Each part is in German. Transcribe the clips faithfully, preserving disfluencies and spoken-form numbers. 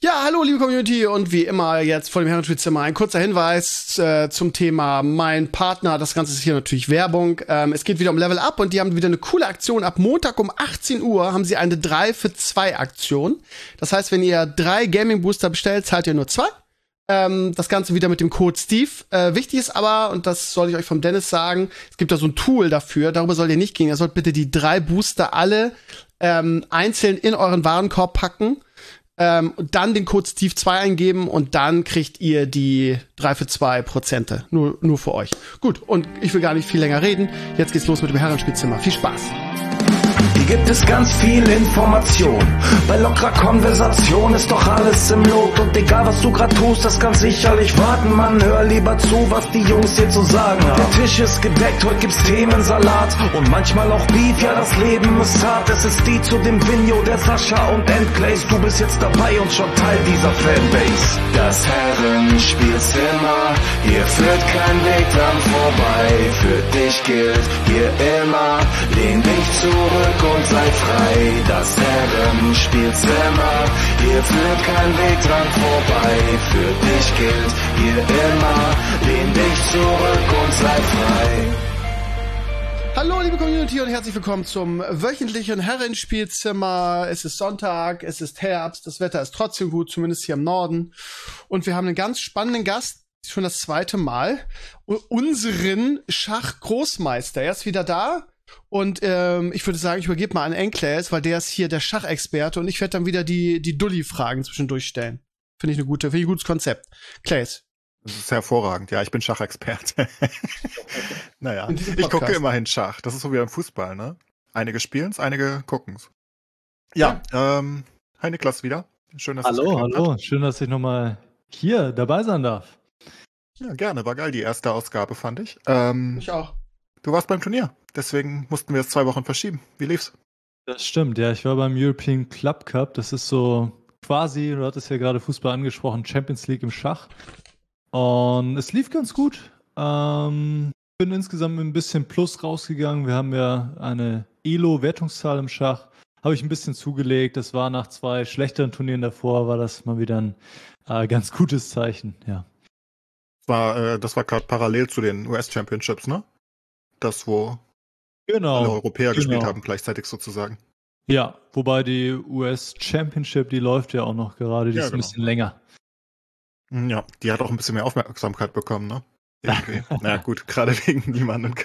Ja, hallo liebe Community und wie immer jetzt vor dem Herrenspielzimmer ein kurzer Hinweis äh, zum Thema Mein Partner. Das Ganze ist hier natürlich Werbung. Ähm, es geht wieder um Level Up und die haben wieder eine coole Aktion. Ab Montag um achtzehn Uhr haben sie eine drei für zwei Aktion. Das heißt, wenn ihr drei Gaming Booster bestellt, zahlt ihr nur zwei. Ähm, das Ganze wieder mit dem Code Steve. Äh, wichtig ist aber, und das soll ich euch vom Dennis sagen, es gibt da so ein Tool dafür, darüber soll ihr nicht gehen. Ihr sollt bitte die drei Booster alle ähm, einzeln in euren Warenkorb packen. Ähm, und dann den Code Steve zwei eingeben und dann kriegt ihr die drei für zwei Prozente. Nur, nur für euch. Gut, und ich will gar nicht viel länger reden. Jetzt geht's los mit dem Herrenspielzimmer. Viel Spaß. Hier gibt es ganz viel Information. Bei lockerer Konversation ist doch alles im Lot. Und egal was du grad tust, das kann sicherlich warten. Mann, hör lieber zu, was die Jungs dir zu sagen haben. Der Tisch ist gedeckt, heute gibt's Themensalat. Und manchmal auch Beef, ja das Leben ist hart. Es ist die zu dem Vinyo, der Sascha und Endglaze. Du bist jetzt dabei und schon Teil dieser Fanbase. Das Herrenspielzimmer, hier führt kein Weg dran vorbei. Für dich gilt hier immer, lehn dich zurück und sei frei. Das Herrenspielzimmer, hier führt kein Weg dran vorbei. Für dich gilt hier immer, lehn dich zurück und sei frei. Hallo liebe Community und herzlich willkommen zum wöchentlichen Herrenspielzimmer. Es ist Sonntag, es ist Herbst, das Wetter ist trotzdem gut, zumindest hier im Norden. Und wir haben einen ganz spannenden Gast, schon das zweite Mal, unseren Schachgroßmeister. Er ist wieder da. Und ähm, ich würde sagen, ich übergebe mal an Enclays, weil der ist hier der Schachexperte und ich werde dann wieder die, die Dulli-Fragen zwischendurch stellen. Finde ich eine gute, finde ich ein gutes Konzept. Clays. Das ist hervorragend. Ja, ich bin Schachexperte. Naja, ich gucke immerhin Schach. Das ist so wie beim Fußball, ne? Einige spielen's, einige gucken's. Ja, ja. ähm, hi Niklas wieder. Schön, dass Hallo, hallo. Hat. Schön, dass ich nochmal hier dabei sein darf. Ja, gerne. War geil, die erste Ausgabe, fand ich. Ähm, ich auch. Du warst beim Turnier, deswegen mussten wir es zwei Wochen verschieben. Wie lief's? Das stimmt, ja. Ich war beim European Club Cup. Das ist so quasi, du hattest ja gerade Fußball angesprochen, Champions League im Schach. Und es lief ganz gut. Ähm, bin insgesamt mit ein bisschen Plus rausgegangen. Wir haben ja eine E L O-Wertungszahl im Schach. Habe ich ein bisschen zugelegt. Das war nach zwei schlechteren Turnieren davor, war das mal wieder ein äh, ganz gutes Zeichen, ja. War, äh, das war gerade parallel zu den U S Championships, ne? Das, wo genau, alle Europäer genau. gespielt haben, gleichzeitig sozusagen. Ja, wobei die U S Championship, die läuft ja auch noch gerade, die ja, ist genau. ein bisschen länger. Ja, die hat auch ein bisschen mehr Aufmerksamkeit bekommen, ne? Irgendwie. Na gut, gerade wegen niemandem.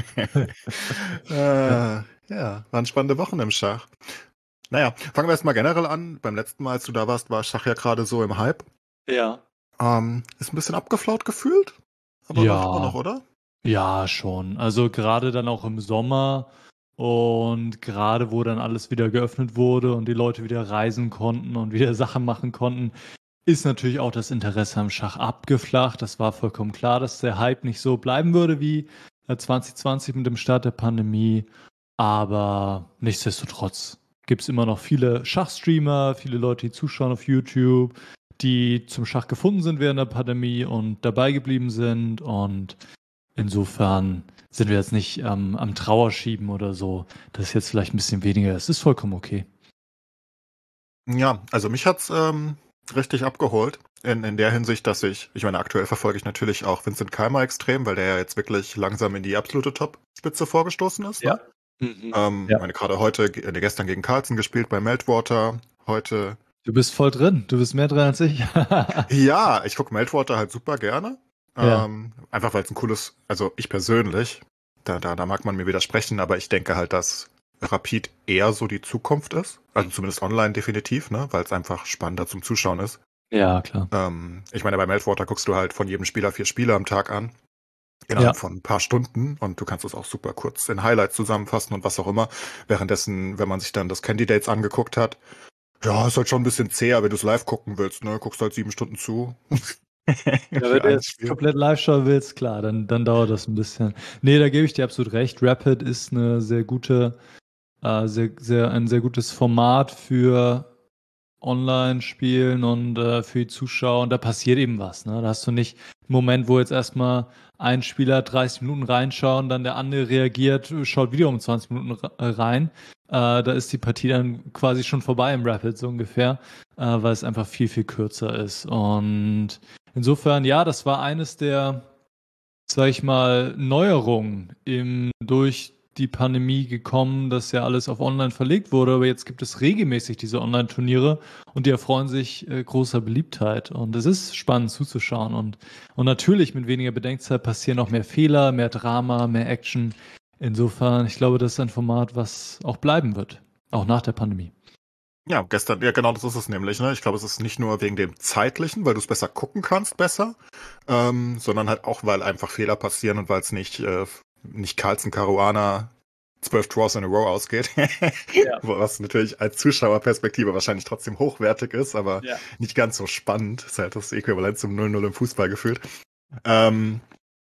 äh, ja, waren spannende Wochen im Schach. Naja, fangen wir erstmal generell an. Beim letzten Mal, als du da warst, war Schach ja gerade so im Hype. Ja. Ähm, ist ein bisschen abgeflaut gefühlt, aber ja. läuft immer noch, oder? Ja, schon. Also gerade dann auch im Sommer und gerade wo dann alles wieder geöffnet wurde und die Leute wieder reisen konnten und wieder Sachen machen konnten, ist natürlich auch das Interesse am Schach abgeflacht. Das war vollkommen klar, dass der Hype nicht so bleiben würde wie zwanzig zwanzig mit dem Start der Pandemie. Aber nichtsdestotrotz gibt es immer noch viele Schachstreamer, viele Leute, die zuschauen auf YouTube, die zum Schach gefunden sind während der Pandemie und dabei geblieben sind. Und insofern sind wir jetzt nicht ähm, am Trauerschieben oder so. Das ist jetzt vielleicht ein bisschen weniger. Es ist vollkommen okay. Ja, also mich hat's ähm, richtig abgeholt. In, in der Hinsicht, dass ich, ich meine, aktuell verfolge ich natürlich auch Vincent Keimer extrem, weil der ja jetzt wirklich langsam in die absolute Top-Spitze vorgestoßen ist. Ja. Ne? Mhm. Ähm, ja. Ich meine, gerade heute, äh, gestern gegen Carlsen gespielt bei Meltwater, heute... Du bist voll drin. Du bist mehr drin als ich. Ja, ich gucke Meltwater halt super gerne. Ja. Ähm, einfach weil es ein cooles, also ich persönlich, da, da, da mag man mir widersprechen, aber ich denke halt, dass Rapid eher so die Zukunft ist. Also zumindest online definitiv, ne, weil es einfach spannender zum Zuschauen ist. Ja, klar. Ähm, ich meine, bei Meltwater guckst du halt von jedem Spieler vier Spiele am Tag an. Innerhalb ja. von ein paar Stunden und du kannst es auch super kurz in Highlights zusammenfassen und was auch immer. Währenddessen, wenn man sich dann das Candidates angeguckt hat, ja, ist halt schon ein bisschen zäher, wenn du es live gucken willst, ne, guckst halt sieben Stunden zu. Ja, wenn du jetzt komplett live schauen willst, klar, dann, dann dauert das ein bisschen. Nee, da gebe ich dir absolut recht. Rapid ist eine sehr gute, äh, sehr, sehr, ein sehr gutes Format für Online-Spielen und äh, für die Zuschauer. Und da passiert eben was. Ne? Da hast du nicht einen Moment, wo jetzt erstmal ein Spieler dreißig Minuten reinschauen, dann der andere reagiert, schaut wieder um zwanzig Minuten rein. Äh, da ist die Partie dann quasi schon vorbei im Rapid, so ungefähr, äh, weil es einfach viel, viel kürzer ist. Und insofern, ja, das war eines der, sag ich mal, Neuerungen im, durch die Pandemie gekommen, dass ja alles auf online verlegt wurde, aber jetzt gibt es regelmäßig diese Online-Turniere und die erfreuen sich äh, großer Beliebtheit und es ist spannend zuzuschauen und, und natürlich mit weniger Bedenkzeit passieren auch mehr Fehler, mehr Drama, mehr Action. Insofern, ich glaube, das ist ein Format, was auch bleiben wird, auch nach der Pandemie. Ja, gestern, ja genau, das ist es nämlich, ne? Ich glaube, es ist nicht nur wegen dem Zeitlichen, weil du es besser gucken kannst, besser, ähm, sondern halt auch, weil einfach Fehler passieren und weil es nicht, äh, nicht Carlsen Caruana zwölf Draws in a row ausgeht. Ja. Was natürlich als Zuschauerperspektive wahrscheinlich trotzdem hochwertig ist, aber ja. nicht ganz so spannend. Das ist halt das Äquivalent zum null null im Fußball gefühlt. Ähm,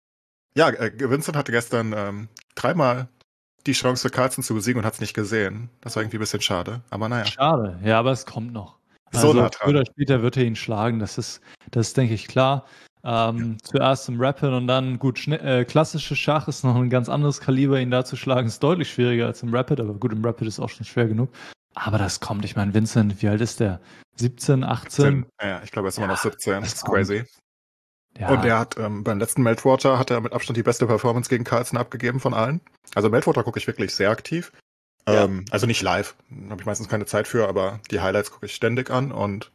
ja, äh, Vincent hatte gestern ähm, dreimal die Chance für Carlsen zu besiegen und hat es nicht gesehen. Das war irgendwie ein bisschen schade, aber naja. Schade, ja, aber es kommt noch. So also, nah dran. Früher oder später wird er ihn schlagen, das ist, das ist, denke ich, klar. Ähm, ja. Zuerst im Rapid und dann, gut, schn- äh, klassisches Schach ist noch ein ganz anderes Kaliber, ihn da zu schlagen, ist deutlich schwieriger als im Rapid, aber gut, im Rapid ist auch schon schwer genug. Aber das kommt, ich meine, Vincent, wie alt ist der? siebzehn, achtzehn? Ja, ich glaube, er ist immer ja, noch siebzehn, das ist kommt. crazy. Ja. Und er hat ähm, beim letzten Meltwater hat er mit Abstand die beste Performance gegen Carlsen abgegeben von allen. Also Meltwater gucke ich wirklich sehr aktiv. Ja. Ähm, also nicht live, da habe ich meistens keine Zeit für, aber die Highlights gucke ich ständig an und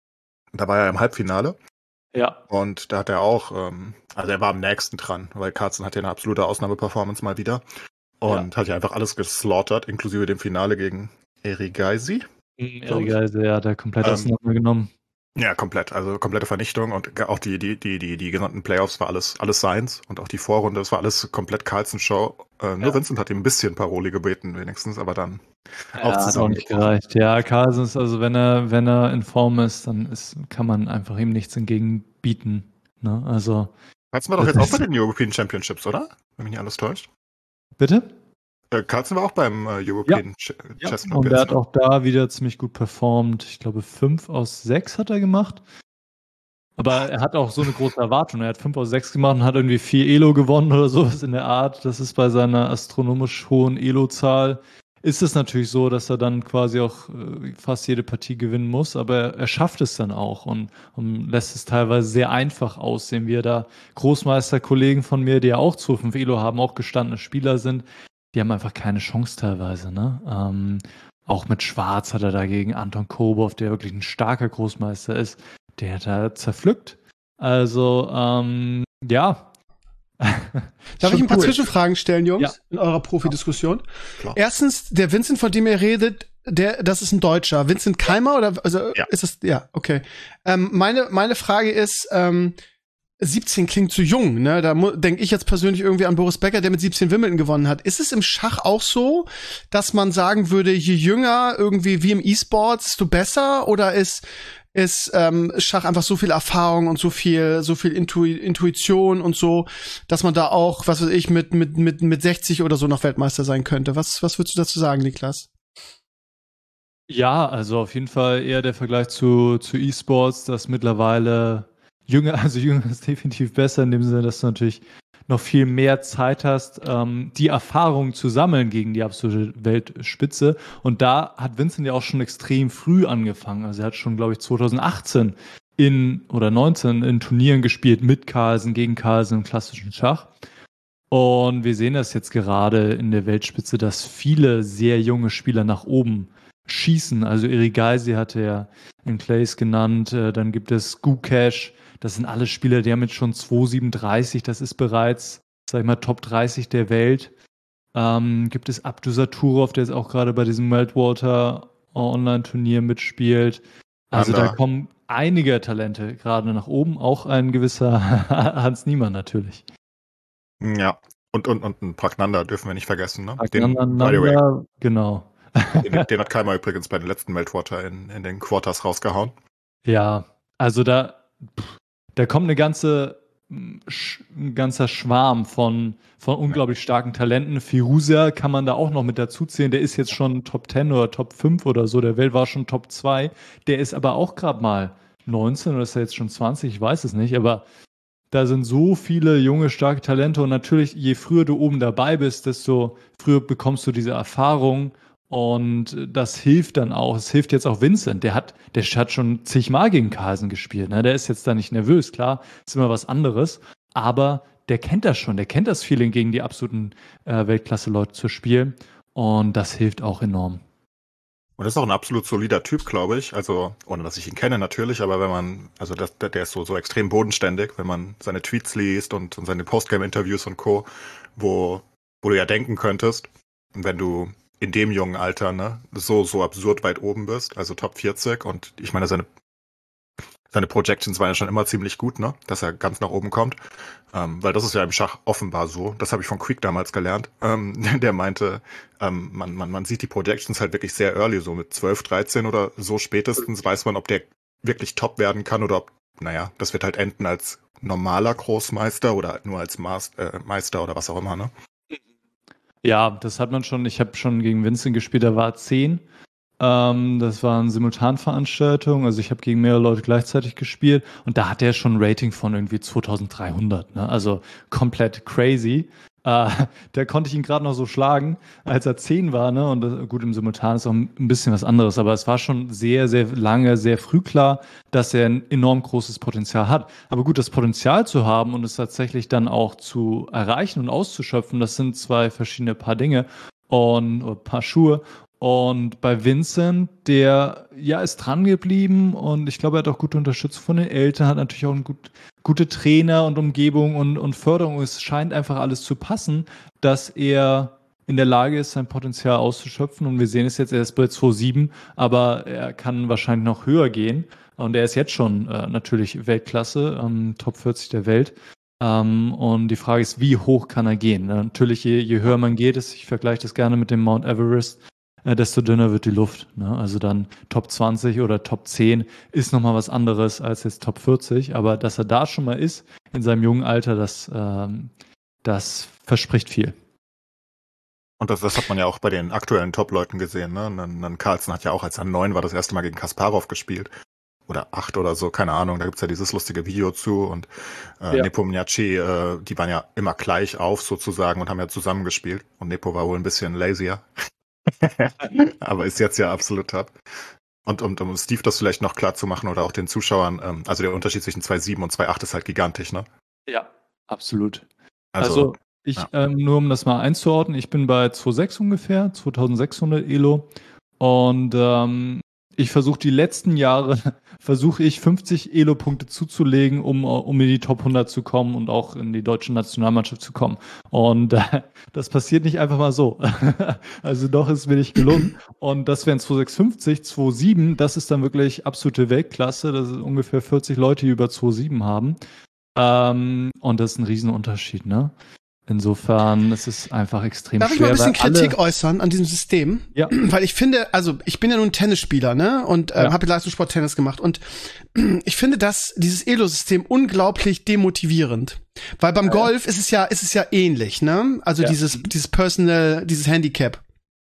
da war er im Halbfinale. Ja. Und da hat er auch, ähm, also er war am nächsten dran, weil Carlsen hat ja eine absolute Ausnahmeperformance mal wieder und ja. hat ja einfach alles geslaughtert, inklusive dem Finale gegen Erigaisi. Erigaisi, ja, der komplett ähm, auseinandergenommen. Ja, komplett, also komplette Vernichtung und auch die, die, die, die, die genannten Playoffs war alles, alles seins und auch die Vorrunde, das war alles komplett Carlsen-Show. Äh, nur ja. Vincent hat ihm ein bisschen Paroli gebeten, wenigstens, aber dann ja, auch zusammen. Hat auch nicht gereicht. Ja, Carlsen ist, also wenn er, wenn er in Form ist, dann ist, kann man einfach ihm nichts entgegenbieten. Ne? Also. Carlsen war doch jetzt auch bei den European Championships, oder? Wenn mich nicht alles täuscht. Bitte? Carlsen war auch beim äh, European ja. Ch- ja. Chess Club. Und er hat auch da wieder ziemlich gut performt. Ich glaube, fünf aus sechs hat er gemacht. Aber er hat auch so eine große Erwartung. Er hat fünf aus sechs gemacht und hat irgendwie vier Elo gewonnen oder sowas in der Art. Das ist bei seiner astronomisch hohen Elo-Zahl. Ist es natürlich so, dass er dann quasi auch äh, fast jede Partie gewinnen muss. Aber er, er schafft es dann auch und, und lässt es teilweise sehr einfach aussehen, wie er da Großmeisterkollegen von mir, die ja auch zu fünf Elo haben, auch gestandene Spieler sind. Die haben einfach keine Chance teilweise, ne? Ähm, auch mit Schwarz hat er dagegen Anton Kobov, der wirklich ein starker Großmeister ist, der hat er zerpflückt. Also, ähm, ja. Darf ich ein paar cool. Zwischenfragen stellen, Jungs, ja. in eurer Profidiskussion? Ja. Erstens, der Vincent, von dem ihr redet, der, das ist ein Deutscher. Vincent Keimer oder, also, ja. ist das, ja, okay. Ähm, meine, meine Frage ist, ähm, siebzehn klingt zu jung, ne? Da denke ich jetzt persönlich irgendwie an Boris Becker, der mit siebzehn Wimbledon gewonnen hat. Ist es im Schach auch so, dass man sagen würde, je jünger irgendwie wie im E-Sports, desto besser? Oder ist ist ähm, Schach einfach so viel Erfahrung und so viel so viel Intu- Intuition und so, dass man da auch, was weiß ich, mit mit mit mit sechzig oder so noch Weltmeister sein könnte? Was was würdest du dazu sagen, Niklas? Ja, also auf jeden Fall eher der Vergleich zu zu E-Sports, dass mittlerweile Jünger, also Jünger ist definitiv besser in dem Sinne, dass du natürlich noch viel mehr Zeit hast, ähm, die Erfahrung zu sammeln gegen die absolute Weltspitze. Und da hat Vincent ja auch schon extrem früh angefangen. Also er hat schon, glaube ich, zwanzig achtzehn in oder neunzehn in Turnieren gespielt mit Carlsen, gegen Carlsen im klassischen Schach. Und wir sehen das jetzt gerade in der Weltspitze, dass viele sehr junge Spieler nach oben schießen. Also Erigaisi hatte ja in Clays genannt, äh, dann gibt es Gukesh. Das sind alle Spieler, die haben jetzt schon zwei siebenunddreißig, das ist bereits, sag ich mal, Top dreißig der Welt. Ähm, gibt es Abdusaturov, der jetzt auch gerade bei diesem Meltwater Online-Turnier mitspielt. Also Nanda. Da kommen einige Talente gerade nach oben, auch ein gewisser Hans Niemann natürlich. Ja, und, und, und ein Pragnanda dürfen wir nicht vergessen, ne? Pragnanda, den, by the way, genau. Den, den hat Keimer übrigens bei den letzten Meltwater in, in den Quarters rausgehauen. Ja, also da pff, Da kommt eine ganze, ein ganzer Schwarm von, von unglaublich starken Talenten. Firuza kann man da auch noch mit dazu zählen. Der ist jetzt schon Top zehn oder Top fünf oder so. Der Welt war schon Top zwei. Der ist aber auch gerade mal neunzehn oder ist er jetzt schon zwanzig? Ich weiß es nicht. Aber da sind so viele junge, starke Talente. Und natürlich, je früher du oben dabei bist, desto früher bekommst du diese Erfahrung. Und das hilft dann auch. Es hilft jetzt auch Vincent. Der hat, der hat schon zigmal gegen Carlsen gespielt. Ne? Der ist jetzt da nicht nervös. Klar, ist immer was anderes. Aber der kennt das schon. Der kennt das Feeling, gegen die absoluten äh, Weltklasse-Leute zu spielen. Und das hilft auch enorm. Und das ist auch ein absolut solider Typ, glaube ich. Also, ohne dass ich ihn kenne natürlich, aber wenn man, also das, der ist so, so extrem bodenständig, wenn man seine Tweets liest und, und seine Postgame-Interviews und Co., wo, wo du ja denken könntest, wenn du in dem jungen Alter, ne, so, so absurd weit oben bist, also Top vierzig, und ich meine, seine, seine Projections waren ja schon immer ziemlich gut, ne, dass er ganz nach oben kommt, ähm, weil das ist ja im Schach offenbar so, das habe ich von Quick damals gelernt, ähm, der meinte, ähm, man, man, man sieht die Projections halt wirklich sehr early, so mit zwölf, dreizehn oder so spätestens weiß man, ob der wirklich top werden kann oder ob, naja, das wird halt enden als normaler Großmeister oder nur als Master, äh, Meister oder was auch immer, ne. Ja, das hat man schon. Ich habe schon gegen Vincent gespielt, da war zehn. Ähm, das waren Simultanveranstaltungen, also ich habe gegen mehrere Leute gleichzeitig gespielt und da hat er schon ein Rating von irgendwie zweitausenddreihundert, ne? Also komplett crazy. Äh, da konnte ich ihn gerade noch so schlagen, als er zehn war, ne? Und das, gut, im Simultan ist auch ein bisschen was anderes, aber es war schon sehr, sehr lange, sehr früh klar, dass er ein enorm großes Potenzial hat. Aber gut, das Potenzial zu haben und es tatsächlich dann auch zu erreichen und auszuschöpfen, das sind zwei verschiedene Paar Dinge und oder Paar Schuhe. Und bei Vincent, der ja ist dran geblieben und ich glaube, er hat auch gute Unterstützung von den Eltern, hat natürlich auch einen gut, gute Trainer und Umgebung und, und Förderung. Es scheint einfach alles zu passen, dass er in der Lage ist, sein Potenzial auszuschöpfen. Und wir sehen es jetzt, er ist bei zwei Komma sieben, aber er kann wahrscheinlich noch höher gehen. Und er ist jetzt schon äh, natürlich Weltklasse, ähm, Top vierzig der Welt. Ähm, und die Frage ist, wie hoch kann er gehen? Natürlich, je, je höher man geht, ich vergleiche das gerne mit dem Mount Everest, Äh, desto dünner wird die Luft. Ne? Also dann Top zwanzig oder Top zehn ist nochmal was anderes als jetzt Top vierzig. Aber dass er da schon mal ist, in seinem jungen Alter, das, ähm, das verspricht viel. Und das, das hat man ja auch bei den aktuellen Top-Leuten gesehen. Ne? Und dann, dann Carlsen hat ja auch, als er neun war, das erste Mal gegen Kasparov gespielt. Oder acht oder so, keine Ahnung. Da gibt's ja dieses lustige Video zu. Und äh, ja. Nepomniachtchi, äh, die waren ja immer gleich auf sozusagen und haben ja zusammengespielt. Und Nepo war wohl ein bisschen lazier. Aber ist jetzt ja absolut top. Und um, um Steve das vielleicht noch klar zu machen oder auch den Zuschauern, ähm, also der Unterschied zwischen zwei Komma sieben und zwei Komma acht ist halt gigantisch, ne? Ja, absolut. Also, also ich, ja. ähm, nur um das mal einzuordnen, ich bin bei zwei Komma sechs ungefähr, zweitausendsechshundert Elo und ähm, ich versuche die letzten Jahre, versuche ich fünfzig Elo-Punkte zuzulegen, um, um in die Top hundert zu kommen und auch in die deutsche Nationalmannschaft zu kommen. Und äh, das passiert nicht einfach mal so. Also doch ist mir nicht gelungen. Und das wären zwei Komma sechshundertfünfzig, zwei Komma sieben, das ist dann wirklich absolute Weltklasse. Das sind ungefähr vierzig Leute, die über zwei Komma sieben haben. Ähm, und das ist ein Riesenunterschied, ne? Insofern ist es einfach extrem Darf schwer. Darf ich mal ein bisschen Kritik äußern an diesem System? Ja. Weil ich finde, also ich bin ja nun Tennisspieler, ne? Und äh, ja. habe Leistungssport-Tennis gemacht. Und ich finde das, dieses Elo-System unglaublich demotivierend. Weil beim ja. Golf ist es ja, ist es ja ähnlich, ne? Also ja. dieses, dieses Personal, dieses Handicap.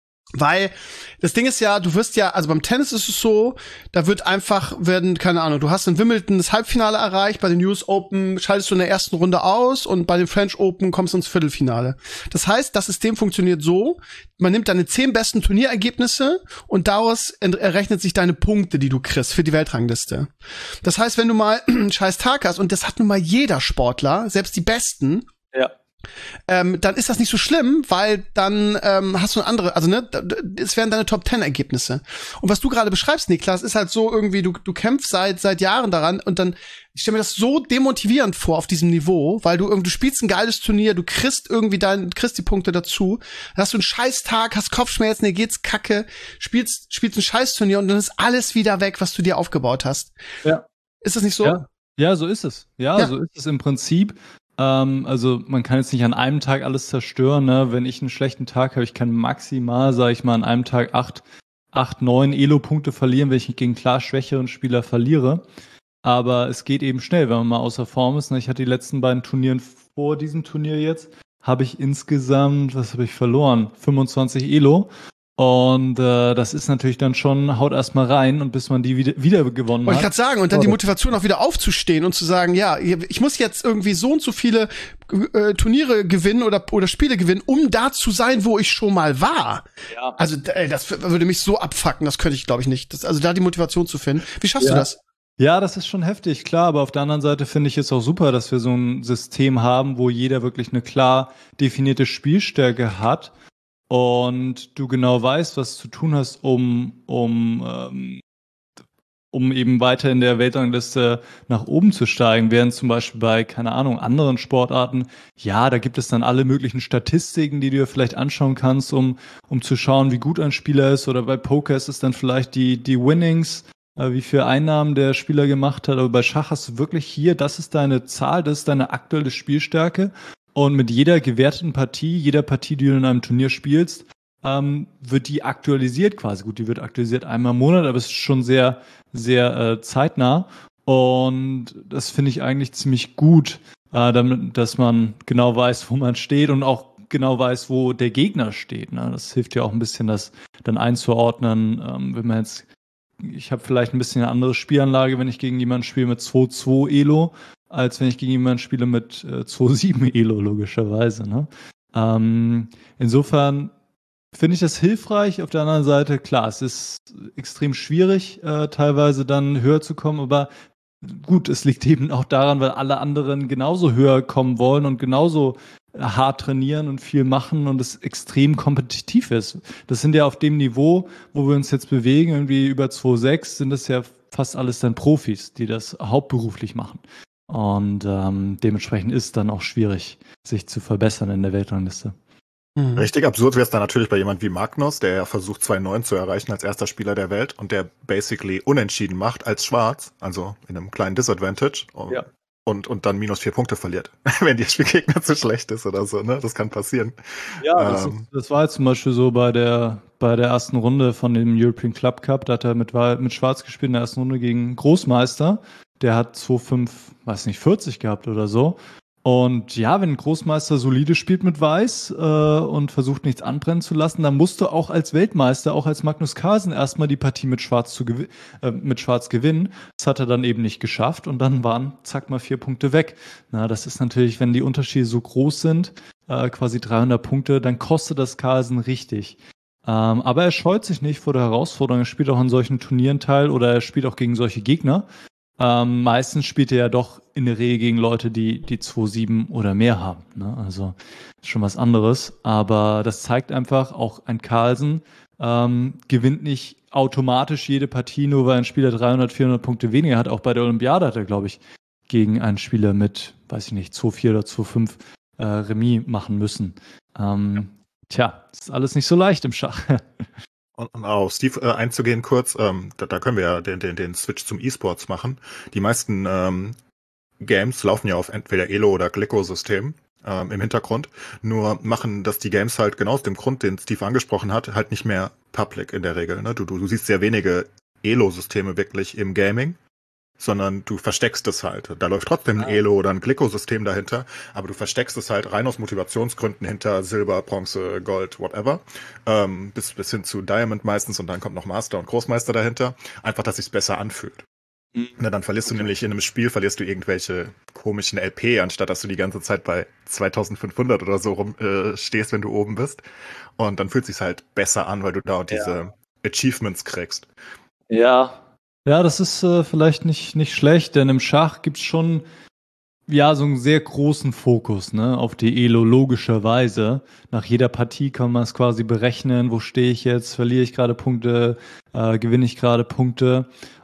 Weil das Ding ist ja, du wirst ja, also beim Tennis ist es so, da wird einfach, werden, keine Ahnung, du hast in Wimbledon das Halbfinale erreicht, bei den U S Open schaltest du in der ersten Runde aus und bei den French Open kommst du ins Viertelfinale. Das heißt, das System funktioniert so, man nimmt deine zehn besten Turnierergebnisse und daraus errechnet sich deine Punkte, die du kriegst für die Weltrangliste. Das heißt, wenn du mal einen scheiß Tag hast, und das hat nun mal jeder Sportler, selbst die Besten, ja. Ähm, dann ist das nicht so schlimm, weil dann ähm, hast du eine andere, also ne, es wären deine Top Ten Ergebnisse. Und was du gerade beschreibst, Niklas, ist halt so irgendwie, du du kämpfst seit seit Jahren daran und dann, ich stelle mir das so demotivierend vor auf diesem Niveau, weil du irgendwie, du spielst ein geiles Turnier, du kriegst irgendwie dein, kriegst die Punkte dazu, dann hast du einen Scheißtag, hast Kopfschmerzen, dir geht's kacke, spielst spielst ein Scheißturnier und dann ist alles wieder weg, was du dir aufgebaut hast. Ja. Ist das nicht so? Ja, ja, so ist es. Ja, ja, so ist es im Prinzip. Also man kann jetzt nicht an einem Tag alles zerstören, ne? Wenn ich einen schlechten Tag habe, ich kann maximal, sage ich mal, an einem Tag acht, acht, neun Elo-Punkte verlieren, wenn ich gegen klar schwächeren Spieler verliere. Aber es geht eben schnell, wenn man mal außer Form ist. Ne? Ich hatte die letzten beiden Turnieren vor diesem Turnier jetzt, habe ich insgesamt, was habe ich verloren? fünfundzwanzig Elo. Und äh, das ist natürlich dann schon, haut erstmal rein und bis man die wieder, wieder gewonnen Wollte ich hat. gerade sagen, und dann die Motivation auch wieder aufzustehen und zu sagen, ja, ich muss jetzt irgendwie so und so viele äh, Turniere gewinnen oder, oder Spiele gewinnen, um da zu sein, wo ich schon mal war. Ja. Also ey, das würde mich so abfucken, das könnte ich glaube ich nicht. Das, also da die Motivation zu finden. Wie schaffst Ja. du das? Ja, das ist schon heftig, klar, aber auf der anderen Seite finde ich es auch super, dass wir so ein System haben, wo jeder wirklich eine klar definierte Spielstärke hat und du genau weißt, was zu tun hast, um, um, ähm, um eben weiter in der Weltrangliste nach oben zu steigen, während zum Beispiel bei, keine Ahnung, anderen Sportarten, ja, da gibt es dann alle möglichen Statistiken, die du dir vielleicht anschauen kannst, um, um zu schauen, wie gut ein Spieler ist, oder bei Poker ist es dann vielleicht die, die Winnings, wie viel Einnahmen der Spieler gemacht hat, aber bei Schach hast du wirklich hier, das ist deine Zahl, das ist deine aktuelle Spielstärke und mit jeder gewerteten Partie, jeder Partie, die du in einem Turnier spielst, ähm, wird die aktualisiert quasi. Gut, die wird aktualisiert einmal im Monat, aber es ist schon sehr, sehr äh, zeitnah und das finde ich eigentlich ziemlich gut, äh, damit, dass man genau weiß, wo man steht und auch genau weiß, wo der Gegner steht. Ne? Das hilft ja auch ein bisschen, das dann einzuordnen, ähm, wenn man jetzt ich habe vielleicht ein bisschen eine andere Spielanlage, wenn ich gegen jemanden spiele mit zwei zwei Elo, als wenn ich gegen jemanden spiele mit äh, zwei sieben Elo, logischerweise. Ne? Ähm, insofern finde ich das hilfreich. Auf der anderen Seite, klar, es ist extrem schwierig, äh, teilweise dann höher zu kommen, aber gut, es liegt eben auch daran, weil alle anderen genauso höher kommen wollen und genauso hart trainieren und viel machen und es extrem kompetitiv ist. Das sind ja auf dem Niveau, wo wir uns jetzt bewegen, irgendwie über zwei sechs, sind das ja fast alles dann Profis, die das hauptberuflich machen. Und ähm, dementsprechend ist es dann auch schwierig, sich zu verbessern in der Weltrangliste. Mhm. Richtig absurd wäre es dann natürlich bei jemand wie Magnus, der ja versucht zwei neun zu erreichen als erster Spieler der Welt und der basically unentschieden macht als Schwarz, also in einem kleinen Disadvantage. Ja. Und, und dann minus vier Punkte verliert, wenn der Spielgegner zu schlecht ist oder so, ne? Das kann passieren. Ja, das, ähm, ist, das war jetzt zum Beispiel so bei der bei der ersten Runde von dem European Club Cup, da hat er mit, mit Schwarz gespielt in der ersten Runde gegen Großmeister. Der hat zwei fünf, weiß nicht, vierzig gehabt oder so. Und ja, wenn ein Großmeister solide spielt mit Weiß äh, und versucht nichts anbrennen zu lassen, dann musst du auch als Weltmeister, auch als Magnus Carlsen erstmal die Partie mit Schwarz, zu gew- äh, mit Schwarz gewinnen. Das hat er dann eben nicht geschafft und dann waren zack mal vier Punkte weg. Na, das ist natürlich, wenn die Unterschiede so groß sind, äh, quasi dreihundert Punkte, dann kostet das Carlsen richtig. Ähm, aber er scheut sich nicht vor der Herausforderung. Er spielt auch an solchen Turnieren teil oder er spielt auch gegen solche Gegner. Ähm, meistens spielt er ja doch in der Regel gegen Leute, die die zwei sieben oder mehr haben. Ne? Also ist schon was anderes. Aber das zeigt einfach, auch ein Carlsen ähm, gewinnt nicht automatisch jede Partie, nur weil ein Spieler dreihundert, vierhundert Punkte weniger hat. Auch bei der Olympiade hat er, glaube ich, gegen einen Spieler mit, weiß ich nicht, zwei vier oder zwei fünf äh, Remis machen müssen. Ähm, tja, das ist alles nicht so leicht im Schach. Und, und auf Steve äh, einzugehen kurz, ähm, da, da können wir ja den, den, den Switch zum E-Sports machen. Die meisten ähm, Games laufen ja auf entweder Elo- oder Glicko-System ähm, im Hintergrund. Nur machen das die Games halt genau aus dem Grund, den Steve angesprochen hat, halt nicht mehr public in der Regel. Ne? Du, du, du siehst sehr wenige Elo-Systeme wirklich im Gaming, sondern du versteckst es halt. Da läuft trotzdem ein Elo oder ein Glicko-System dahinter, aber du versteckst es halt rein aus Motivationsgründen hinter Silber, Bronze, Gold, whatever, ähm, bis, bis hin zu Diamond meistens und dann kommt noch Master und Großmeister dahinter, einfach, dass sich's besser anfühlt. Mhm. Na, dann verlierst du okay. nämlich in einem Spiel, verlierst du irgendwelche komischen L P, anstatt dass du die ganze Zeit bei zweitausendfünfhundert oder so rum äh, stehst, wenn du oben bist. Und dann fühlt sich's halt besser an, weil du da diese ja. Achievements kriegst. Ja, Ja, das ist äh, vielleicht nicht, nicht schlecht, denn im Schach gibt's schon ja so einen sehr großen Fokus, ne, auf die Elo, logischerweise. Nach jeder Partie kann man es quasi berechnen, wo stehe ich jetzt, verliere ich gerade Punkte, äh, gewinne ich gerade Punkte.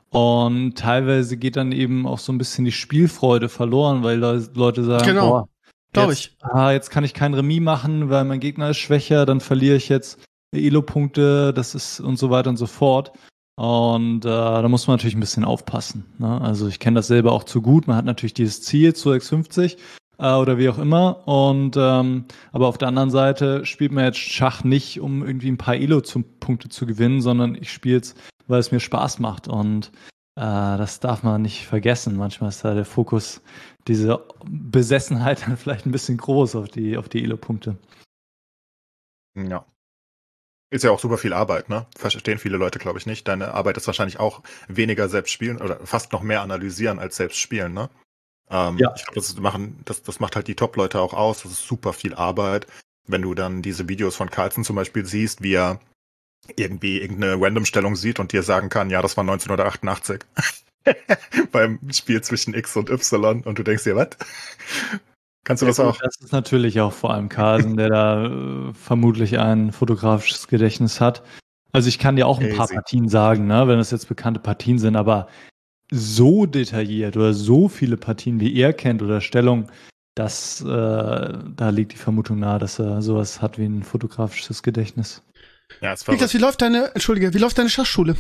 Und teilweise geht dann eben auch so ein bisschen die Spielfreude verloren, weil Le- Leute sagen, Genau. boah, Glaube jetzt, ich. ah, jetzt kann ich kein Remis machen, weil mein Gegner ist schwächer, dann verliere ich jetzt Elo-Punkte, das ist und so weiter und so fort. Und äh, da muss man natürlich ein bisschen aufpassen. Ne? Also ich kenne das selber auch zu gut. Man hat natürlich dieses Ziel zu sechs fünfzig äh, oder wie auch immer. Und ähm, aber auf der anderen Seite spielt man jetzt Schach nicht, um irgendwie ein paar Elo-Punkte zu gewinnen, sondern ich spiele es, weil es mir Spaß macht. Und äh, das darf man nicht vergessen. Manchmal ist da der Fokus, diese Besessenheit dann vielleicht ein bisschen groß auf die auf die Elo-Punkte. Ja. Ist ja auch super viel Arbeit, ne? Verstehen viele Leute, glaube ich, nicht. Deine Arbeit ist wahrscheinlich auch weniger selbst spielen oder fast noch mehr analysieren als selbst spielen, ne? Ähm, Ja. Ich glaube, das machen, das, das macht halt die Top-Leute auch aus. Das ist super viel Arbeit. Wenn du dann diese Videos von Carlsen zum Beispiel siehst, wie er irgendwie irgendeine Random-Stellung sieht und dir sagen kann, ja, das war neunzehnhundertachtundachtzig. Beim Spiel zwischen X und Y und du denkst dir, was? Kannst du Ja, das gut, auch? Das ist natürlich auch vor allem Carlsen, der da äh, vermutlich ein fotografisches Gedächtnis hat. Also ich kann dir auch ein paar Crazy. Partien sagen, ne, wenn das jetzt bekannte Partien sind, aber so detailliert oder so viele Partien, wie er kennt oder Stellung, das, äh, da liegt die Vermutung nahe, dass er sowas hat wie ein fotografisches Gedächtnis. Ja, ist Niklas, verrückt. wie läuft deine, Entschuldige, wie läuft deine Schachschule?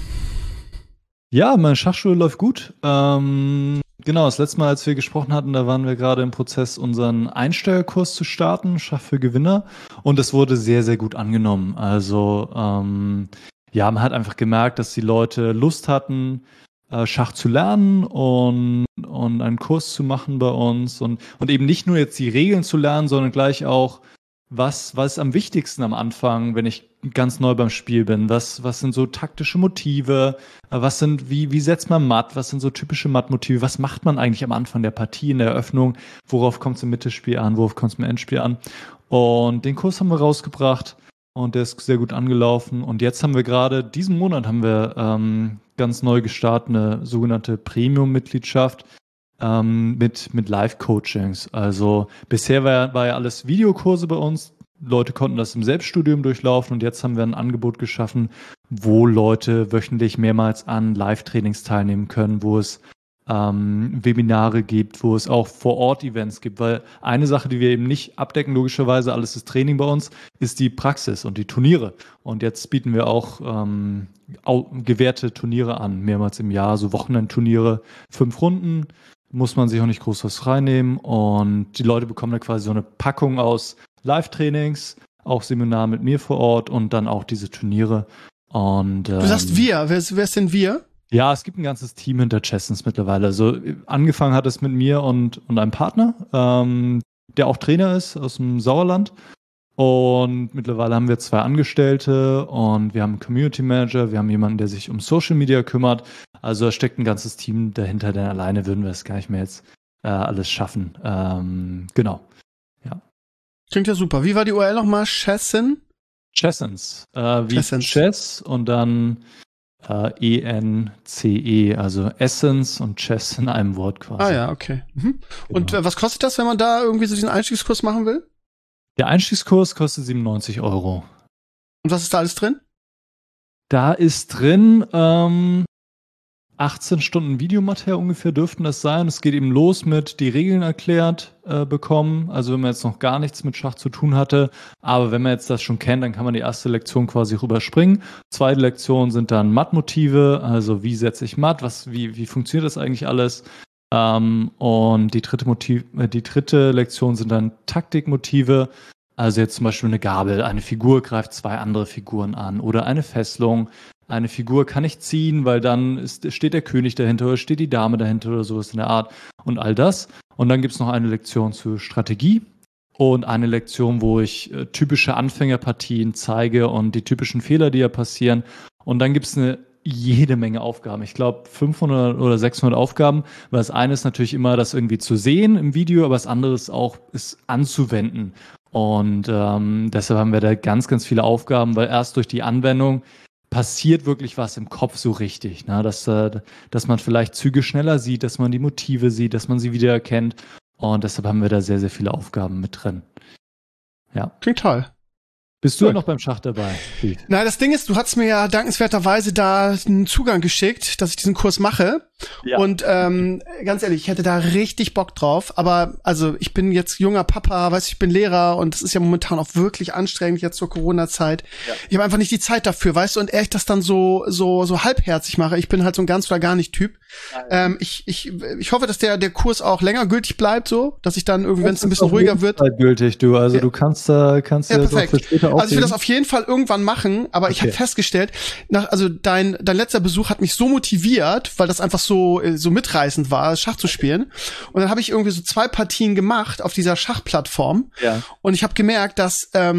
Ja, meine Schachschule läuft gut. Ähm, genau, das letzte Mal, als wir gesprochen hatten, da waren wir gerade im Prozess, unseren Einsteigerkurs zu starten, Schach für Gewinner. Und das wurde sehr, sehr gut angenommen. Also, ähm, ja, man hat einfach gemerkt, dass die Leute Lust hatten, äh, Schach zu lernen und, und einen Kurs zu machen bei uns. Und, und eben nicht nur jetzt die Regeln zu lernen, sondern gleich auch, was, was ist am wichtigsten am Anfang, wenn ich ganz neu beim Spiel bin? Was, was sind so taktische Motive? Was sind, wie, wie setzt man Matt? Was sind so typische Matt-Motive? Was macht man eigentlich am Anfang der Partie, in der Eröffnung? Worauf kommt es im Mittelspiel an? Worauf kommt es im Endspiel an? Und den Kurs haben wir rausgebracht und der ist sehr gut angelaufen. Und jetzt haben wir gerade, diesen Monat haben wir ähm, ganz neu gestartet, eine sogenannte Premium-Mitgliedschaft. Ähm, mit, mit Live-Coachings. Also bisher war, war ja alles Videokurse bei uns. Leute konnten das im Selbststudium durchlaufen und jetzt haben wir ein Angebot geschaffen, wo Leute wöchentlich mehrmals an Live-Trainings teilnehmen können, wo es ähm, Webinare gibt, wo es auch Vor-Ort-Events gibt, weil eine Sache, die wir eben nicht abdecken, logischerweise, alles ist Training bei uns, ist die Praxis und die Turniere. Und jetzt bieten wir auch ähm, au- gewährte Turniere an, mehrmals im Jahr, so Wochenendturniere, fünf Runden, muss man sich auch nicht groß was freinehmen und die Leute bekommen da quasi so eine Packung aus Live-Trainings, auch Seminar mit mir vor Ort und dann auch diese Turniere. Und, ähm, Du sagst wir, wer ist, wer ist denn wir? ja, es gibt ein ganzes Team hinter Chessens mittlerweile. Also angefangen hat es mit mir und, und einem Partner, ähm, der auch Trainer ist aus dem Sauerland. Und mittlerweile haben wir zwei Angestellte und wir haben einen Community Manager, wir haben jemanden, der sich um Social Media kümmert. Also da steckt ein ganzes Team dahinter, denn alleine würden wir es gar nicht mehr jetzt äh, alles schaffen. Ähm, genau. Ja. Klingt ja super. Wie war die U R L nochmal? Chessen? Chessens. Äh, wie Chessens. Chess und dann äh, E N C E, also Essence und Chess in einem Wort quasi. Ah ja, okay. Mhm. Und Genau. äh, was kostet das, wenn man da irgendwie so diesen Einstiegskurs machen will? Der Einstiegskurs kostet siebenundneunzig Euro. Und was ist da alles drin? Da ist drin ähm, achtzehn Stunden Videomaterial ungefähr dürften das sein. Es geht eben los mit die Regeln erklärt äh, bekommen. Also wenn man jetzt noch gar nichts mit Schach zu tun hatte. Aber wenn man jetzt das schon kennt, dann kann man die erste Lektion quasi rüberspringen. Zweite Lektion sind dann Mattmotive. Also wie setze ich Matt? Was, wie, wie funktioniert das eigentlich alles? Ähm, und die dritte, Motiv, äh, die dritte Lektion sind dann Taktikmotive. Also jetzt zum Beispiel eine Gabel. Eine Figur greift zwei andere Figuren an. Oder eine Fesselung. Eine Figur kann ich ziehen, weil dann ist, steht der König dahinter oder steht die Dame dahinter oder sowas in der Art und all das. Und dann gibt's noch eine Lektion zur Strategie und eine Lektion, wo ich äh, typische Anfängerpartien zeige und die typischen Fehler, die ja passieren. Und dann gibt's eine jede Menge Aufgaben. Ich glaube fünfhundert oder sechshundert Aufgaben, weil das eine ist natürlich immer, das irgendwie zu sehen im Video, aber das andere ist auch, ist anzuwenden. Und ähm, deshalb haben wir da ganz, ganz viele Aufgaben, weil erst durch die Anwendung passiert wirklich was im Kopf so richtig, ne? dass, äh, dass man vielleicht Züge schneller sieht, dass man die Motive sieht, dass man sie wiedererkennt. Und deshalb haben wir da sehr, sehr viele Aufgaben mit drin. Ja. Klingt toll. Bist du Cool. noch beim Schach dabei? Steve? Na, das Ding ist, du hast mir ja dankenswerterweise da einen Zugang geschickt, dass ich diesen Kurs mache. Ja. Und ähm, ganz ehrlich, ich hätte da richtig Bock drauf. Aber also ich bin jetzt junger Papa, weiß ich bin Lehrer und es ist ja momentan auch wirklich anstrengend jetzt zur Corona-Zeit. Ja. Ich habe einfach nicht die Zeit dafür, weißt du, und eher ich das dann so so so halbherzig mache. Ich bin halt so ein ganz oder gar nicht Typ. Ähm, ich ich ich hoffe, dass der der Kurs auch länger gültig bleibt, so, dass ich dann irgendwie, wenn es ein bisschen ruhiger wird. Gültig, du. Also Ja. du kannst da kannst Ja, ja, doch perfekt. für später Also ich will das aufheben. auf jeden Fall irgendwann machen, aber ich Okay. habe festgestellt, nach, also dein dein letzter Besuch hat mich so motiviert, weil das einfach so äh, so mitreißend war, Schach zu spielen. Und dann habe ich irgendwie so zwei Partien gemacht auf dieser Schachplattform. Ja. Und ich habe gemerkt, dass ähm,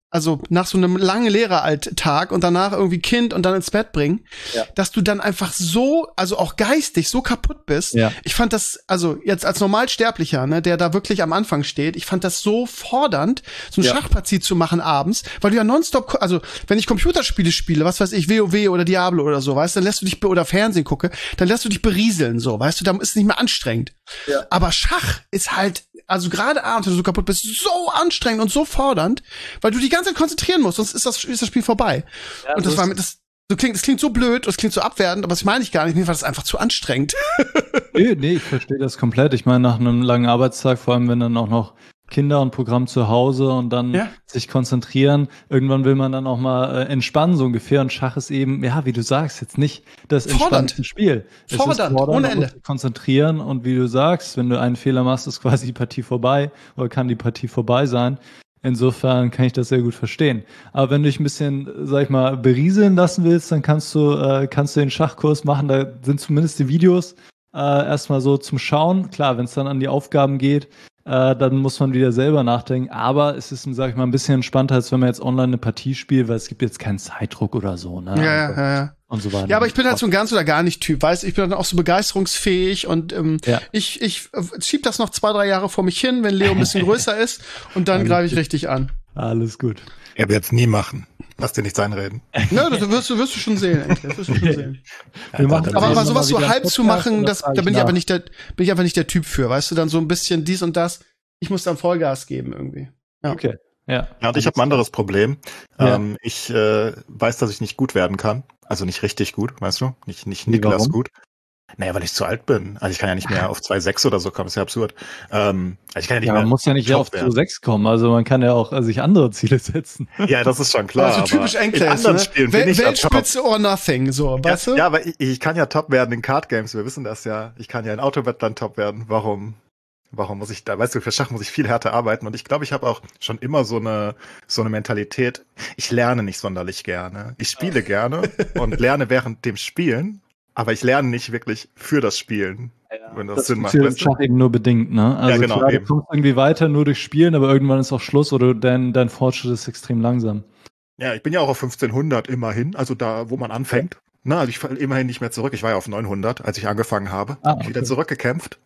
also nach so einem langen Lehreralltag und danach irgendwie Kind und dann ins Bett bringen, ja. dass du dann einfach so, also auch geistig so kaputt bist. Ja. Ich fand das, also jetzt als Normalsterblicher, ne, der da wirklich am Anfang steht, ich fand das so fordernd, so ein ja. Schachpartie zu machen abends, weil du ja nonstop, also wenn ich Computerspiele spiele, was weiß ich, WoW oder Diablo oder so, weißt du, dann lässt du dich, oder Fernsehen gucke, dann lässt du dich berieseln, so, weißt du, dann ist es nicht mehr anstrengend. Ja. Aber Schach ist halt, also gerade abends, wenn du so kaputt bist, so anstrengend und so fordernd, weil du die ganze Zeit konzentrieren musst, sonst ist das, ist das Spiel vorbei. Ja, und das so war mit, das, so klingt, das klingt so blöd, das klingt so abwertend, aber das meine ich gar nicht. Mir war das einfach zu anstrengend. nee, nee, ich verstehe das komplett. Ich meine, nach einem langen Arbeitstag, vor allem wenn dann auch noch Kinder und Programm zu Hause und dann ja. sich konzentrieren. Irgendwann will man dann auch mal äh, entspannen, so ungefähr. Und Schach ist eben, ja, wie du sagst, jetzt nicht das entspannte Spiel. Fordernd, es ist fordernd, ohne Ende. Konzentrieren und wie du sagst, wenn du einen Fehler machst, ist quasi die Partie vorbei oder kann die Partie vorbei sein. Insofern kann ich das sehr gut verstehen. Aber wenn du dich ein bisschen, sag ich mal, berieseln lassen willst, dann kannst du, äh, kannst du den Schachkurs machen. Da sind zumindest die Videos äh, erstmal so zum Schauen. Klar, wenn es dann an die Aufgaben geht, Äh, dann muss man wieder selber nachdenken. Aber es ist, sag ich mal, ein bisschen entspannter, als wenn man jetzt online eine Partie spielt, weil es gibt jetzt keinen Zeitdruck oder so, ne? Ja, ja, ja. Und so weiter. Ja, aber ich bin halt so ein ganz oder gar nicht Typ, weißt du, ich bin dann auch so begeisterungsfähig und ähm, ja. ich, ich schieb das noch zwei, drei Jahre vor mich hin, wenn Leo ein bisschen größer ist und dann greife ich richtig an. Alles gut. Er wird es nie machen. Lass dir nichts einreden. Ja, das wirst du, wirst du schon sehen, ey. Das wirst du schon sehen. Wir machen aber, aber sowas so halb zu machen, das, da bin ich aber nicht der, bin ich einfach nicht der Typ für, weißt du, dann so ein bisschen dies und das. Ich muss dann Vollgas geben irgendwie. Ja. Okay. Ja. Ja, und ich habe ein anderes Problem. Ja. Ähm, ich äh, weiß, dass ich nicht gut werden kann. Also nicht richtig gut, weißt du? Nicht, nicht Niklas Warum? gut. Naja, weil ich zu alt bin. Also ich kann ja nicht mehr auf zwei Komma sechs oder so kommen. Das ist ja absurd. Ähm, also ich kann ja nicht ja, mehr man muss ja nicht auf zwei Komma sechs kommen. Also man kann ja auch also sich andere Ziele setzen. Ja, das ist schon klar. Also typisch Enkles, in anderen ne? Spielen bin ich Weltspitze or nothing, so, weißt ja, du? Ja, aber ich, ich kann ja top werden in Card Games. Wir wissen das ja. Ich kann ja in Autowettland top werden. Warum? Warum muss ich da, weißt du, für Schach muss ich viel härter arbeiten und ich glaube, ich habe auch schon immer so eine so eine Mentalität, ich lerne nicht sonderlich gerne. Ich spiele gerne und lerne während dem Spielen, aber ich lerne nicht wirklich für das Spielen, ja, wenn das, das Sinn macht. Das Schach eben nur bedingt, ne? Also ja, genau, klar, eben. Du kommst irgendwie weiter nur durch Spielen, aber irgendwann ist auch Schluss oder dein, dein Fortschritt ist extrem langsam. Ja, ich bin ja auch auf fünfzehnhundert immerhin, also da, wo man anfängt. Na, also ich falle immerhin nicht mehr zurück. Ich war ja auf neunhundert, als ich angefangen habe. Ah, okay. Wieder zurückgekämpft.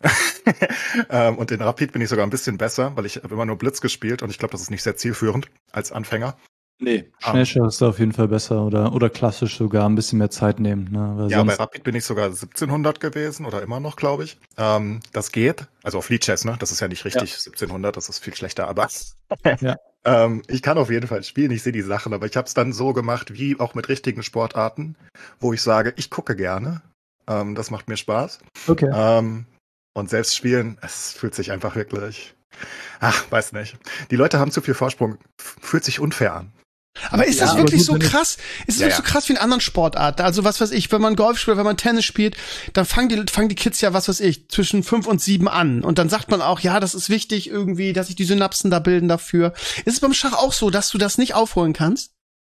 ähm, und in Rapid bin ich sogar ein bisschen besser, weil ich habe immer nur Blitz gespielt und ich glaube, das ist nicht sehr zielführend als Anfänger. Nee, Schnellschach ist da auf jeden Fall besser oder, oder klassisch sogar ein bisschen mehr Zeit nehmen. Ne? Weil ja, bei Rapid bin ich sogar siebzehnhundert gewesen oder immer noch, glaube ich. Ähm, das geht. Also auf Lead Chess, ne? Das ist ja nicht richtig ja. siebzehnhundert, das ist viel schlechter, aber ja. ähm, ich kann auf jeden Fall spielen, ich sehe die Sachen, aber ich habe es dann so gemacht, wie auch mit richtigen Sportarten, wo ich sage, ich gucke gerne. Ähm, das macht mir Spaß. Okay. Ähm, und selbst spielen, es fühlt sich einfach wirklich, ach, weiß nicht. Die Leute haben zu viel Vorsprung, fühlt sich unfair an. Aber ist ja, das wirklich so krass? Ist es ja, wirklich so krass wie in anderen Sportarten? Also was weiß ich, wenn man Golf spielt, wenn man Tennis spielt, dann fangen die, fangen die Kids ja, was weiß ich, zwischen fünf und sieben an. Und dann sagt man auch, ja, das ist wichtig irgendwie, dass sich die Synapsen da bilden dafür. Ist es beim Schach auch so, dass du das nicht aufholen kannst?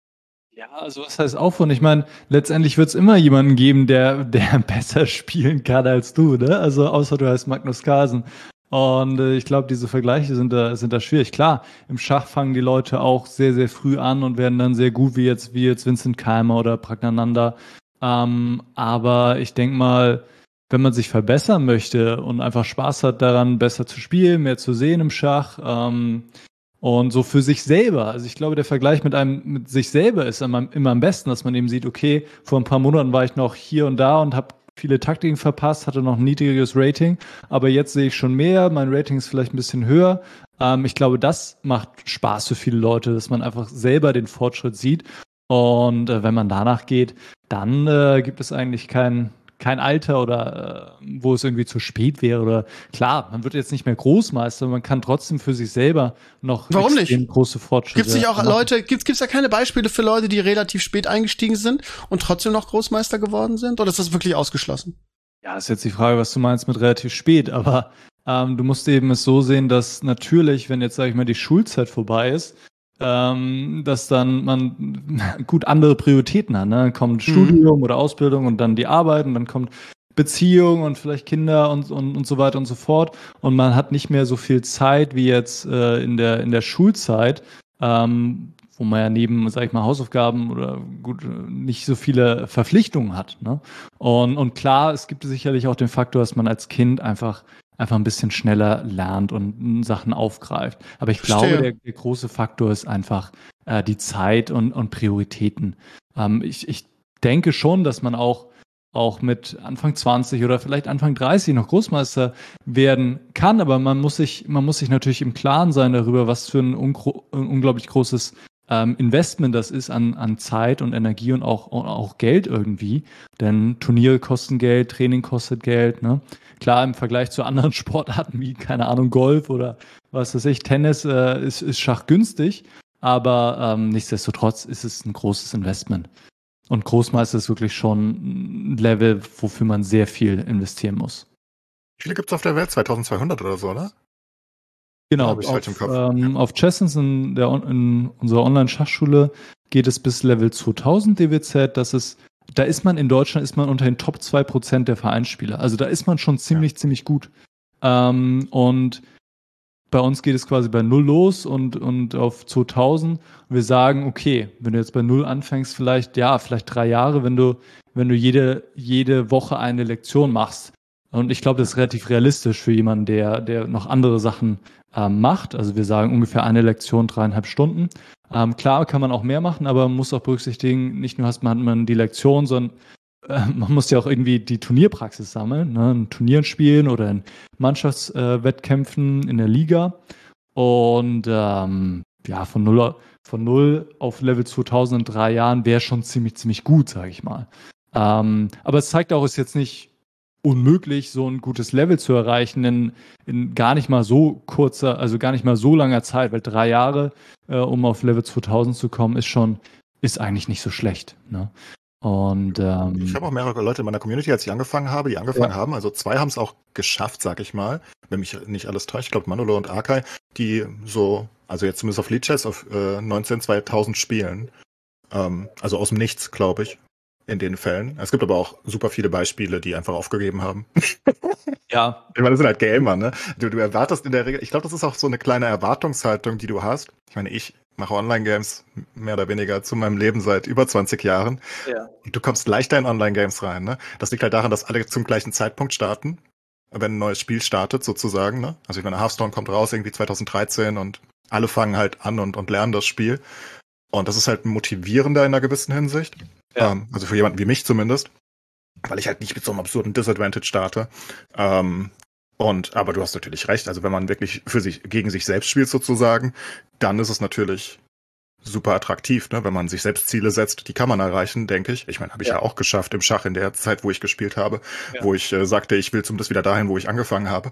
Ja, also was heißt aufholen? Ich meine, letztendlich wird es immer jemanden geben, der, der besser spielen kann als du, ne? Also außer du heißt Magnus Carlsen. Und äh, ich glaube, diese Vergleiche sind da, sind da schwierig. Klar, im Schach fangen die Leute auch sehr, sehr früh an und werden dann sehr gut, wie jetzt, wie jetzt Vincent Keimer oder Pragnananda. Ähm, aber ich denke mal, wenn man sich verbessern möchte und einfach Spaß hat daran, besser zu spielen, mehr zu sehen im Schach, ähm, und so für sich selber. Also ich glaube, der Vergleich mit einem, mit sich selber ist immer, immer am besten, dass man eben sieht, okay, vor ein paar Monaten war ich noch hier und da und habe viele Taktiken verpasst, hatte noch ein niedriges Rating, aber jetzt sehe ich schon mehr, mein Rating ist vielleicht ein bisschen höher. Ähm, ich glaube, das macht Spaß für viele Leute, dass man einfach selber den Fortschritt sieht und äh, wenn man danach geht, dann äh, gibt es eigentlich kein, kein Alter oder äh, wo es irgendwie zu spät wäre oder klar, man wird jetzt nicht mehr Großmeister, man kann trotzdem für sich selber noch Warum nicht? große Fortschritte Gibt es nicht auch machen. Leute, gibt es da keine Beispiele für Leute, die relativ spät eingestiegen sind und trotzdem noch Großmeister geworden sind? Oder ist das wirklich ausgeschlossen? Ja, ist jetzt die Frage, was du meinst mit relativ spät, aber ähm, du musst eben es so sehen, dass natürlich, wenn jetzt, sag ich mal, die Schulzeit vorbei ist, ähm, dass dann man gut andere Prioritäten hat. Ne? Dann kommt mhm. Studium oder Ausbildung und dann die Arbeit und dann kommt Beziehung und vielleicht Kinder und, und, und so weiter und so fort. Und man hat nicht mehr so viel Zeit wie jetzt äh, in der, in der Schulzeit, ähm, wo man ja neben, sag ich mal, Hausaufgaben oder gut, nicht so viele Verpflichtungen hat. Ne? Und, und klar, es gibt sicherlich auch den Faktor, dass man als Kind einfach einfach ein bisschen schneller lernt und Sachen aufgreift. Aber ich Verstehe. glaube, der, der große Faktor ist einfach äh, die Zeit und, und Prioritäten. Ähm, ich, ich denke schon, dass man auch, auch mit Anfang zwanzig oder vielleicht Anfang dreißig noch Großmeister werden kann, aber man muss sich, man muss sich natürlich im Klaren sein darüber, was für ein, ungro- ein unglaublich großes ähm, Investment das ist an, an Zeit und Energie und auch, und auch Geld irgendwie. Denn Turniere kosten Geld, Training kostet Geld, ne? Klar, im Vergleich zu anderen Sportarten wie, keine Ahnung, Golf oder was weiß ich, Tennis, äh, ist, ist Schach günstig, aber ähm, nichtsdestotrotz ist es ein großes Investment. Und Großmeister ist wirklich schon ein Level, wofür man sehr viel investieren muss. Wie viele gibt es auf der Welt? zweitausendzweihundert oder so, oder? Genau, Hab ich falsch im auf, Kopf. ähm, auf Chessens in, der, in unserer Online-Schachschule geht es bis Level zweitausend D W Z. Das ist, da ist man in Deutschland ist man unter den Top zwei Prozent der Vereinsspieler. Also da ist man schon ziemlich, ja. ziemlich gut. Ähm, und bei uns geht es quasi bei null los und, und auf zweitausend. Wir sagen, okay, wenn du jetzt bei null anfängst, vielleicht, ja, vielleicht drei Jahre, wenn du, wenn du jede, jede Woche eine Lektion machst. Und ich glaube, das ist relativ realistisch für jemanden, der, der noch andere Sachen ähm, macht. Also wir sagen ungefähr eine Lektion, dreieinhalb Stunden. Ähm, klar kann man auch mehr machen, aber man muss auch berücksichtigen, nicht nur hat man, hat man die Lektion, sondern äh, man muss ja auch irgendwie die Turnierpraxis sammeln, ne? In Turnieren spielen oder in Mannschaftswettkämpfen äh, in der Liga. Und ähm, ja, von null, von null auf Level zweitausend in drei Jahren wäre schon ziemlich, ziemlich gut, sage ich mal. Ähm, aber es zeigt auch, es ist jetzt nicht unmöglich, so ein gutes Level zu erreichen in, in gar nicht mal so kurzer, also gar nicht mal so langer Zeit, weil drei Jahre, äh, um auf Level zweitausend zu kommen, ist schon, ist eigentlich nicht so schlecht. Ne? Und ähm, ich habe auch mehrere Leute in meiner Community, als ich angefangen habe, die angefangen ja. haben. Also zwei haben es auch geschafft, sag ich mal, wenn mich nicht alles täuscht. Ich glaube, Manolo und Arkai, die so, also jetzt zumindest auf Lead Chess auf äh, neunzehn zweitausend spielen. Ähm, also aus dem Nichts, glaube ich. In den Fällen. Es gibt aber auch super viele Beispiele, die einfach aufgegeben haben. Ja. Ich meine, das sind halt Gamer, ne? Du, du erwartest in der Regel, ich glaube, das ist auch so eine kleine Erwartungshaltung, die du hast. Ich meine, ich mache Online-Games mehr oder weniger zu meinem Leben seit über zwanzig Jahren. Ja. Und du kommst leichter in Online-Games rein, ne? Das liegt halt daran, dass alle zum gleichen Zeitpunkt starten, wenn ein neues Spiel startet, sozusagen, ne? Also ich meine, Hearthstone kommt raus irgendwie zweitausenddreizehn und alle fangen halt an und, und lernen das Spiel. Und das ist halt motivierender in einer gewissen Hinsicht. Ja. Ähm, also für jemanden wie mich zumindest. Weil ich halt nicht mit so einem absurden Disadvantage starte. Ähm, und, aber du hast natürlich recht. Also wenn man wirklich für sich, gegen sich selbst spielt sozusagen, dann ist es natürlich super attraktiv, ne? Wenn man sich selbst Ziele setzt, die kann man erreichen, denke ich. Ich meine, habe ich ja. ja auch geschafft im Schach in der Zeit, wo ich gespielt habe, ja. wo ich äh, sagte, ich will zumindest wieder dahin, wo ich angefangen habe.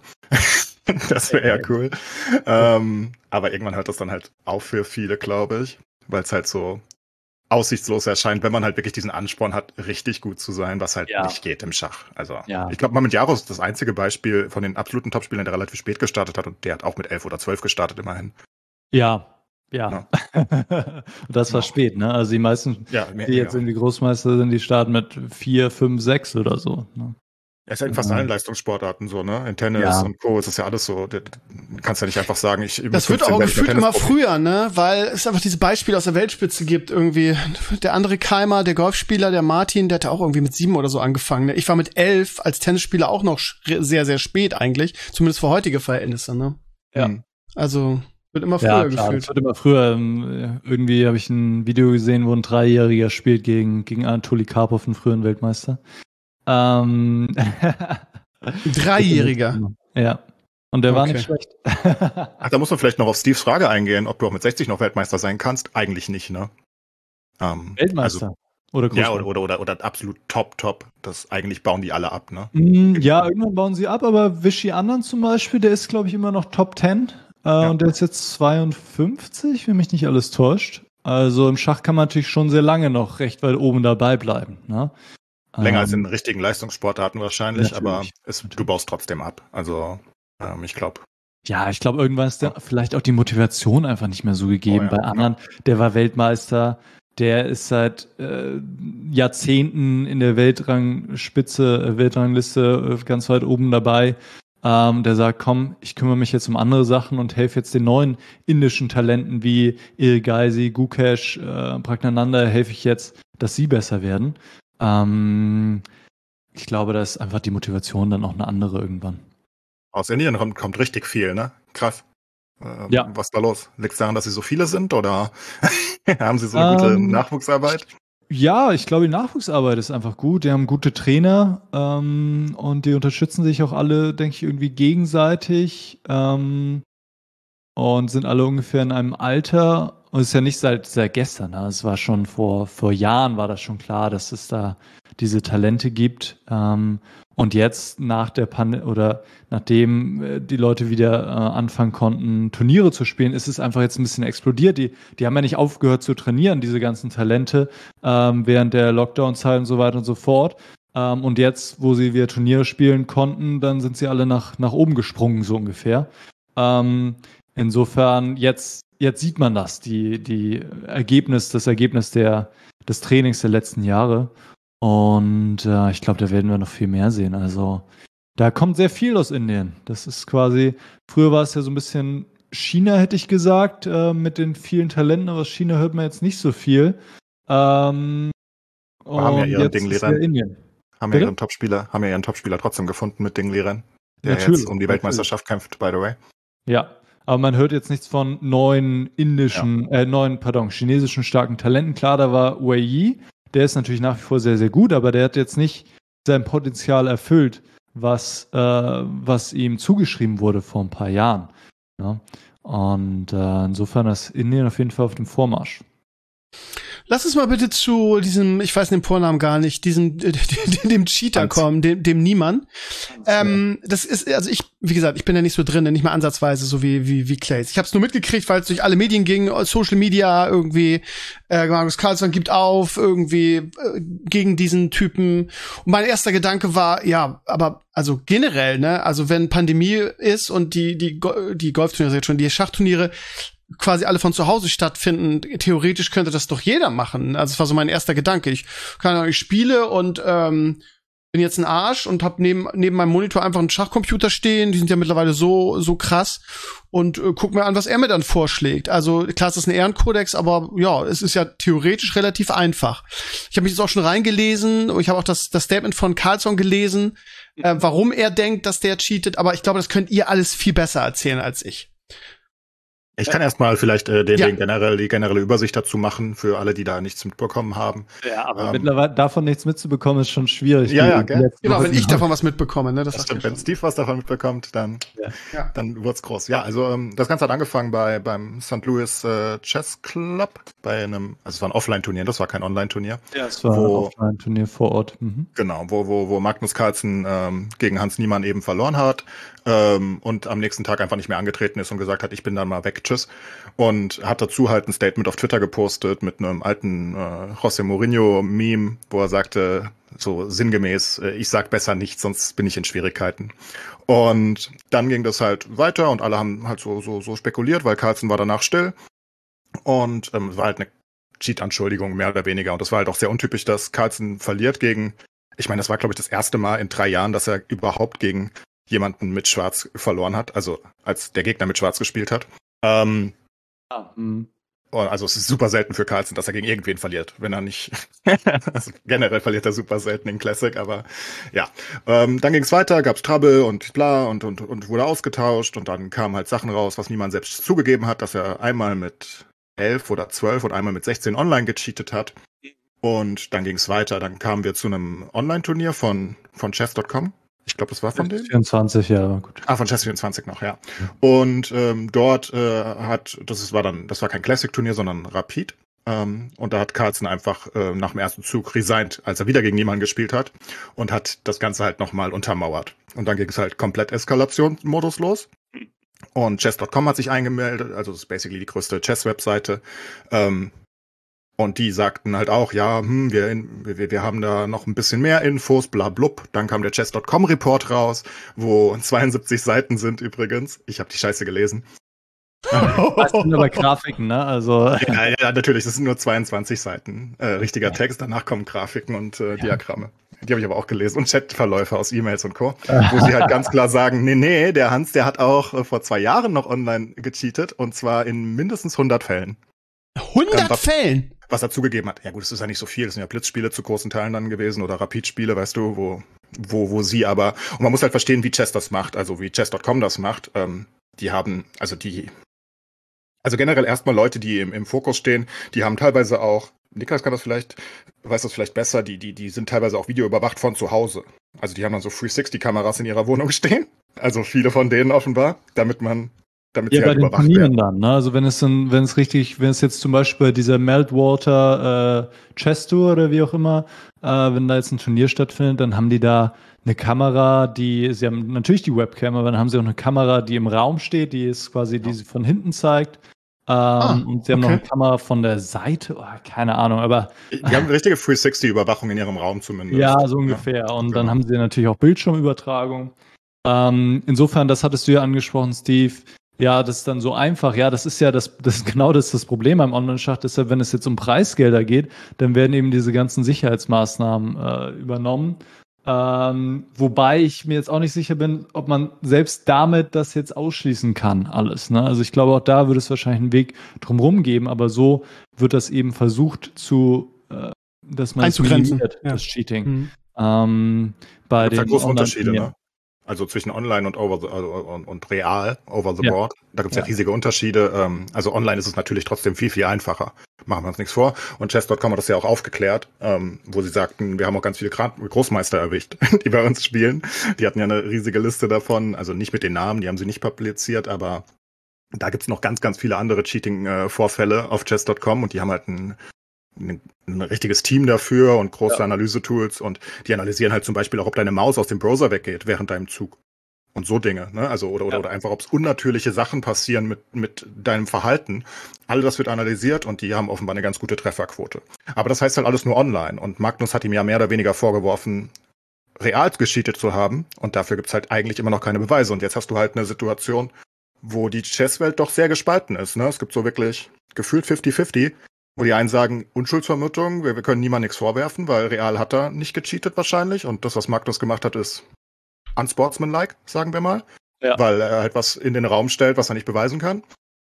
Das wäre eher cool. Ja. Ähm, aber irgendwann hört das dann halt auf für viele, glaube ich. Weil es halt so aussichtslos erscheint, wenn man halt wirklich diesen Ansporn hat, richtig gut zu sein, was halt ja. nicht geht im Schach. Also ja. ich glaube, Mamedjaro ist das einzige Beispiel von den absoluten Topspielern, der relativ spät gestartet hat und der hat auch mit elf oder zwölf gestartet immerhin. Ja, ja. ja. Das war ja. spät, ne? Also die meisten, ja, mehr, die jetzt irgendwie Großmeister sind, die starten mit vier, fünf, sechs oder so. Ne? Ja, ist ja in fast allen Leistungssportarten so, ne? In Tennis ja. und Co. ist das ja alles so. Du kannst ja nicht einfach sagen, ich. Das wird auch gefühlt immer früher, ne? Weil es einfach diese Beispiele aus der Weltspitze gibt. Irgendwie der andere Keimer, der Golfspieler, der Martin, der hat auch irgendwie mit sieben oder so angefangen. Ne? Ich war mit elf als Tennisspieler auch noch sehr, sehr spät eigentlich. Zumindest für heutige Verhältnisse, ne? Ja. Also wird immer früher ja, klar, gefühlt. Es wird immer früher. Irgendwie habe ich ein Video gesehen, wo ein Dreijähriger spielt gegen, gegen Anatoli Karpov, einen früheren Weltmeister. Ähm, Dreijähriger. Ja. Und der okay. war nicht schlecht. Ach, da muss man vielleicht noch auf Steves Frage eingehen, ob du auch mit sechzig noch Weltmeister sein kannst. Eigentlich nicht, ne? Ähm, Weltmeister? Also, oder ja, oder, oder, oder, oder absolut top, top. Das eigentlich bauen die alle ab, ne? Mm, ja, irgendwann bauen sie ab, aber Vichy Anand zum Beispiel, der ist, glaube ich, immer noch Top zehn. Äh, ja. Und der ist jetzt zweiundfünfzig, wenn mich nicht alles täuscht. Also im Schach kann man natürlich schon sehr lange noch recht weit oben dabei bleiben, ne? Länger ähm, als in richtigen Leistungssportarten wahrscheinlich, natürlich. aber es, du baust trotzdem ab. Also ähm, ich glaube. Ja, ich glaube, irgendwann ist da vielleicht auch die Motivation einfach nicht mehr so gegeben. Oh, ja, Bei anderen, ja. der war Weltmeister, der ist seit äh, Jahrzehnten in der Weltrangspitze, äh, Weltrangliste äh, ganz weit oben dabei. ähm, der sagt, komm, ich kümmere mich jetzt um andere Sachen und helfe jetzt den neuen indischen Talenten wie Irgaisi, Gukesh, äh, Pragnananda, helfe ich jetzt, dass sie besser werden. Ähm, ich glaube, da ist einfach die Motivation dann auch eine andere irgendwann. Aus Indien kommt, kommt richtig viel, ne? Krass. Ähm, Ja. Was ist da los? Liegt es daran, dass sie so viele sind oder haben sie so eine gute Ähm, Nachwuchsarbeit? Ja, ich glaube, die Nachwuchsarbeit ist einfach gut. Die haben gute Trainer ähm, und die unterstützen sich auch alle, denke ich, irgendwie gegenseitig ähm, und sind alle ungefähr in einem Alter. Und es ist ja nicht seit, seit gestern. Ne? Es war schon vor, vor Jahren war das schon klar, dass es da diese Talente gibt. Ähm, und jetzt nach der Pandemie oder nachdem äh, die Leute wieder äh, anfangen konnten, Turniere zu spielen, ist es einfach jetzt ein bisschen explodiert. Die, die haben ja nicht aufgehört zu trainieren, diese ganzen Talente, ähm, während der Lockdown-Zeit und so weiter und so fort. Ähm, und jetzt, wo sie wieder Turniere spielen konnten, dann sind sie alle nach, nach oben gesprungen, so ungefähr. Ähm, insofern, jetzt, jetzt sieht man das, die, die Ergebnis, das Ergebnis der, des Trainings der letzten Jahre. Und äh, ich glaube, da werden wir noch viel mehr sehen. Also da kommt sehr viel aus Indien. Das ist quasi, früher war es ja so ein bisschen China, hätte ich gesagt, äh, mit den vielen Talenten, aber aus China hört man jetzt nicht so viel. Ähm, haben ja und ihren jetzt Ding ist Liren. ja Indien. Haben ja Bitte? ihren Topspieler, haben ja ihren Topspieler trotzdem gefunden mit Ding Liren, der Natürlich, jetzt um die natürlich. Weltmeisterschaft kämpft, by the way. Ja, aber man hört jetzt nichts von neuen indischen, äh, neuen, pardon, chinesischen starken Talenten. Klar, da war Wei Yi, der ist natürlich nach wie vor sehr, sehr gut, aber der hat jetzt nicht sein Potenzial erfüllt, was, äh, was ihm zugeschrieben wurde vor ein paar Jahren. Ja? Und äh, insofern ist Indien auf jeden Fall auf dem Vormarsch. Lass uns mal bitte zu diesem, ich weiß den Vornamen gar nicht, diesem, dem Cheater Hans. kommen, dem, dem Niemann. Ähm, das ist, also ich, wie gesagt, ich bin ja nicht so drin, nicht mal ansatzweise so wie, wie, wie Clays. Ich habe es nur mitgekriegt, weil es durch alle Medien ging, Social Media irgendwie, äh, Magnus Carlsson gibt auf, irgendwie äh, gegen diesen Typen. Und mein erster Gedanke war, ja, aber also generell, ne, also wenn Pandemie ist und die, die, Go- die Golfturniere jetzt schon, die Schachturniere quasi alle von zu Hause stattfinden, theoretisch könnte das doch jeder machen. Also das war so mein erster Gedanke. Ich kann auch, ich spiele und ähm, bin jetzt ein Arsch und hab neben neben meinem Monitor einfach einen Schachcomputer stehen. Die sind ja mittlerweile so so krass und äh, guck mir an, was er mir dann vorschlägt. Also klar, es ist ein Ehrenkodex, aber ja, es ist ja theoretisch relativ einfach. Ich habe mich jetzt auch schon reingelesen und ich habe auch das das Statement von Carlsson gelesen, äh, warum er denkt, dass der cheatet. Aber ich glaube, das könnt ihr alles viel besser erzählen als ich. Ich kann erstmal vielleicht äh, den, Ja. den generell, die generelle Übersicht dazu machen, für alle, die da nichts mitbekommen haben. Ja, aber Ähm, mittlerweile davon nichts mitzubekommen, ist schon schwierig. Ja, Die- ja, die gell? letzten Genau, wenn Wochen- ich davon was mitbekomme, ne, das, Das sagt stimmt, mir wenn schon. Steve was davon mitbekommt, dann, Ja. dann wird's groß. Ja, also ähm, das Ganze hat angefangen bei beim Sankt Louis äh, Chess Club, bei einem, also es war ein Offline-Turnier, das war kein Online-Turnier. Ja, es war Wo- ein Offline-Turnier vor Ort. Mhm. Genau, wo, wo, wo Magnus Carlsen ähm, gegen Hans Niemann eben verloren hat ähm, und am nächsten Tag einfach nicht mehr angetreten ist und gesagt hat, ich bin dann mal weg, tschüss. Und hat dazu halt ein Statement auf Twitter gepostet mit einem alten äh, José Mourinho-Meme, wo er sagte, so sinngemäß, äh, ich sag besser nichts, sonst bin ich in Schwierigkeiten. Und dann ging das halt weiter und alle haben halt so, so, so spekuliert, weil Carlsen war danach still. Und ähm, war halt eine Cheat-Anschuldigung, mehr oder weniger. Und das war halt auch sehr untypisch, dass Carlsen verliert gegen, ich meine, das war, glaube ich, das erste Mal in drei Jahren, dass er überhaupt gegen jemanden mit Schwarz verloren hat, also als der Gegner mit Schwarz gespielt hat. Ähm, Mhm. also es ist super selten für Carlsen, dass er gegen irgendwen verliert, wenn er nicht, also generell verliert er super selten in Classic, aber ja. Ähm, dann ging es weiter, gab's Trouble und bla und, und, und wurde ausgetauscht und dann kamen halt Sachen raus, was niemand selbst zugegeben hat, dass er einmal mit elf oder zwölf und einmal mit sechzehn online gecheatet hat. Und dann ging es weiter. Dann kamen wir zu einem Online-Turnier von, von chess Punkt com. Ich glaube, das war von denen. vierundzwanzig, ja, gut. Ah, von chess vierundzwanzig noch, ja. Und ähm, dort äh, hat, das ist, war dann, das war kein Classic-Turnier, sondern Rapid. Ähm, und da hat Carlsen einfach äh, nach dem ersten Zug resigned, als er wieder gegen jemanden gespielt hat und hat das Ganze halt nochmal untermauert. Und dann ging es halt komplett Eskalationsmodus los. Und chess Punkt com hat sich eingemeldet, also das ist basically die größte Chess-Webseite. Ähm, und die sagten halt auch, ja, hm, wir, wir, wir haben da noch ein bisschen mehr Infos, bla blub. Dann kam der chess Punkt com Report raus, wo zweiundsiebzig Seiten sind übrigens. Ich habe die Scheiße gelesen. Das sind aber Grafiken, ne? Also. Ja, ja, natürlich, das sind nur zweiundzwanzig Seiten. Äh, richtiger ja. Text, danach kommen Grafiken und äh, Diagramme. Die habe ich aber auch gelesen. Und Chatverläufe aus E-Mails und Co. Wo sie halt ganz klar sagen, nee, nee, der Hans, der hat auch äh, vor zwei Jahren noch online gecheatet. Und zwar in mindestens hundert Fällen. hundert was, Fällen? Was er zugegeben hat. Ja gut, das ist ja nicht so viel. Das sind ja Blitzspiele zu großen Teilen dann gewesen oder Rapid-Spiele, weißt du, wo, wo, wo sie aber... Und man muss halt verstehen, wie Chess das macht, also wie chess Punkt com das macht. Ähm, die haben, also die... Also generell erstmal Leute, die im, im Fokus stehen, die haben teilweise auch, Niklas kann das vielleicht, weiß das vielleicht besser, die, die, die sind teilweise auch videoüberwacht von zu Hause. Also die haben dann so dreihundertsechzig-Kameras in ihrer Wohnung stehen. Also viele von denen offenbar, damit man, damit ja, sie halt bei den überwacht Turnieren werden. Dann, ne? Also wenn es dann, wenn es richtig, wenn es jetzt zum Beispiel bei dieser Meltwater äh, Chess Tour oder wie auch immer, äh, wenn da jetzt ein Turnier stattfindet, dann haben die da eine Kamera, die, sie haben natürlich die Webcam, aber dann haben sie auch eine Kamera, die im Raum steht, die ist quasi, die sie von hinten zeigt. Ähm, ah, und sie haben okay. noch eine Kamera von der Seite, oh, keine Ahnung, aber... Die haben eine richtige dreihundertsechzig-Überwachung in ihrem Raum zumindest. Ja, so ungefähr. Ja. Und genau. Dann haben sie natürlich auch Bildschirmübertragung. Ähm, insofern, das hattest du ja angesprochen, Steve. Ja, das ist dann so einfach. Ja, das ist ja das, das ist genau das, das Problem beim Online-Schach. Deshalb, wenn es jetzt um Preisgelder geht, dann werden eben diese ganzen Sicherheitsmaßnahmen äh, übernommen. Ähm, wobei ich mir jetzt auch nicht sicher bin, ob man selbst damit das jetzt ausschließen kann, alles. Ne? Also ich glaube, auch da würde es wahrscheinlich einen Weg drumherum geben, aber so wird das eben versucht zu, äh, dass man es minimiert, ja. das Cheating. Mhm. Ähm, bei den da große Unterschiede, ne? Also zwischen Online und over the, also, und, und real, over the ja. board. Da gibt es ja. ja riesige Unterschiede. Also online ist es natürlich trotzdem viel, viel einfacher. Machen wir uns nichts vor. Und chess Punkt com hat das ja auch aufgeklärt, ähm, wo sie sagten, wir haben auch ganz viele Großmeister erwischt, die bei uns spielen. Die hatten ja eine riesige Liste davon. Also nicht mit den Namen, die haben sie nicht publiziert, aber da gibt's noch ganz, ganz viele andere Cheating-Vorfälle auf chess Punkt com und die haben halt ein Ein, ein richtiges Team dafür und große ja. Analysetools und die analysieren halt zum Beispiel auch, ob deine Maus aus dem Browser weggeht während deinem Zug und so Dinge, ne? Also oder oder, ja. oder einfach, ob es unnatürliche Sachen passieren mit mit deinem Verhalten. All das wird analysiert und die haben offenbar eine ganz gute Trefferquote. Aber das heißt halt alles nur online und Magnus hat ihm ja mehr oder weniger vorgeworfen, real gecheatet zu haben und dafür gibt's halt eigentlich immer noch keine Beweise und jetzt hast du halt eine Situation, wo die Chesswelt doch sehr gespalten ist, ne? Es gibt so wirklich gefühlt fifty fifty. Wo die einen sagen, Unschuldsvermutung, wir, wir können niemandem nichts vorwerfen, weil Real hat da nicht gecheatet wahrscheinlich. Und das, was Magnus gemacht hat, ist unsportsmanlike, sagen wir mal. Ja. Weil er halt was in den Raum stellt, was er nicht beweisen kann.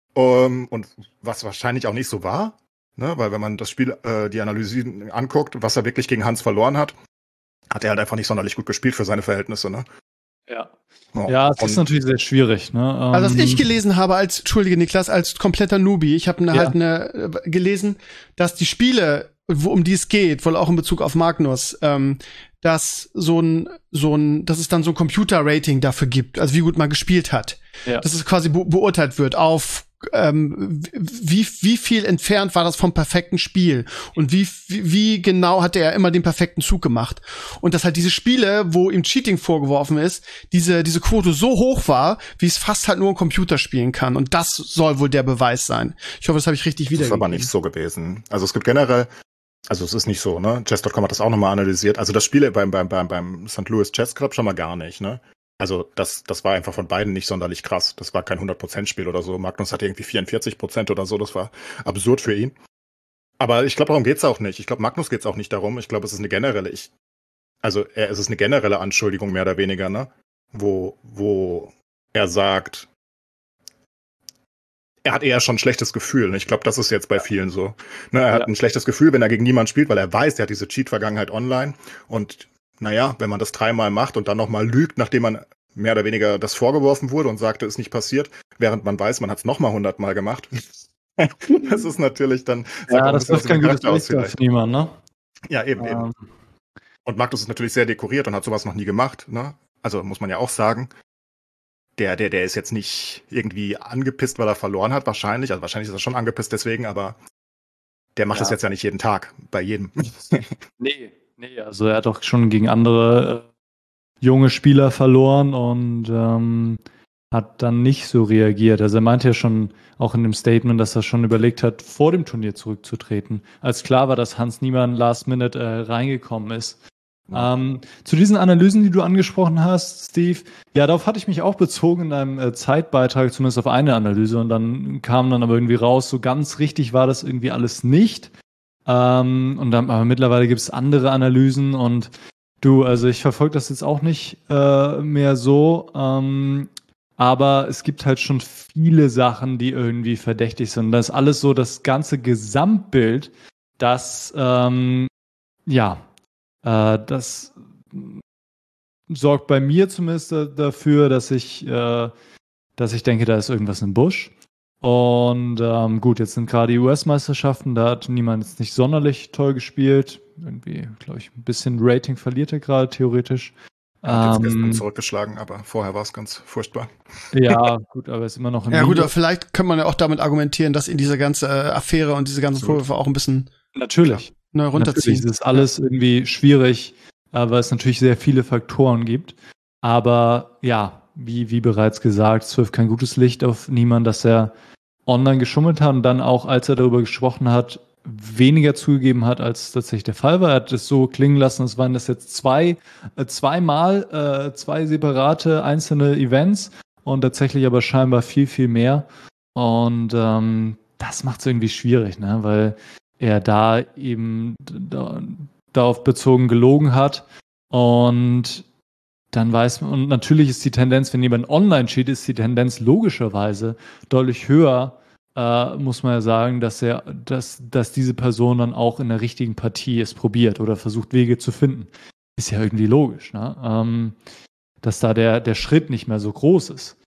Um, und was wahrscheinlich auch nicht so war. Ne? Weil wenn man das Spiel, äh, die Analysen anguckt, was er wirklich gegen Hans verloren hat, hat er halt einfach nicht sonderlich gut gespielt für seine Verhältnisse. Ne? Ja. Ja, ja, es ist natürlich sehr schwierig. Ne? Also was ich gelesen habe als, Entschuldige Niklas, als kompletter Newbie, ich habe ne, ja. halt eine, gelesen, dass die Spiele, wo, um die es geht, wohl auch in Bezug auf Magnus, ähm, dass so ein, so ein, dass es dann so ein Computer-Rating dafür gibt, also wie gut man gespielt hat. Ja. Dass es quasi be- beurteilt wird auf ähm, wie wie viel entfernt war das vom perfekten Spiel und wie wie, wie genau hat er immer den perfekten Zug gemacht und dass halt diese Spiele, wo ihm Cheating vorgeworfen ist, diese diese Quote so hoch war, wie es fast halt nur ein Computer spielen kann und das soll wohl der Beweis sein. Ich hoffe, das habe ich richtig wiedergegeben. Das ist aber nicht so gewesen. Also es gibt generell, also es ist nicht so, ne? chess Punkt com hat das auch nochmal analysiert. Also das Spiel beim beim beim beim Sankt Louis Chess Club schon mal gar nicht, ne? Also das das war einfach von beiden nicht sonderlich krass. Das war kein hundert Prozent Spiel oder so. Magnus hatte irgendwie vierundvierzig Prozent oder so. Das war absurd für ihn. Aber ich glaube, darum geht's auch nicht. Ich glaube, Magnus geht's auch nicht darum. Ich glaube, es ist eine generelle, ich, also er, es ist eine generelle Anschuldigung mehr oder weniger, ne? Wo wo er sagt, er hat eher schon ein schlechtes Gefühl. Ich glaube, das ist jetzt bei vielen so. Ne, er hat ja. ein schlechtes Gefühl, wenn er gegen niemanden spielt, weil er weiß, er hat diese Cheat-Vergangenheit online und naja, wenn man das dreimal macht und dann nochmal lügt, nachdem man mehr oder weniger das vorgeworfen wurde und sagte, ist nicht passiert, während man weiß, man hat es nochmal hundertmal gemacht. Das ist natürlich dann... Ja, das ist kein gutes Bild für niemanden, ne? Ja, eben, ähm. eben. Und Magnus ist natürlich sehr dekoriert und hat sowas noch nie gemacht, ne? Also muss man ja auch sagen. Der, der, der ist jetzt nicht irgendwie angepisst, weil er verloren hat, wahrscheinlich. Also wahrscheinlich ist er schon angepisst deswegen, aber der macht ja. das jetzt ja nicht jeden Tag, bei jedem. Nee. Nee, also er hat auch schon gegen andere äh, junge Spieler verloren und ähm, hat dann nicht so reagiert. Also er meinte ja schon auch in dem Statement, dass er schon überlegt hat, vor dem Turnier zurückzutreten. Als klar war, dass Hans Niemann last minute äh, reingekommen ist. Ja. Ähm, zu diesen Analysen, die du angesprochen hast, Steve, ja, darauf hatte ich mich auch bezogen in einem äh, Zeitbeitrag, zumindest auf eine Analyse, und dann kam dann aber irgendwie raus, so ganz richtig war das irgendwie alles nicht. Ähm, und dann, aber mittlerweile gibt es andere Analysen und du, also ich verfolge das jetzt auch nicht äh, mehr so, ähm, aber es gibt halt schon viele Sachen, die irgendwie verdächtig sind. Das ist alles so das ganze Gesamtbild, das, ähm, ja, äh, das sorgt bei mir zumindest dafür, dass ich, äh, dass ich denke, da ist irgendwas im Busch. Und ähm, gut, jetzt sind gerade die U S-Meisterschaften, da hat niemand jetzt nicht sonderlich toll gespielt. Irgendwie, glaube ich, ein bisschen Rating verliert er gerade theoretisch. Er hat jetzt Ähm, gestern zurückgeschlagen, aber vorher war es ganz furchtbar. Ja, gut, aber er ist immer noch im Ja gut, Minus. aber vielleicht kann man ja auch damit argumentieren, dass ihn diese ganze äh, Affäre und diese ganzen Absolut. Vorwürfe auch ein bisschen Natürlich. ne, runterziehen. Natürlich, es ist alles irgendwie schwierig, äh, weil es natürlich sehr viele Faktoren gibt. Aber ja, wie, wie bereits gesagt, es wirft kein gutes Licht auf niemanden, dass er online geschummelt hat und dann auch, als er darüber gesprochen hat, weniger zugegeben hat, als tatsächlich der Fall war. Er hat es so klingen lassen, es waren das jetzt zwei, äh, zweimal, äh, zwei separate einzelne Events und tatsächlich aber scheinbar viel, viel mehr. Und ähm, das macht es irgendwie schwierig, ne? Weil er da eben da, darauf bezogen gelogen hat. Und dann weiß man, und natürlich ist die Tendenz, wenn jemand online cheat, ist die Tendenz logischerweise deutlich höher, äh, muss man ja sagen, dass er, dass, dass diese Person dann auch in der richtigen Partie es probiert oder versucht, Wege zu finden. Ist ja irgendwie logisch, ne? Ähm, dass da der, der Schritt nicht mehr so groß ist.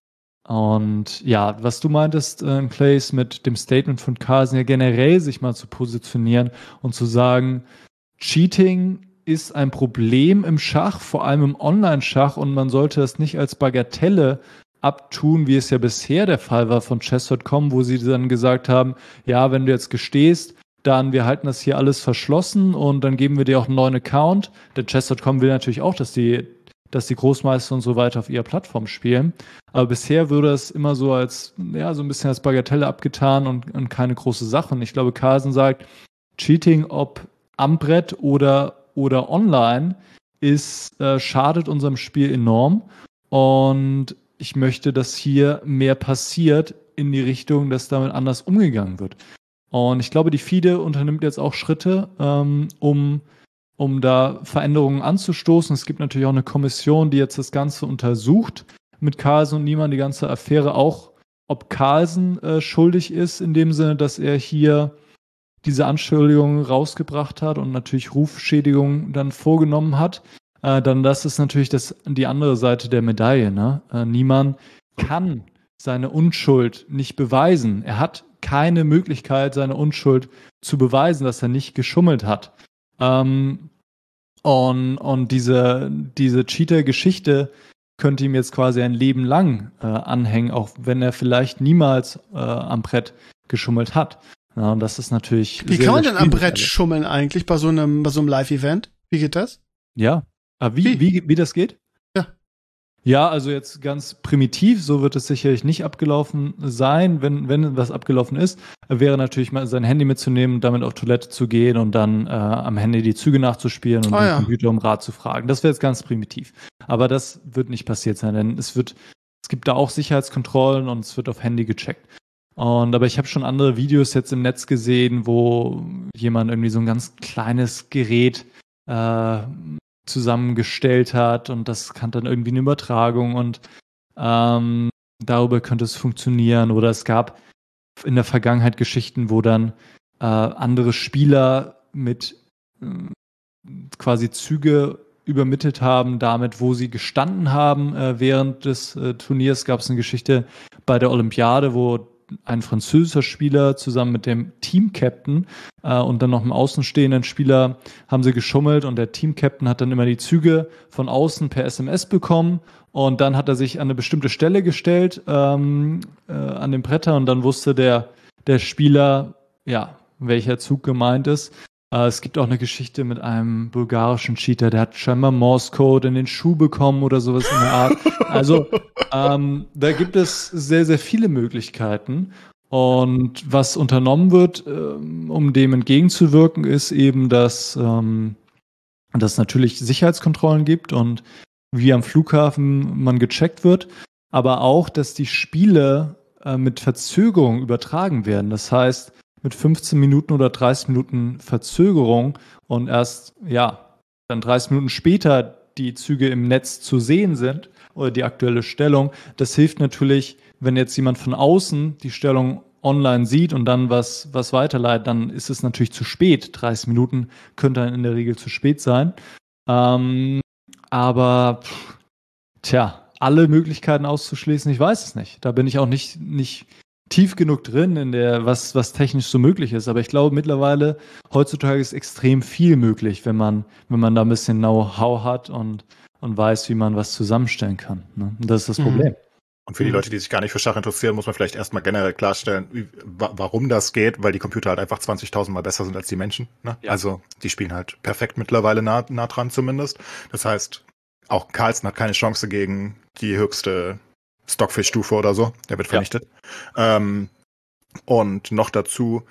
Und ja, was du meintest, äh, Clays, mit dem Statement von Carlsen, ja generell sich mal zu positionieren und zu sagen, Cheating ist ein Problem im Schach, vor allem im Online-Schach, und man sollte es nicht als Bagatelle abtun, wie es ja bisher der Fall war von Chess Punkt com, wo sie dann gesagt haben, ja, wenn du jetzt gestehst, dann wir halten das hier alles verschlossen und dann geben wir dir auch einen neuen Account. Denn Chess Punkt com will natürlich auch, dass die, dass die Großmeister und so weiter auf ihrer Plattform spielen. Aber bisher würde es immer so als, ja, so ein bisschen als Bagatelle abgetan und, und keine große Sache. Und ich glaube, Carlsen sagt, Cheating, ob am Brett oder oder online, ist, äh, schadet unserem Spiel enorm. Und ich möchte, dass hier mehr passiert in die Richtung, dass damit anders umgegangen wird. Und ich glaube, die F I D E unternimmt jetzt auch Schritte, ähm, um, um da Veränderungen anzustoßen. Es gibt natürlich auch eine Kommission, die jetzt das Ganze untersucht mit Carlsen und Niemann, die ganze Affäre, auch ob Carlsen äh, schuldig ist, in dem Sinne, dass er hier diese Anschuldigungen rausgebracht hat und natürlich Rufschädigungen dann vorgenommen hat, äh, dann das ist natürlich das, die andere Seite der Medaille. Ne? Äh, Niemann kann seine Unschuld nicht beweisen. Er hat keine Möglichkeit, seine Unschuld zu beweisen, dass er nicht geschummelt hat. Ähm, und, und diese, diese Cheater-Geschichte könnte ihm jetzt quasi ein Leben lang äh, anhängen, auch wenn er vielleicht niemals äh, am Brett geschummelt hat. Ja, und das ist natürlich. Wie sehr, kann man sehr denn am Brett alles. schummeln eigentlich bei so einem, bei so einem Live-Event? Wie geht das? Ja. Aber wie, wie, wie das geht? Ja. Ja, also jetzt ganz primitiv, so wird es sicherlich nicht abgelaufen sein. Wenn, wenn was abgelaufen ist, wäre natürlich mal sein Handy mitzunehmen, damit auf Toilette zu gehen und dann äh, am Handy die Züge nachzuspielen und oh, den ja. Computer um Rat zu fragen. Das wäre jetzt ganz primitiv. Aber das wird nicht passiert sein, denn es wird, es gibt da auch Sicherheitskontrollen und es wird auf Handy gecheckt. Und aber ich habe schon andere Videos jetzt im Netz gesehen, wo jemand irgendwie so ein ganz kleines Gerät äh, zusammengestellt hat und das kann dann irgendwie eine Übertragung und ähm, darüber könnte es funktionieren. Oder es gab in der Vergangenheit Geschichten, wo dann äh, andere Spieler mit äh, quasi Züge übermittelt haben, damit, wo sie gestanden haben. Äh, während des äh, Turniers gab es eine Geschichte bei der Olympiade, wo ein französischer Spieler zusammen mit dem Team-Captain äh, und dann noch einem außenstehenden Spieler haben sie geschummelt und der Team-Captain hat dann immer die Züge von außen per S M S bekommen und dann hat er sich an eine bestimmte Stelle gestellt ähm, äh, an dem Bretter und dann wusste der, der Spieler, ja, welcher Zug gemeint ist. Äh, es gibt auch eine Geschichte mit einem bulgarischen Cheater, der hat scheinbar Morse-Code in den Schuh bekommen oder sowas in der Art. Also ähm, da gibt es sehr, sehr viele Möglichkeiten. Und was unternommen wird, ähm, um dem entgegenzuwirken, ist eben, dass, ähm, dass es natürlich Sicherheitskontrollen gibt und wie am Flughafen man gecheckt wird, aber auch, dass die Spiele äh, mit Verzögerung übertragen werden. Das heißt, mit fünfzehn Minuten oder dreißig Minuten Verzögerung und erst, ja, dann dreißig Minuten später die Züge im Netz zu sehen sind oder die aktuelle Stellung. Das hilft natürlich, wenn jetzt jemand von außen die Stellung online sieht und dann was, was weiterleitet, dann ist es natürlich zu spät. dreißig Minuten könnte dann in der Regel zu spät sein. Ähm, aber, pff, tja, alle Möglichkeiten auszuschließen, ich weiß es nicht. Da bin ich auch nicht, nicht tief genug drin in der, was, was technisch so möglich ist. Aber ich glaube, mittlerweile, heutzutage ist extrem viel möglich, wenn man, wenn man da ein bisschen Know-how hat und, und weiß, wie man was zusammenstellen kann. Ne? Und das ist das Mhm. Problem. Und für die Leute, die sich gar nicht für Schach interessieren, muss man vielleicht erstmal generell klarstellen, wie, wa- warum das geht, weil die Computer halt einfach zwanzigtausend Mal besser sind als die Menschen. Ne? Ja. Also die spielen halt perfekt mittlerweile nah, nah dran zumindest. Das heißt, auch Carlsen hat keine Chance gegen die höchste Stockfish-Stufe oder so. Der wird vernichtet. Ja. Ähm, und noch dazu,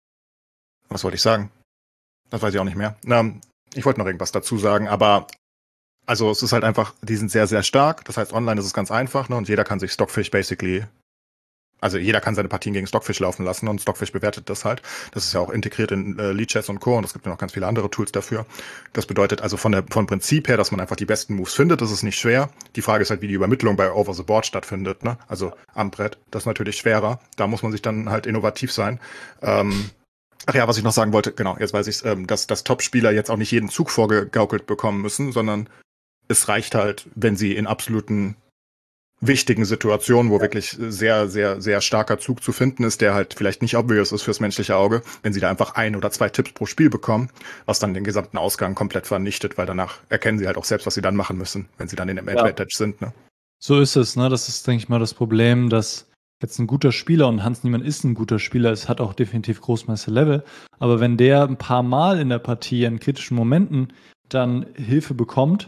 was wollte ich sagen? Das weiß ich auch nicht mehr. Ähm, ich wollte noch irgendwas dazu sagen, aber also es ist halt einfach, die sind sehr, sehr stark. Das heißt, online ist es ganz einfach, ne? Und jeder kann sich Stockfish basically, also jeder kann seine Partien gegen Stockfish laufen lassen und Stockfish bewertet das halt. Das ist ja auch integriert in äh, Lichess und Co. Und es gibt ja noch ganz viele andere Tools dafür. Das bedeutet also von der, vom Prinzip her, dass man einfach die besten Moves findet, das ist nicht schwer. Die Frage ist halt, wie die Übermittlung bei Over the Board stattfindet, ne? Also am Brett. Das ist natürlich schwerer. Da muss man sich dann halt innovativ sein. Ähm, Ach ja, was ich noch sagen wollte, genau, jetzt weiß ich ähm, dass, dass Top-Spieler jetzt auch nicht jeden Zug vorgegaukelt bekommen müssen, sondern es reicht halt, wenn sie in absoluten wichtigen Situationen, wo ja. wirklich sehr, sehr, sehr starker Zug zu finden ist, der halt vielleicht nicht obvious ist fürs menschliche Auge, wenn sie da einfach ein oder zwei Tipps pro Spiel bekommen, was dann den gesamten Ausgang komplett vernichtet, weil danach erkennen sie halt auch selbst, was sie dann machen müssen, wenn sie dann in dem Advantage ja. sind. Ne? So ist es, ne? Das ist, denke ich mal, das Problem, dass jetzt ein guter Spieler, und Hans Niemann ist ein guter Spieler, es hat auch definitiv Großmeister-Level, aber wenn der ein paar Mal in der Partie in kritischen Momenten dann Hilfe bekommt,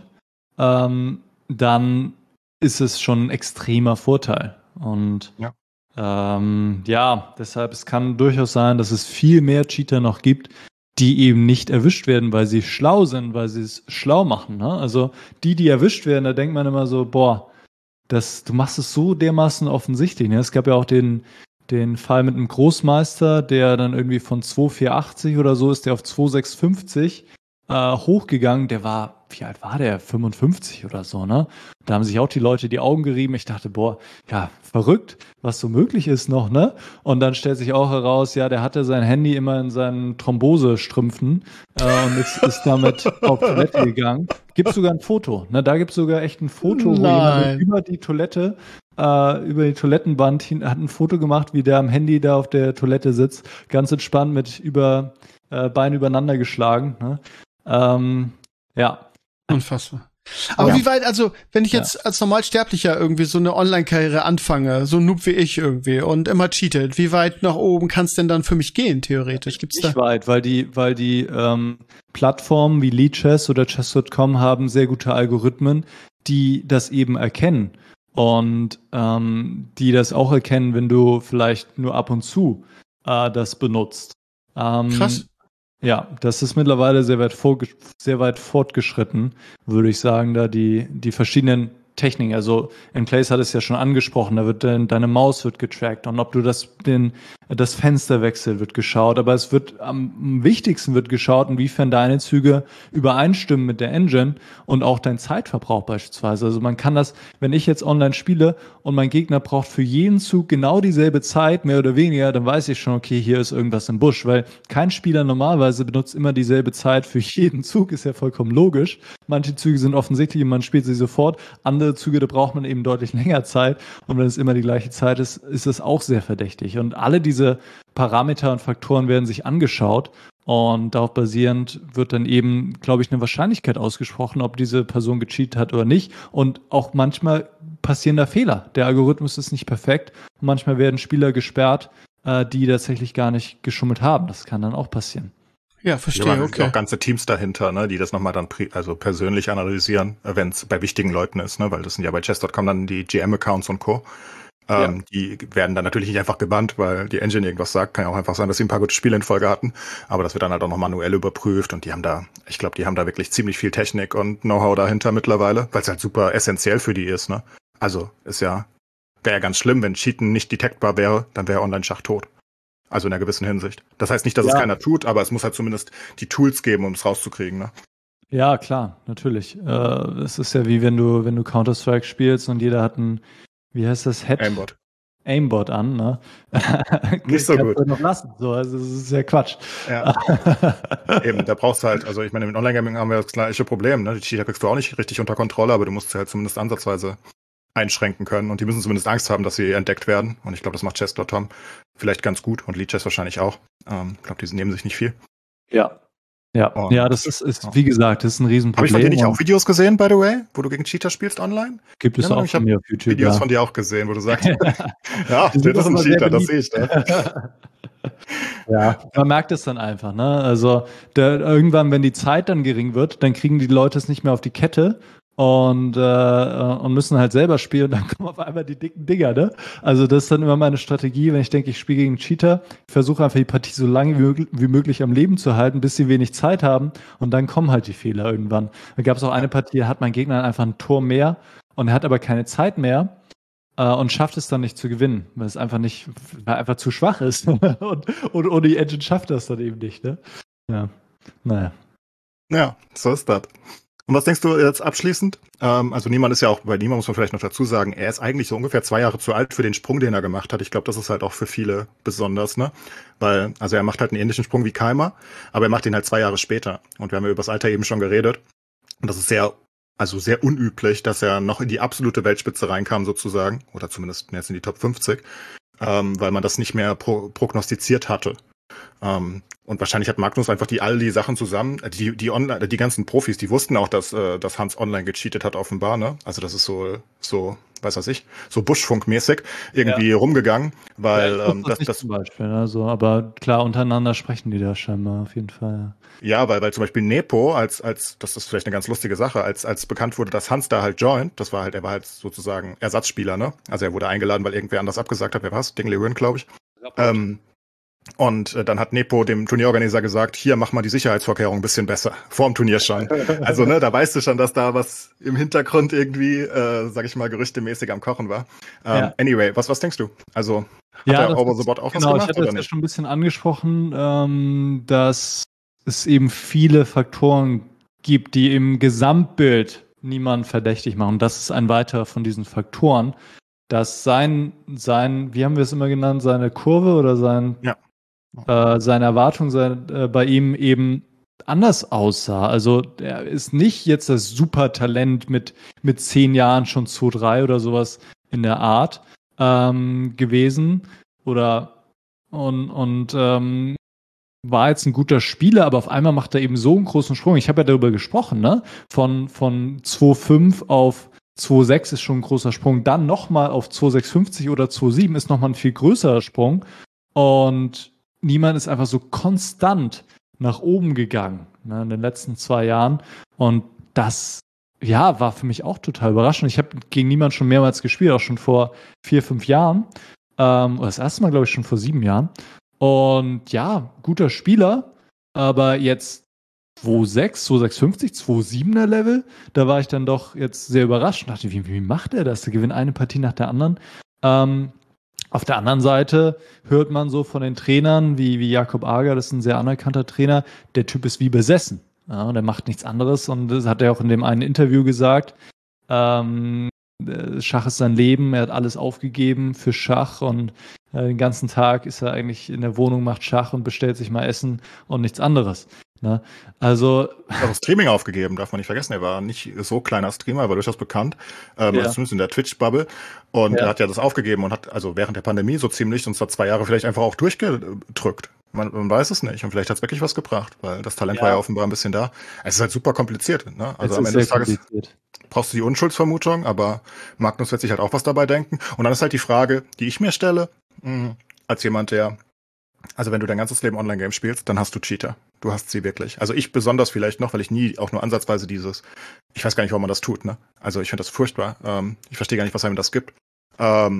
ähm, dann ist es schon ein extremer Vorteil. Und ja. Ähm, ja, deshalb, es kann durchaus sein, dass es viel mehr Cheater noch gibt, die eben nicht erwischt werden, weil sie schlau sind, weil sie es schlau machen. Ne? Also die, die erwischt werden, da denkt man immer so, boah, das, du machst es so dermaßen offensichtlich. Ne? Es gab ja auch den, den Fall mit einem Großmeister, der dann irgendwie von zwei Komma vierhundertachtzig oder so ist der auf zwei Komma sechshundertfünfzig äh, hochgegangen. Der war, wie alt war der? fünfundfünfzig oder so, ne? Da haben sich auch die Leute die Augen gerieben. Ich dachte, boah, ja, verrückt, was so möglich ist noch, ne? Und dann stellt sich auch heraus, ja, der hatte sein Handy immer in seinen Thrombosestrümpfen äh, und ist, ist damit auf Toilette gegangen. Gibt sogar ein Foto, ne? Da gibt es sogar echt ein Foto, Nein. wo jemand über die Toilette, äh, über die Toilettenwand hin, hat ein Foto gemacht, wie der am Handy da auf der Toilette sitzt, ganz entspannt mit über äh, Beine übereinander geschlagen, ne? Ähm, ja. Unfassbar. Aber ja. wie weit, also, wenn ich jetzt ja. als Normalsterblicher irgendwie so eine Online-Karriere anfange, so ein Noob wie ich irgendwie und immer cheatet, wie weit nach oben kann es denn dann für mich gehen, theoretisch? Gibt's da? Nicht weit, weil die, weil die ähm, Plattformen wie Lichess oder Chess Punkt com haben sehr gute Algorithmen, die das eben erkennen. Und ähm, die das auch erkennen, wenn du vielleicht nur ab und zu äh, das benutzt. Ähm, Krass. Ja, das ist mittlerweile sehr weit, vorge- sehr weit fortgeschritten, würde ich sagen, da die, die verschiedenen Techniken, also Enplace hat es ja schon angesprochen, da wird de- deine Maus wird getrackt und ob du das, den, das Fenster wechselst, wird geschaut, aber es wird am wichtigsten wird geschaut, inwiefern deine Züge übereinstimmen mit der Engine und auch dein Zeitverbrauch beispielsweise. Also man kann das, wenn ich jetzt online spiele und mein Gegner braucht für jeden Zug genau dieselbe Zeit, mehr oder weniger, dann weiß ich schon, okay, hier ist irgendwas im Busch, weil kein Spieler normalerweise benutzt immer dieselbe Zeit für jeden Zug, ist ja vollkommen logisch. Manche Züge sind offensichtlich und man spielt sie sofort, andere Züge, da braucht man eben deutlich länger Zeit und wenn es immer die gleiche Zeit ist, ist es auch sehr verdächtig. Und alle diese Parameter und Faktoren werden sich angeschaut und darauf basierend wird dann eben, glaube ich, eine Wahrscheinlichkeit ausgesprochen, ob diese Person gecheatet hat oder nicht. Und auch manchmal passieren da Fehler. Der Algorithmus ist nicht perfekt und manchmal werden Spieler gesperrt, äh, die tatsächlich gar nicht geschummelt haben. Das kann dann auch passieren. Ja, verstehe, ja, okay. auch ganze Teams dahinter, ne, die das nochmal dann pri- also persönlich analysieren, wenn es bei wichtigen Leuten ist, ne, weil das sind ja bei Chess Punkt com dann die G M-Accounts und Co., Ähm, Ja. Die werden dann natürlich nicht einfach gebannt, weil die Engine irgendwas sagt. Kann ja auch einfach sein, dass sie ein paar gute Spiele in Folge hatten. Aber das wird dann halt auch noch manuell überprüft und die haben da, ich glaube, die haben da wirklich ziemlich viel Technik und Know-how dahinter mittlerweile, weil es halt super essentiell für die ist, ne? Also ist ja, wäre ja ganz schlimm, wenn Cheaten nicht detektbar wäre, dann wäre Online-Schach tot. Also in einer gewissen Hinsicht. Das heißt nicht, dass Ja. es keiner tut, aber es muss halt zumindest die Tools geben, um es rauszukriegen, ne? Ja, klar, natürlich. Äh, es ist ja wie wenn du, wenn du Counter-Strike spielst und jeder hat ein, wie heißt das, Head? Aimbot. Aimbot an, ne? Nicht so Kannst gut. du noch lassen. So, also das ist ja Quatsch. Ja. Eben, da brauchst du halt, also ich meine, mit Online-Gaming haben wir das gleiche Problem, ne? Die Cheater kriegst du auch nicht richtig unter Kontrolle, aber du musst sie halt zumindest ansatzweise einschränken können und die müssen zumindest Angst haben, dass sie entdeckt werden und ich glaube, das macht chess Punkt com vielleicht ganz gut und Lead Chess wahrscheinlich auch. Ähm, ich glaube, die nehmen sich nicht viel. Ja. Ja, Und- ja, das ist, ist, wie gesagt, das ist ein Habe Riesenproblem. ich von dir nicht und auch Videos gesehen, by the way, wo du gegen Cheater spielst online? Gibt es Ja, auch ich von hab mir auf YouTube. Videos ja. von dir auch gesehen, wo du sagst, ja, Die sind das ist doch ein immer sehr Cheater, das beliebt. sehe ich da. Ja, man merkt es dann einfach, ne? Also der, irgendwann, wenn die Zeit dann gering wird, dann kriegen die Leute es nicht mehr auf die Kette und, äh, und müssen halt selber spielen, dann kommen auf einmal die dicken Dinger, ne? Also das ist dann immer meine Strategie, wenn ich denke, ich spiele gegen einen Cheater, ich versuche einfach die Partie so lange wie möglich, wie möglich am Leben zu halten, bis sie wenig Zeit haben und dann kommen halt die Fehler irgendwann. Da gab es auch eine Partie, da hat mein Gegner einfach ein Tor mehr und er hat aber keine Zeit mehr. Äh, und schafft es dann nicht zu gewinnen, weil es einfach nicht, weil er einfach zu schwach ist. und, und ohne die Engine schafft das dann eben nicht, ne? Ja. Naja. Ja, so ist das. Und was denkst du jetzt abschließend? Ähm, also Niemann ist ja auch, bei Niemann muss man vielleicht noch dazu sagen, er ist eigentlich so ungefähr zwei Jahre zu alt für den Sprung, den er gemacht hat. Ich glaube, das ist halt auch für viele besonders, ne? Weil, also er macht halt einen ähnlichen Sprung wie Keimer, aber er macht ihn halt zwei Jahre später. Und wir haben ja über das Alter eben schon geredet. Und das ist sehr, also sehr unüblich, dass er noch in die absolute Weltspitze reinkam sozusagen. Oder zumindest jetzt in die Top fünfzig. Ähm, weil man das nicht mehr pro- prognostiziert hatte. Ähm, und wahrscheinlich hat Magnus einfach die all die Sachen zusammen, die die online, die ganzen Profis, die wussten auch, dass äh, dass Hans online gecheatet hat offenbar, ne? Also das ist so so, weiß was ich, so Buschfunkmäßig irgendwie Ja. rumgegangen, weil Ja, ich ähm, wusste das nicht das zum Beispiel, ne? So, aber klar, untereinander sprechen die da scheinbar auf jeden Fall. ja, weil weil zum Beispiel Nepo als als das ist vielleicht eine ganz lustige Sache, als als bekannt wurde, dass Hans da halt joint, das war halt er war halt sozusagen Ersatzspieler, ne? Also er wurde eingeladen, weil irgendwer anders abgesagt hat, wer war's? Dingley Wynn, glaube ich. Ähm, Und äh, dann hat Nepo dem Turnierorganisator gesagt, hier, mach mal die Sicherheitsvorkehrungen ein bisschen besser, vorm Turnier schon. Also, ne, da weißt du schon, dass da was im Hintergrund irgendwie, äh, sag ich mal, gerüchtemäßig am Kochen war. Ähm, Ja. Anyway, was was denkst du? Also, hat Ja, der das Over ist- the Bot auch genau, was ich gemacht hatte oder das ja nicht? schon ein bisschen angesprochen, ähm, dass es eben viele Faktoren gibt, die im Gesamtbild niemanden verdächtig machen. Das ist ein weiterer von diesen Faktoren, dass sein, sein, wie haben wir es immer genannt, seine Kurve oder sein, Ja. äh, seine Erwartung sein, äh, bei ihm eben anders aussah. Also er ist nicht jetzt das Supertalent mit, mit zehn Jahren schon zwei drei oder sowas in der Art ähm, gewesen oder und, und ähm, war jetzt ein guter Spieler, aber auf einmal macht er eben so einen großen Sprung. Ich habe ja darüber gesprochen, ne? Von, von zwei fünf auf zwei sechs ist schon ein großer Sprung. Dann nochmal auf zwei sechs fünfzig oder zwei sieben ist nochmal ein viel größerer Sprung. Und niemand ist einfach so konstant nach oben gegangen, ne, in den letzten zwei Jahren. Und das, ja, war für mich auch total überraschend. Ich habe gegen niemand schon mehrmals gespielt, auch schon vor vier, fünf Jahren. Ähm, oder das erste Mal, glaube ich, schon vor sieben Jahren. Und ja, guter Spieler, aber jetzt zwei sechs, zwei sechs fünfzig, zwei siebener Level, da war ich dann doch jetzt sehr überrascht und dachte, wie, wie macht er das? Der gewinnt eine Partie nach der anderen. Ähm, auf der anderen Seite hört man so von den Trainern, wie, wie Jakob Ager, das ist ein sehr anerkannter Trainer, der Typ ist wie besessen. Ja, der macht nichts anderes und das hat er auch in dem einen Interview gesagt. Ähm, Schach ist sein Leben, er hat alles aufgegeben für Schach und äh, den ganzen Tag ist er eigentlich in der Wohnung, macht Schach und bestellt sich mal Essen und nichts anderes. Ne? Also Er hat auch Streaming aufgegeben, darf man nicht vergessen. Er war nicht so kleiner Streamer, er war durchaus bekannt, ähm, Ja. also zumindest in der Twitch-Bubble. Und Ja. er hat ja das aufgegeben und hat also während der Pandemie so ziemlich uns da zwei Jahre vielleicht einfach auch durchgedrückt. Man, man weiß es nicht und vielleicht hat es wirklich was gebracht, weil das Talent Ja. war ja offenbar ein bisschen da. Es ist halt super kompliziert. Ne? Also es am ist Ende des sehr Tages kompliziert. brauchst du die Unschuldsvermutung, aber Magnus wird sich halt auch was dabei denken. Und dann ist halt die Frage, die ich mir stelle, mh, als jemand, der, also wenn du dein ganzes Leben Online-Games spielst, dann hast du Cheater. Du hast sie wirklich. Also ich besonders vielleicht noch, weil ich nie auch nur ansatzweise dieses, ich weiß gar nicht, warum man das tut, ne? Also ich finde das furchtbar. Ähm, ich verstehe gar nicht, was einem das gibt. Ähm,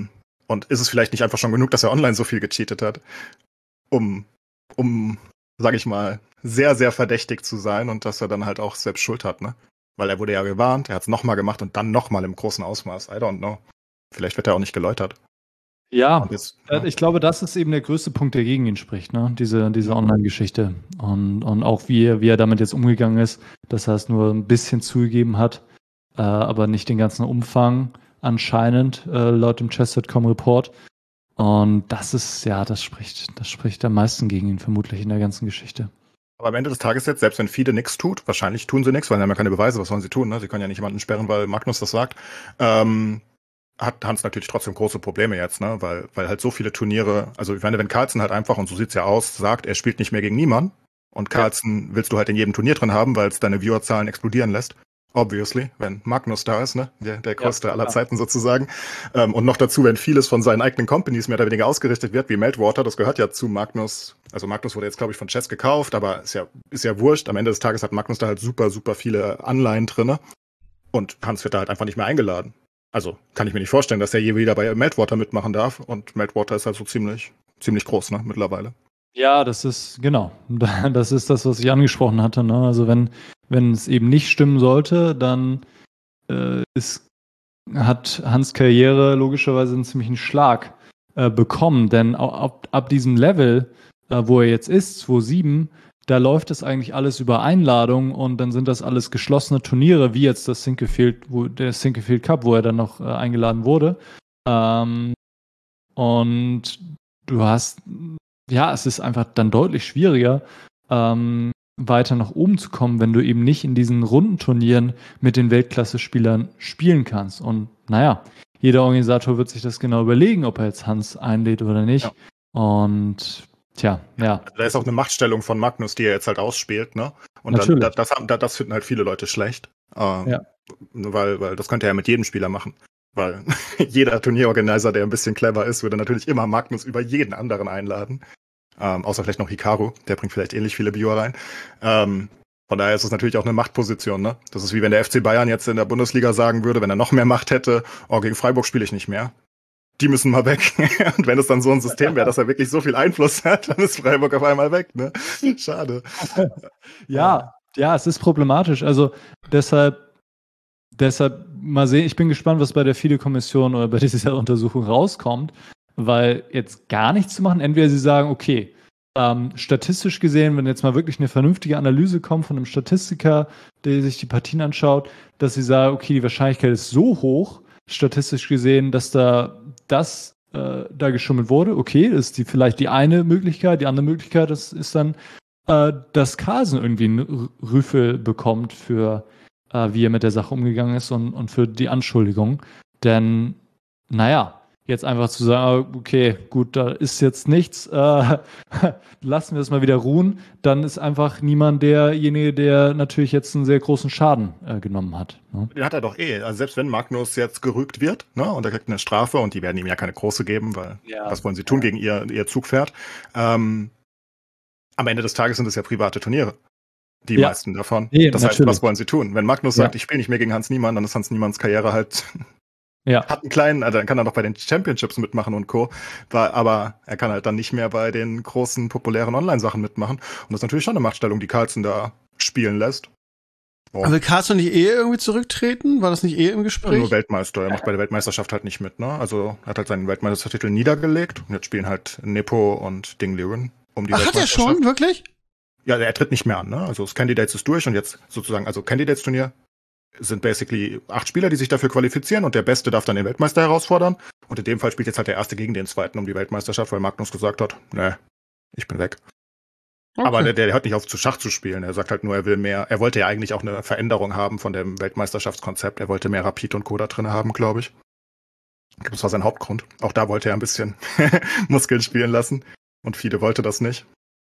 Und ist es vielleicht nicht einfach schon genug, dass er online so viel gecheatet hat, um, um, sag ich mal, sehr, sehr verdächtig zu sein und dass er dann halt auch selbst Schuld hat, ne? Weil er wurde ja gewarnt, er hat es nochmal gemacht und dann nochmal im großen Ausmaß. I don't know. Vielleicht wird er auch nicht geläutert. Ja, jetzt, äh, ja. ich glaube, das ist eben der größte Punkt, der gegen ihn spricht, ne? Diese, diese Online-Geschichte. Und, und auch wie er, wie er damit jetzt umgegangen ist, dass er es nur ein bisschen zugegeben hat, äh, aber nicht den ganzen Umfang anscheinend, äh, laut dem chess Punkt com Report. Und das ist, ja, das spricht, das spricht am meisten gegen ihn vermutlich in der ganzen Geschichte. Aber am Ende des Tages jetzt, selbst wenn FIDE nichts tut, wahrscheinlich tun sie nichts, weil sie haben ja keine Beweise, was sollen sie tun, ne? Sie können ja nicht jemanden sperren, weil Magnus das sagt. Ähm, hat Hans natürlich trotzdem große Probleme jetzt, ne? Weil, weil halt so viele Turniere, also ich meine, wenn Carlsen halt einfach, und so sieht's ja aus, sagt, er spielt nicht mehr gegen niemanden und Carlsen ja. willst du halt in jedem Turnier drin haben, weil es deine Viewerzahlen explodieren lässt. Obviously, wenn Magnus da ist, ne? Der, der größte ja, aller ja. Zeiten sozusagen. Ähm, und noch dazu, wenn vieles von seinen eigenen Companies mehr oder weniger ausgerichtet wird, wie Meltwater, das gehört ja zu Magnus. Also Magnus wurde jetzt, glaube ich, von Chess gekauft, aber ist ja, ist ja wurscht. Am Ende des Tages hat Magnus da halt super, super viele Anleihen drinne. Und Hans wird da halt einfach nicht mehr eingeladen. Also kann ich mir nicht vorstellen, dass er je wieder bei Meltwater mitmachen darf. Und Meltwater ist halt so ziemlich, ziemlich groß, ne, mittlerweile. Ja, das ist, genau. Das ist das, was ich angesprochen hatte, ne? Also wenn, wenn es eben nicht stimmen sollte, dann äh, ist, hat Hans Karriere logischerweise einen ziemlichen Schlag äh, bekommen. Denn ab, ab diesem Level, äh, wo er jetzt ist, zwei Komma sieben, da läuft das eigentlich alles über Einladung und dann sind das alles geschlossene Turniere, wie jetzt das Sinquefield, wo, der Sinquefield Cup, wo er dann noch äh, eingeladen wurde. Ähm, und du hast, ja, es ist einfach dann deutlich schwieriger, ähm, weiter nach oben zu kommen, wenn du eben nicht in diesen Rundenturnieren mit den Weltklasse-Spielern spielen kannst. Und naja, jeder Organisator wird sich das genau überlegen, ob er jetzt Hans einlädt oder nicht. Ja. Und tja, ja. Da ist auch eine Machtstellung von Magnus, die er jetzt halt ausspielt, ne? Und dann, das, das, das finden halt viele Leute schlecht. Ähm, ja. Weil, weil das könnte er ja mit jedem Spieler machen. Weil jeder Turnierorganizer, der ein bisschen clever ist, würde natürlich immer Magnus über jeden anderen einladen. Ähm, außer vielleicht noch Hikaru, der bringt vielleicht ähnlich viele Bio rein. Ähm, von daher ist es natürlich auch eine Machtposition, ne? Das ist wie wenn der F C Bayern jetzt in der Bundesliga sagen würde, wenn er noch mehr Macht hätte, oh, gegen Freiburg spiele ich nicht mehr. Die müssen mal weg. Und wenn es dann so ein System wäre, dass er wirklich so viel Einfluss hat, dann ist Freiburg auf einmal weg, ne? Schade. Ja, ja, es ist problematisch. Also deshalb, deshalb mal sehen, ich bin gespannt, was bei der FIDE-Kommission oder bei dieser Untersuchung rauskommt, weil jetzt gar nichts zu machen, entweder sie sagen, okay, ähm, statistisch gesehen, wenn jetzt mal wirklich eine vernünftige Analyse kommt von einem Statistiker, der sich die Partien anschaut, dass sie sagen, okay, die Wahrscheinlichkeit ist so hoch, statistisch gesehen, dass da das äh, da geschummelt wurde. Okay, das ist die, vielleicht die eine Möglichkeit. Die andere Möglichkeit ist, ist dann, äh, dass Carlsen irgendwie einen Rüffel bekommt für, äh, wie er mit der Sache umgegangen ist und, und für die Anschuldigung. Denn, naja, jetzt einfach zu sagen, okay, gut, da ist jetzt nichts, äh, lassen wir es mal wieder ruhen, dann ist einfach niemand derjenige, der natürlich jetzt einen sehr großen Schaden äh, genommen hat. Ne? Den hat er doch eh. Also selbst wenn Magnus jetzt gerügt wird, ne, und er kriegt eine Strafe und die werden ihm ja keine große geben, weil ja, was wollen sie tun ja. gegen ihr, ihr Zugpferd? Ähm, am Ende des Tages sind es ja private Turniere. Die ja. meisten davon. Nee, das natürlich. heißt, was wollen sie tun? Wenn Magnus ja. sagt, ich spiele nicht mehr gegen Hans Niemann, dann ist Hans Niemanns Karriere halt Ja. Hat einen kleinen, also dann kann er noch bei den Championships mitmachen und Co. Aber er kann halt dann nicht mehr bei den großen, populären Online-Sachen mitmachen. Und das ist natürlich schon eine Machtstellung, die Carlsen da spielen lässt. Oh. Aber will Carlsen nicht eh irgendwie zurücktreten? War das nicht eh im Gespräch? Ja, nur Weltmeister. Er macht bei der Weltmeisterschaft halt nicht mit, ne? Also er hat halt seinen Weltmeistertitel niedergelegt. Und jetzt spielen halt Nepo und Ding Liren um die Ach, hat er schon? Wirklich? Ja, er tritt nicht mehr an, ne? Also das Candidates ist durch und jetzt sozusagen, also Candidates-Turnier sind basically acht Spieler, die sich dafür qualifizieren und der Beste darf dann den Weltmeister herausfordern. Und in dem Fall spielt jetzt halt der Erste gegen den Zweiten um die Weltmeisterschaft, weil Magnus gesagt hat, ne, ich bin weg. Okay. Aber der, der hört nicht auf, zu Schach zu spielen. Er sagt halt nur, er will mehr, er wollte ja eigentlich auch eine Veränderung haben von dem Weltmeisterschaftskonzept. Er wollte mehr Rapid und Co. da drin haben, glaube ich. Das war sein Hauptgrund. Auch da wollte er ein bisschen Muskeln spielen lassen. Und FIDE wollte das nicht.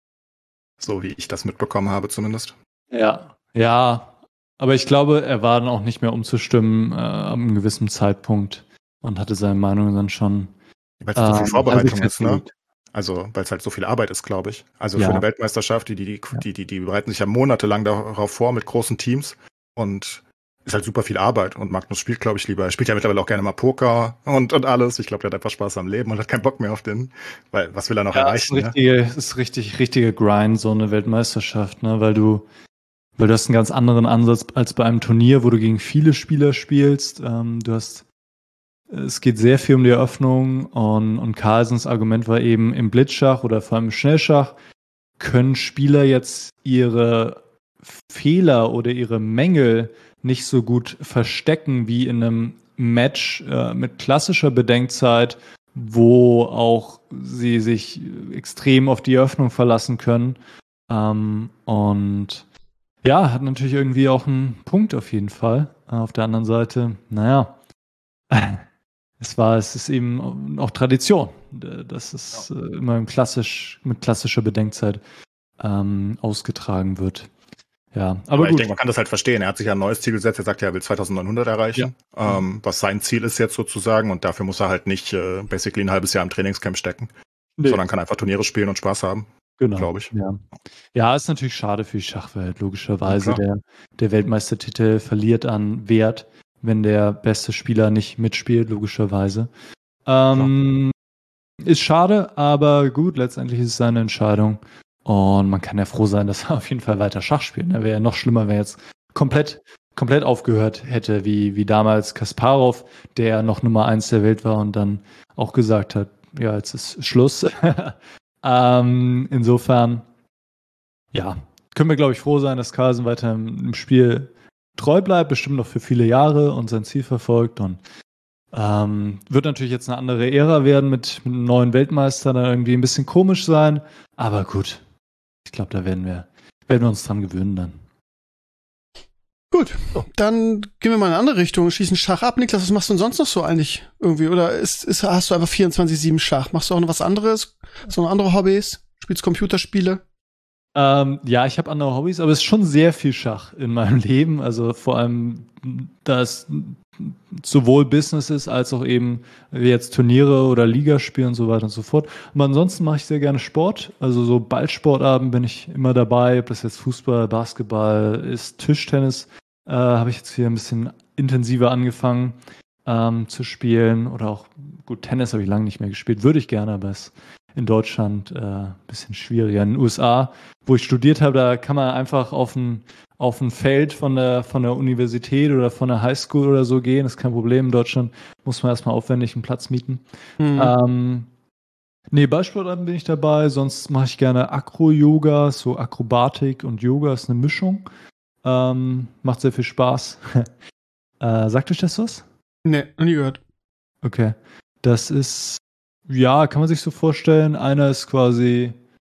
So wie ich das mitbekommen habe zumindest. Ja, ja. Aber ich glaube, er war dann auch nicht mehr umzustimmen äh, ab einem gewissen Zeitpunkt und hatte seine Meinung dann schon. Weil es ähm, so viel Vorbereitung ist, ne? Also, weil es halt so viel Arbeit ist, glaube ich. Also ja. für eine Weltmeisterschaft, die, die, die, die, die, die bereiten sich ja monatelang darauf vor mit großen Teams. Und ist halt super viel Arbeit und Magnus spielt, glaube ich, lieber. Er spielt ja mittlerweile auch gerne mal Poker und, und alles. Ich glaube, der hat einfach Spaß am Leben und hat keinen Bock mehr auf den, weil was will er noch ja, erreichen? Ist ein richtige, ne? Ist richtig, richtige Grind, so eine Weltmeisterschaft, ne, weil du, weil du hast einen ganz anderen Ansatz als bei einem Turnier, wo du gegen viele Spieler spielst. Ähm, du hast, es geht sehr viel um die Eröffnung und, und Carlsens Argument war eben im Blitzschach oder vor allem im Schnellschach können Spieler jetzt ihre Fehler oder ihre Mängel nicht so gut verstecken wie in einem Match äh, mit klassischer Bedenkzeit, wo auch sie sich extrem auf die Eröffnung verlassen können. Ähm, und ja, hat natürlich irgendwie auch einen Punkt auf jeden Fall. Auf der anderen Seite, naja, es war, es ist eben auch Tradition, dass es ja. immer im klassisch, mit klassischer Bedenkzeit ähm, ausgetragen wird. Ja, aber, aber gut. Ich denke, man kann das halt verstehen. Er hat sich ja ein neues Ziel gesetzt. Er sagt ja, er will zweitausendneunhundert erreichen, ja. ähm, was sein Ziel ist jetzt sozusagen. Und dafür muss er halt nicht äh, basically ein halbes Jahr im Trainingscamp stecken, nee. sondern kann einfach Turniere spielen und Spaß haben. Genau, glaube ich. Ja. ja, ist natürlich schade für die Schachwelt, logischerweise. Ja, der, der Weltmeistertitel verliert an Wert, wenn der beste Spieler nicht mitspielt, logischerweise. Ähm, ist schade, aber gut, letztendlich ist es seine Entscheidung. Und man kann ja froh sein, dass er auf jeden Fall weiter Schach spielt. Wäre ja noch schlimmer, wenn er jetzt komplett, komplett aufgehört hätte, wie, wie damals Kasparov, der noch Nummer eins der Welt war und dann auch gesagt hat, ja, jetzt ist Schluss. ähm, insofern, ja, können wir, glaube ich, froh sein, dass Carlsen weiter im, im Spiel treu bleibt, bestimmt noch für viele Jahre und sein Ziel verfolgt. Und ähm, wird natürlich jetzt eine andere Ära werden mit, mit einem neuen Weltmeister, dann irgendwie ein bisschen komisch sein. Aber gut. Ich glaube, da werden wir, werden wir uns dran gewöhnen dann. Gut, dann gehen wir mal in eine andere Richtung, schießen Schach ab. Niklas, was machst du denn sonst noch so eigentlich irgendwie? Oder ist, ist, hast du einfach vierundzwanzig sieben Schach? Machst du auch noch was anderes? So noch andere Hobbys? Spielst Computerspiele? Ähm, ja, ich habe andere Hobbys, aber es ist schon sehr viel Schach in meinem Leben. Also vor allem, da es sowohl Business ist, als auch eben jetzt Turniere oder Ligaspiele und so weiter und so fort. Aber ansonsten mache ich sehr gerne Sport. Also so Ballsportarten bin ich immer dabei, ob das jetzt Fußball, Basketball ist, Tischtennis äh, habe ich jetzt hier ein bisschen intensiver angefangen ähm, zu spielen. Oder auch, gut, Tennis habe ich lange nicht mehr gespielt, würde ich gerne, aber es in Deutschland äh, ein bisschen schwieriger. In den U S A, wo ich studiert habe, da kann man einfach auf ein, auf ein Feld von der, von der Universität oder von der Highschool oder so gehen. Das ist kein Problem. In Deutschland muss man erstmal aufwendig einen Platz mieten. Mhm. Ähm, nee, Ballsportarten bin ich dabei. Sonst mache ich gerne Acro-Yoga, so Akrobatik und Yoga ist eine Mischung. Ähm, macht sehr viel Spaß. äh, sagt euch das was? Nee, noch nie gehört. Okay. Das ist Ja, kann man sich so vorstellen, einer ist quasi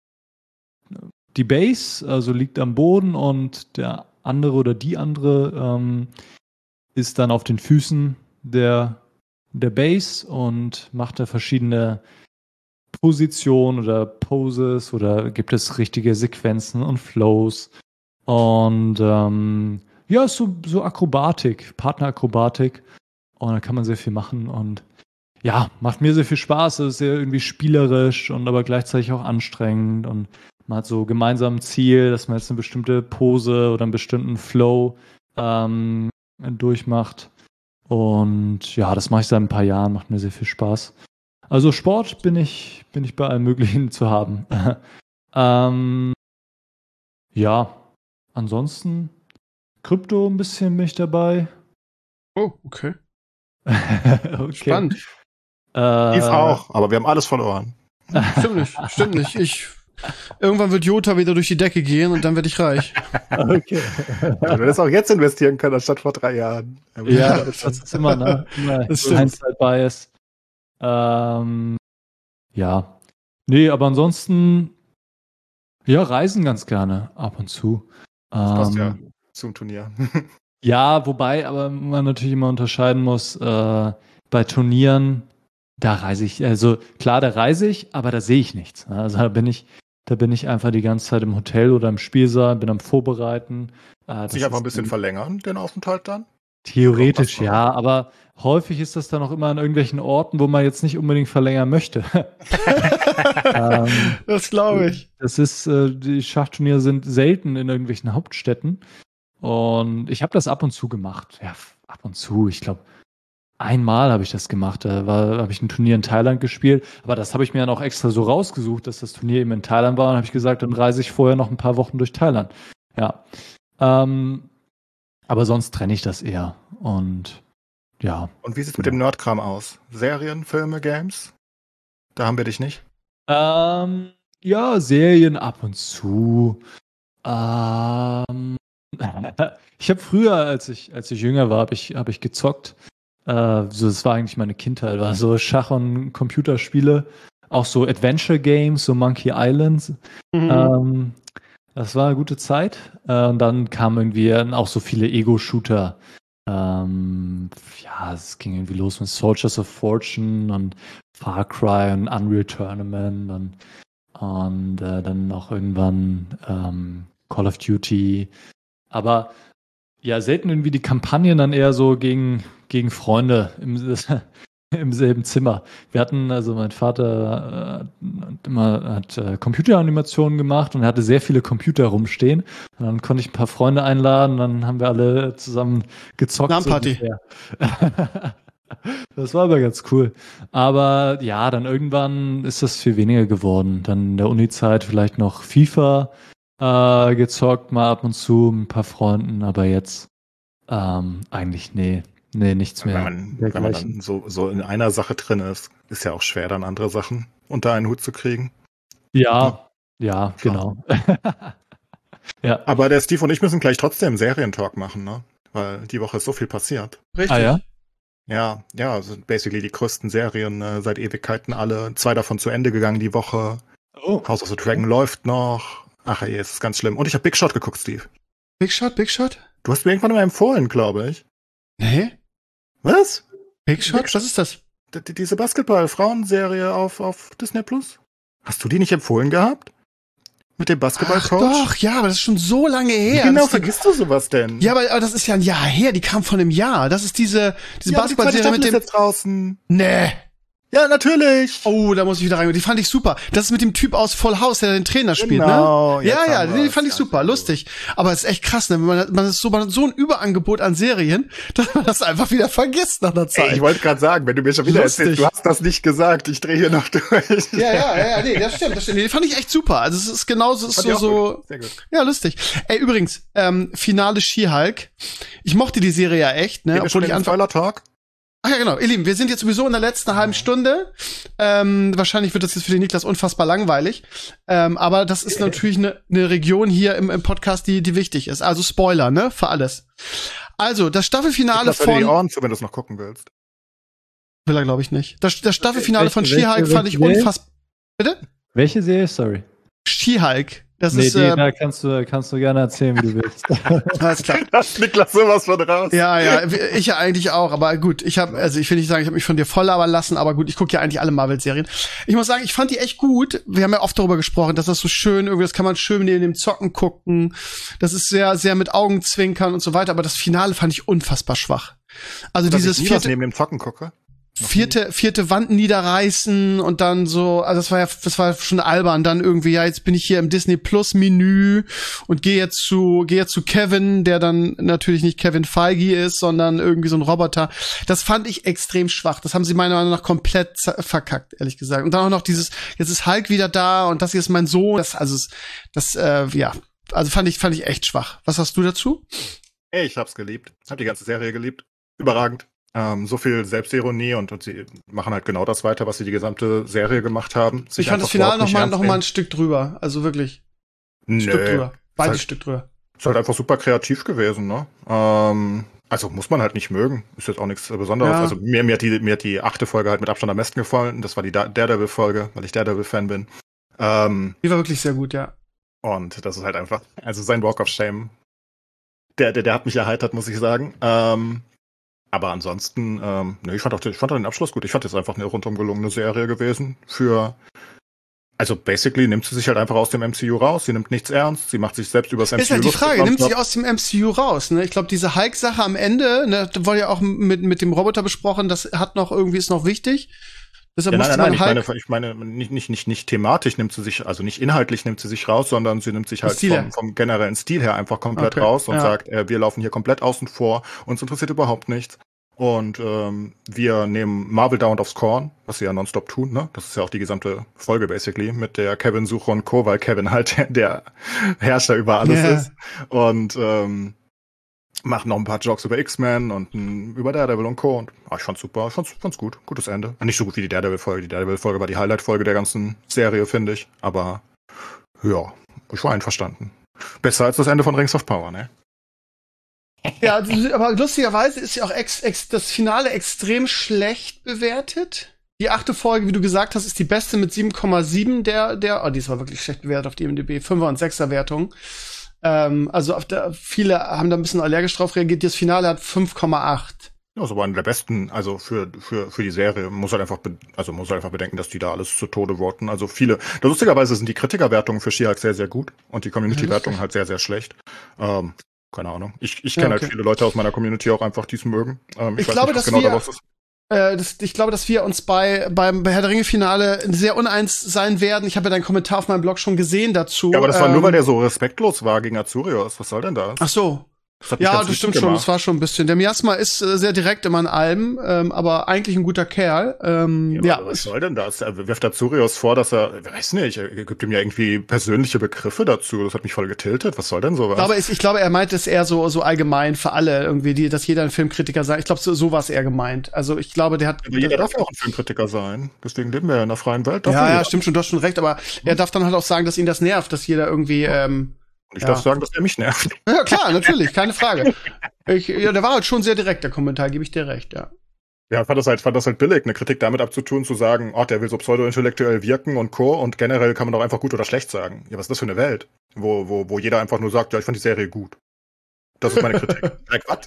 die Base, also liegt am Boden und der andere oder die andere ähm, ist dann auf den Füßen der, der Base und macht da verschiedene Positionen oder Poses oder gibt es richtige Sequenzen und Flows und ähm, ja, ist so, so Akrobatik, Partnerakrobatik und da kann man sehr viel machen und ja, macht mir sehr viel Spaß, es ist sehr irgendwie spielerisch und aber gleichzeitig auch anstrengend und man hat so gemeinsam ein Ziel, dass man jetzt eine bestimmte Pose oder einen bestimmten Flow ähm, durchmacht und ja, das mache ich seit ein paar Jahren, macht mir sehr viel Spaß. Also Sport bin ich, bin ich bei allem Möglichen zu haben. ähm, ja, ansonsten Krypto ein bisschen bin ich dabei. Oh, okay. okay. Spannend. Äh, ich auch, aber wir haben alles verloren. Stimmt nicht, stimmt nicht. Ich, irgendwann wird Jota wieder durch die Decke gehen und dann werde ich reich. Okay. Ja, du hättest auch jetzt investieren können, anstatt vor drei Jahren. Ja, das ist immer, ne? Immer so Hindsight-Bias. Ähm, ja. Nee, aber ansonsten, ja, reisen ganz gerne ab und zu. Das passt ähm, ja zum Turnier. Ja, wobei, aber man natürlich immer unterscheiden muss, äh, bei Turnieren, da reise ich, also klar, da reise ich, aber da sehe ich nichts. Also da bin ich, da bin ich einfach die ganze Zeit im Hotel oder im Spielsaal, bin am Vorbereiten. Äh, Sich einfach ein bisschen verlängern, den Aufenthalt dann? Theoretisch ja, aber häufig ist das dann auch immer an irgendwelchen Orten, wo man jetzt nicht unbedingt verlängern möchte. ähm, das glaube ich. Das ist, äh, die Schachturniere sind selten in irgendwelchen Hauptstädten. Und ich habe das ab und zu gemacht. Ja, ab und zu. Ich glaube, einmal habe ich das gemacht. Da habe ich ein Turnier in Thailand gespielt. Aber das habe ich mir dann auch extra so rausgesucht, dass das Turnier eben in Thailand war. Und habe ich gesagt, dann reise ich vorher noch ein paar Wochen durch Thailand. Ja. Ähm, aber sonst trenne ich das eher. Und ja. Und wie sieht es mit dem Nerdkram aus? Serien, Filme, Games? Da haben wir dich nicht? Ähm, ja, Serien ab und zu. Ähm, ich habe früher, als ich, als ich jünger war, habe ich, hab ich gezockt. Äh, so, das war eigentlich meine Kindheit. War so Schach- und Computerspiele. Auch so Adventure Games, so Monkey Island. Mhm. Ähm, das war eine gute Zeit. Äh, und dann kamen irgendwie auch so viele Ego-Shooter. Ähm, ja, es ging irgendwie los mit Soldiers of Fortune und Far Cry und Unreal Tournament und, und äh, dann auch irgendwann ähm, Call of Duty. Aber ja, selten irgendwie die Kampagnen dann eher so gegen, gegen Freunde im, im selben Zimmer. Wir hatten, also mein Vater äh, hat immer hat äh, Computeranimationen gemacht und er hatte sehr viele Computer rumstehen. Und dann konnte ich ein paar Freunde einladen, dann haben wir alle zusammen gezockt. LAN-Party. So das war aber ganz cool. Aber ja, dann irgendwann ist das viel weniger geworden. Dann in der Uni-Zeit vielleicht noch FIFA äh, gezockt, mal ab und zu mit ein paar Freunden, aber jetzt ähm, eigentlich nee. Nee, nichts mehr. Wenn man, wenn man dann so, so in einer Sache drin ist, ist ja auch schwer, dann andere Sachen unter einen Hut zu kriegen. Ja, ja, ja genau. ja. Aber der Steve und ich müssen gleich trotzdem Serientalk machen, ne? Weil die Woche ist so viel passiert. Richtig. Ah, ja? Ja, ja, also basically die größten Serien äh, seit Ewigkeiten alle. Zwei davon zu Ende gegangen die Woche. Oh. House of the Dragon läuft noch. Ach ey, es ist ganz schlimm. Und ich habe Big Shot geguckt, Steve. Big Shot, Big Shot? Du hast mir irgendwann mal empfohlen, glaube ich. Nee? Was? Big Shot? Big Shot? Was ist das? D- diese Basketball-Frauenserie auf, auf Disney Plus? Hast du die nicht empfohlen gehabt? Mit dem Basketball-Coach? Doch, ja, aber das ist schon so lange her. Wie genau das vergisst du sowas denn? Ja, aber, aber das ist ja ein Jahr her, die kam von einem Jahr. Das ist diese, diese ja, Basketball-Serie mit dem... Ist jetzt draußen. Nee. Ja, natürlich. Oh, da muss ich wieder rein. Die fand ich super. Das ist mit dem Typ aus Full House, der den Trainer spielt, genau, ne? Ja, ja, die fand ich super, lustig. Aber es ist echt krass, ne? Man, man ist so, man hat so ein Überangebot an Serien, dass man das einfach wieder vergisst nach einer Zeit. Ey, ich wollte gerade sagen, wenn du mir schon wieder lustig erzählst, du hast das nicht gesagt, ich drehe hier noch durch. Ja, ja, ja, nee, das stimmt, das stimmt. Die fand ich echt super. Also es ist genauso, es ist so, so. Sehr gut. Ja, lustig. Ey, übrigens, ähm, Finale She-Hulk. Ich mochte die Serie ja echt, ne? Obwohl ich Anfang Talk. Ach ja, genau. Ihr Lieben, wir sind jetzt sowieso in der letzten halben Stunde. Ähm, wahrscheinlich wird das jetzt für den Niklas unfassbar langweilig. Ähm, aber das ist natürlich eine ne Region hier im, im Podcast, die, die wichtig ist. Also Spoiler, ne? Für alles. Also, das Staffelfinale ich von... die Ohren zu, wenn du es noch gucken willst. Will er, glaube ich nicht. Das, das Staffelfinale welche, von She-Hulk fand ich unfassbar... Bitte? Welche Serie? Sorry. She-Hulk. Das nee, ist, die, äh, da kannst du, kannst du gerne erzählen, wie du willst. Alles klar. Das Niklas sowas von raus. Ja, ja, ich ja eigentlich auch, aber gut, ich habe, also ich will nicht sagen, ich habe mich von dir voll labern lassen, aber gut, ich gucke ja eigentlich alle Marvel-Serien. Ich muss sagen, ich fand die echt gut. Wir haben ja oft darüber gesprochen, dass das so schön, irgendwie, das kann man schön neben dem Zocken gucken. Das ist sehr, sehr mit Augenzwinkern und so weiter, aber das Finale fand ich unfassbar schwach. Also dass dieses ich nie vierte, was neben dem Zocken gucke. vierte, vierte Wand niederreißen und dann so, also das war ja, das war schon albern, dann irgendwie, ja, jetzt bin ich hier im Disney Plus Menü und gehe jetzt zu, gehe jetzt zu Kevin, der dann natürlich nicht Kevin Feige ist, sondern irgendwie so ein Roboter. Das fand ich extrem schwach. Das haben sie meiner Meinung nach komplett verkackt, ehrlich gesagt. Und dann auch noch dieses, jetzt ist Hulk wieder da und das hier ist mein Sohn. Das, also, das, äh, ja, also fand ich, fand ich echt schwach. Was hast du dazu? Ey, ich hab's geliebt. Hab die ganze Serie geliebt. Überragend. Ähm, so viel Selbstironie und, und sie machen halt genau das weiter, was sie die gesamte Serie gemacht haben. Ich fand das Finale noch mal, noch mal ein Stück drüber. Also wirklich. Ein Nö. Stück drüber. Beide halt, Stück drüber. Ist halt einfach super kreativ gewesen, ne? Ähm, also muss man halt nicht mögen. Ist jetzt auch nichts Besonderes. Ja. Also mir, mir, hat die, mir hat die achte Folge halt mit Abstand am besten gefallen. Das war die Daredevil-Folge, weil ich Daredevil-Fan bin. Ähm, die war wirklich sehr gut, ja. Und das ist halt einfach, also sein Walk of Shame, der, der, der hat mich erheitert, muss ich sagen. Ähm, Aber ansonsten, ähm, ne, ich fand auch, ich fand auch den Abschluss gut. Ich fand das einfach eine rundum gelungene Serie gewesen. Für, also basically nimmt sie sich halt einfach aus dem M C U raus. Sie nimmt nichts ernst. Sie macht sich selbst übers M C U. Ist halt die Frage, nimmt sie aus dem M C U raus? Ne? Ich glaube, diese Hulk-Sache am Ende, ne, das wurde ja auch mit mit dem Roboter besprochen. Das hat noch irgendwie ist noch wichtig. Deshalb Ja, nein, musste nein, nein, man ich Hulk meine, ich meine, nicht, nicht, nicht, nicht thematisch nimmt sie sich, also nicht inhaltlich nimmt sie sich raus, sondern sie nimmt sich halt Stil her. vom, vom generellen Stil her einfach komplett Okay, raus und ja. sagt, äh, wir laufen hier komplett außen vor, uns interessiert überhaupt nichts. Und ähm, wir nehmen Marvel dauernd aufs Korn, was sie ja nonstop tun, ne? Das ist ja auch die gesamte Folge basically mit der Kevin-Suche und Co., weil Kevin halt der, der Herrscher über alles Ja. ist. Und ähm, machen noch ein paar Jokes über X-Men und m, über Daredevil und Co. Und ah, ich fand's super, ich fand's, fand's gut, gutes Ende. Nicht so gut wie die Daredevil-Folge. Die Daredevil-Folge war die Highlight-Folge der ganzen Serie, finde ich. Aber ja, ich war einverstanden. Besser als das Ende von Rings of Power, ne? Ja, aber lustigerweise ist ja auch ex, ex, das Finale extrem schlecht bewertet. Die achte Folge, wie du gesagt hast, ist die beste mit sieben Komma sieben der, der, oh, die war wirklich schlecht bewertet auf die I M D B, fünfer und sechser Wertung. Ähm, also auf der, viele haben da ein bisschen allergisch drauf reagiert. Das Finale hat fünf Komma acht. Ja, ist aber einer der besten, also für, für, für die Serie. Muss halt einfach, be- also muss halt einfach bedenken, dass die da alles zu Tode voten. Also viele, lustigerweise sind die Kritikerwertungen für She-Hulk sehr, sehr gut und die Community-Wertungen halt sehr, sehr schlecht. Ähm, keine Ahnung. Ich, ich Ja, kenne okay. halt viele Leute aus meiner Community auch einfach, die es mögen. Ähm, ich, Ich weiß glaube, nicht, was dass genau wir- da was ist. Äh, das, ich glaube, dass wir uns bei beim Herr der Ringe-Finale sehr uneins sein werden. Ich habe ja deinen Kommentar auf meinem Blog schon gesehen dazu. Ja, aber das war nur, Ähm, weil der so respektlos war gegen Azurios. Was soll denn das? Ach so. Das hat mich Ja, ganz das wütend stimmt schon. gemacht. Das war schon ein bisschen. Der Miasma ist äh, sehr direkt immer in allem, ähm, aber eigentlich ein guter Kerl. Ähm, Ja, ja, aber was es- soll denn das? Er wirft Azurios vor, dass er, ich weiß nicht, er gibt ihm ja irgendwie persönliche Begriffe dazu. Das hat mich voll getiltet. Was soll denn sowas? ich glaube, es, ich glaube, er meint es eher so so allgemein für alle irgendwie, die, dass jeder ein Filmkritiker sei. Ich glaube, so, so war es eher gemeint. Also ich glaube, der hat. aber jeder darf ja auch ein Filmkritiker sein. Deswegen leben wir ja in einer freien Welt. Darf ja, ja, jeder. stimmt schon, du hast schon recht, aber er darf dann halt auch sagen, dass ihn das nervt, dass jeder irgendwie. Ähm, Und ich ja. darf sagen, dass er mich nervt. ja, klar, natürlich, keine Frage. Ich, ja, der war halt schon sehr direkt, der Kommentar, gebe ich dir recht, ja. Ja, fand das halt, fand das halt billig, eine Kritik damit abzutun, zu sagen, oh, der will so pseudo-intellektuell wirken und Co. Und generell kann man doch einfach gut oder schlecht sagen. Ja, was ist das für eine Welt? Wo, wo, wo jeder einfach nur sagt, ja, ich fand die Serie gut. Das ist meine Kritik. Like, was?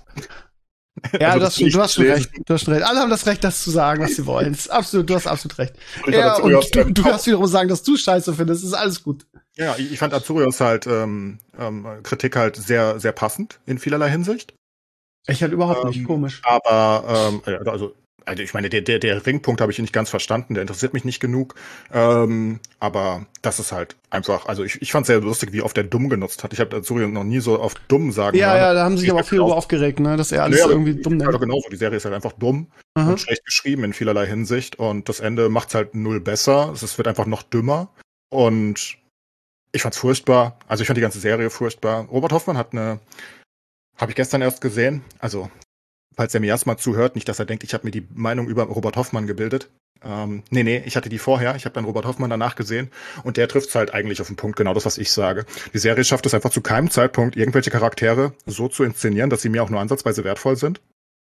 Ja, Also, du, das hast schon, will du ich hast schon nicht recht. Du hast schon recht. Alle haben das Recht, das zu sagen, was sie wollen. Das ist absolut, du hast absolut recht. Ich Ja, fand und Azurios du, halt du auch- darfst wiederum sagen, dass du Scheiße findest. Das ist alles gut. Ja, ich, ich fand Azurios halt ähm, ähm, Kritik halt sehr, sehr passend in vielerlei Hinsicht. Ich halt überhaupt nicht. Ähm, Komisch. Aber, ähm, ja, also, also ich meine, der, der, der Ringpunkt habe ich nicht ganz verstanden, der interessiert mich nicht genug. Ähm, aber das ist halt einfach, also ich, ich fand es sehr lustig, wie oft er dumm genutzt hat. Ich habe Azurios noch nie so oft dumm sagen Ja, hören. ja, da haben sich aber auch viel Genau. über aufgeregt, ne, dass er alles Nee, aber irgendwie dumm Also nennt. genauso, die Serie ist halt einfach dumm Aha. und schlecht geschrieben in vielerlei Hinsicht. Und das Ende macht's halt null besser. Es wird einfach noch dümmer. Und ich fand's furchtbar. Also ich fand die ganze Serie furchtbar. Robert Hoffmann hat eine, habe ich gestern erst gesehen. Also, falls der Miasma zuhört, nicht, dass er denkt, ich habe mir die Meinung über Robert Hoffmann gebildet. Ähm, nee, nee, ich hatte die vorher. Ich habe dann Robert Hoffmann danach gesehen. Und der trifft's halt eigentlich auf den Punkt, genau das, was ich sage. Die Serie schafft es einfach zu keinem Zeitpunkt, irgendwelche Charaktere so zu inszenieren, dass sie mir auch nur ansatzweise wertvoll sind.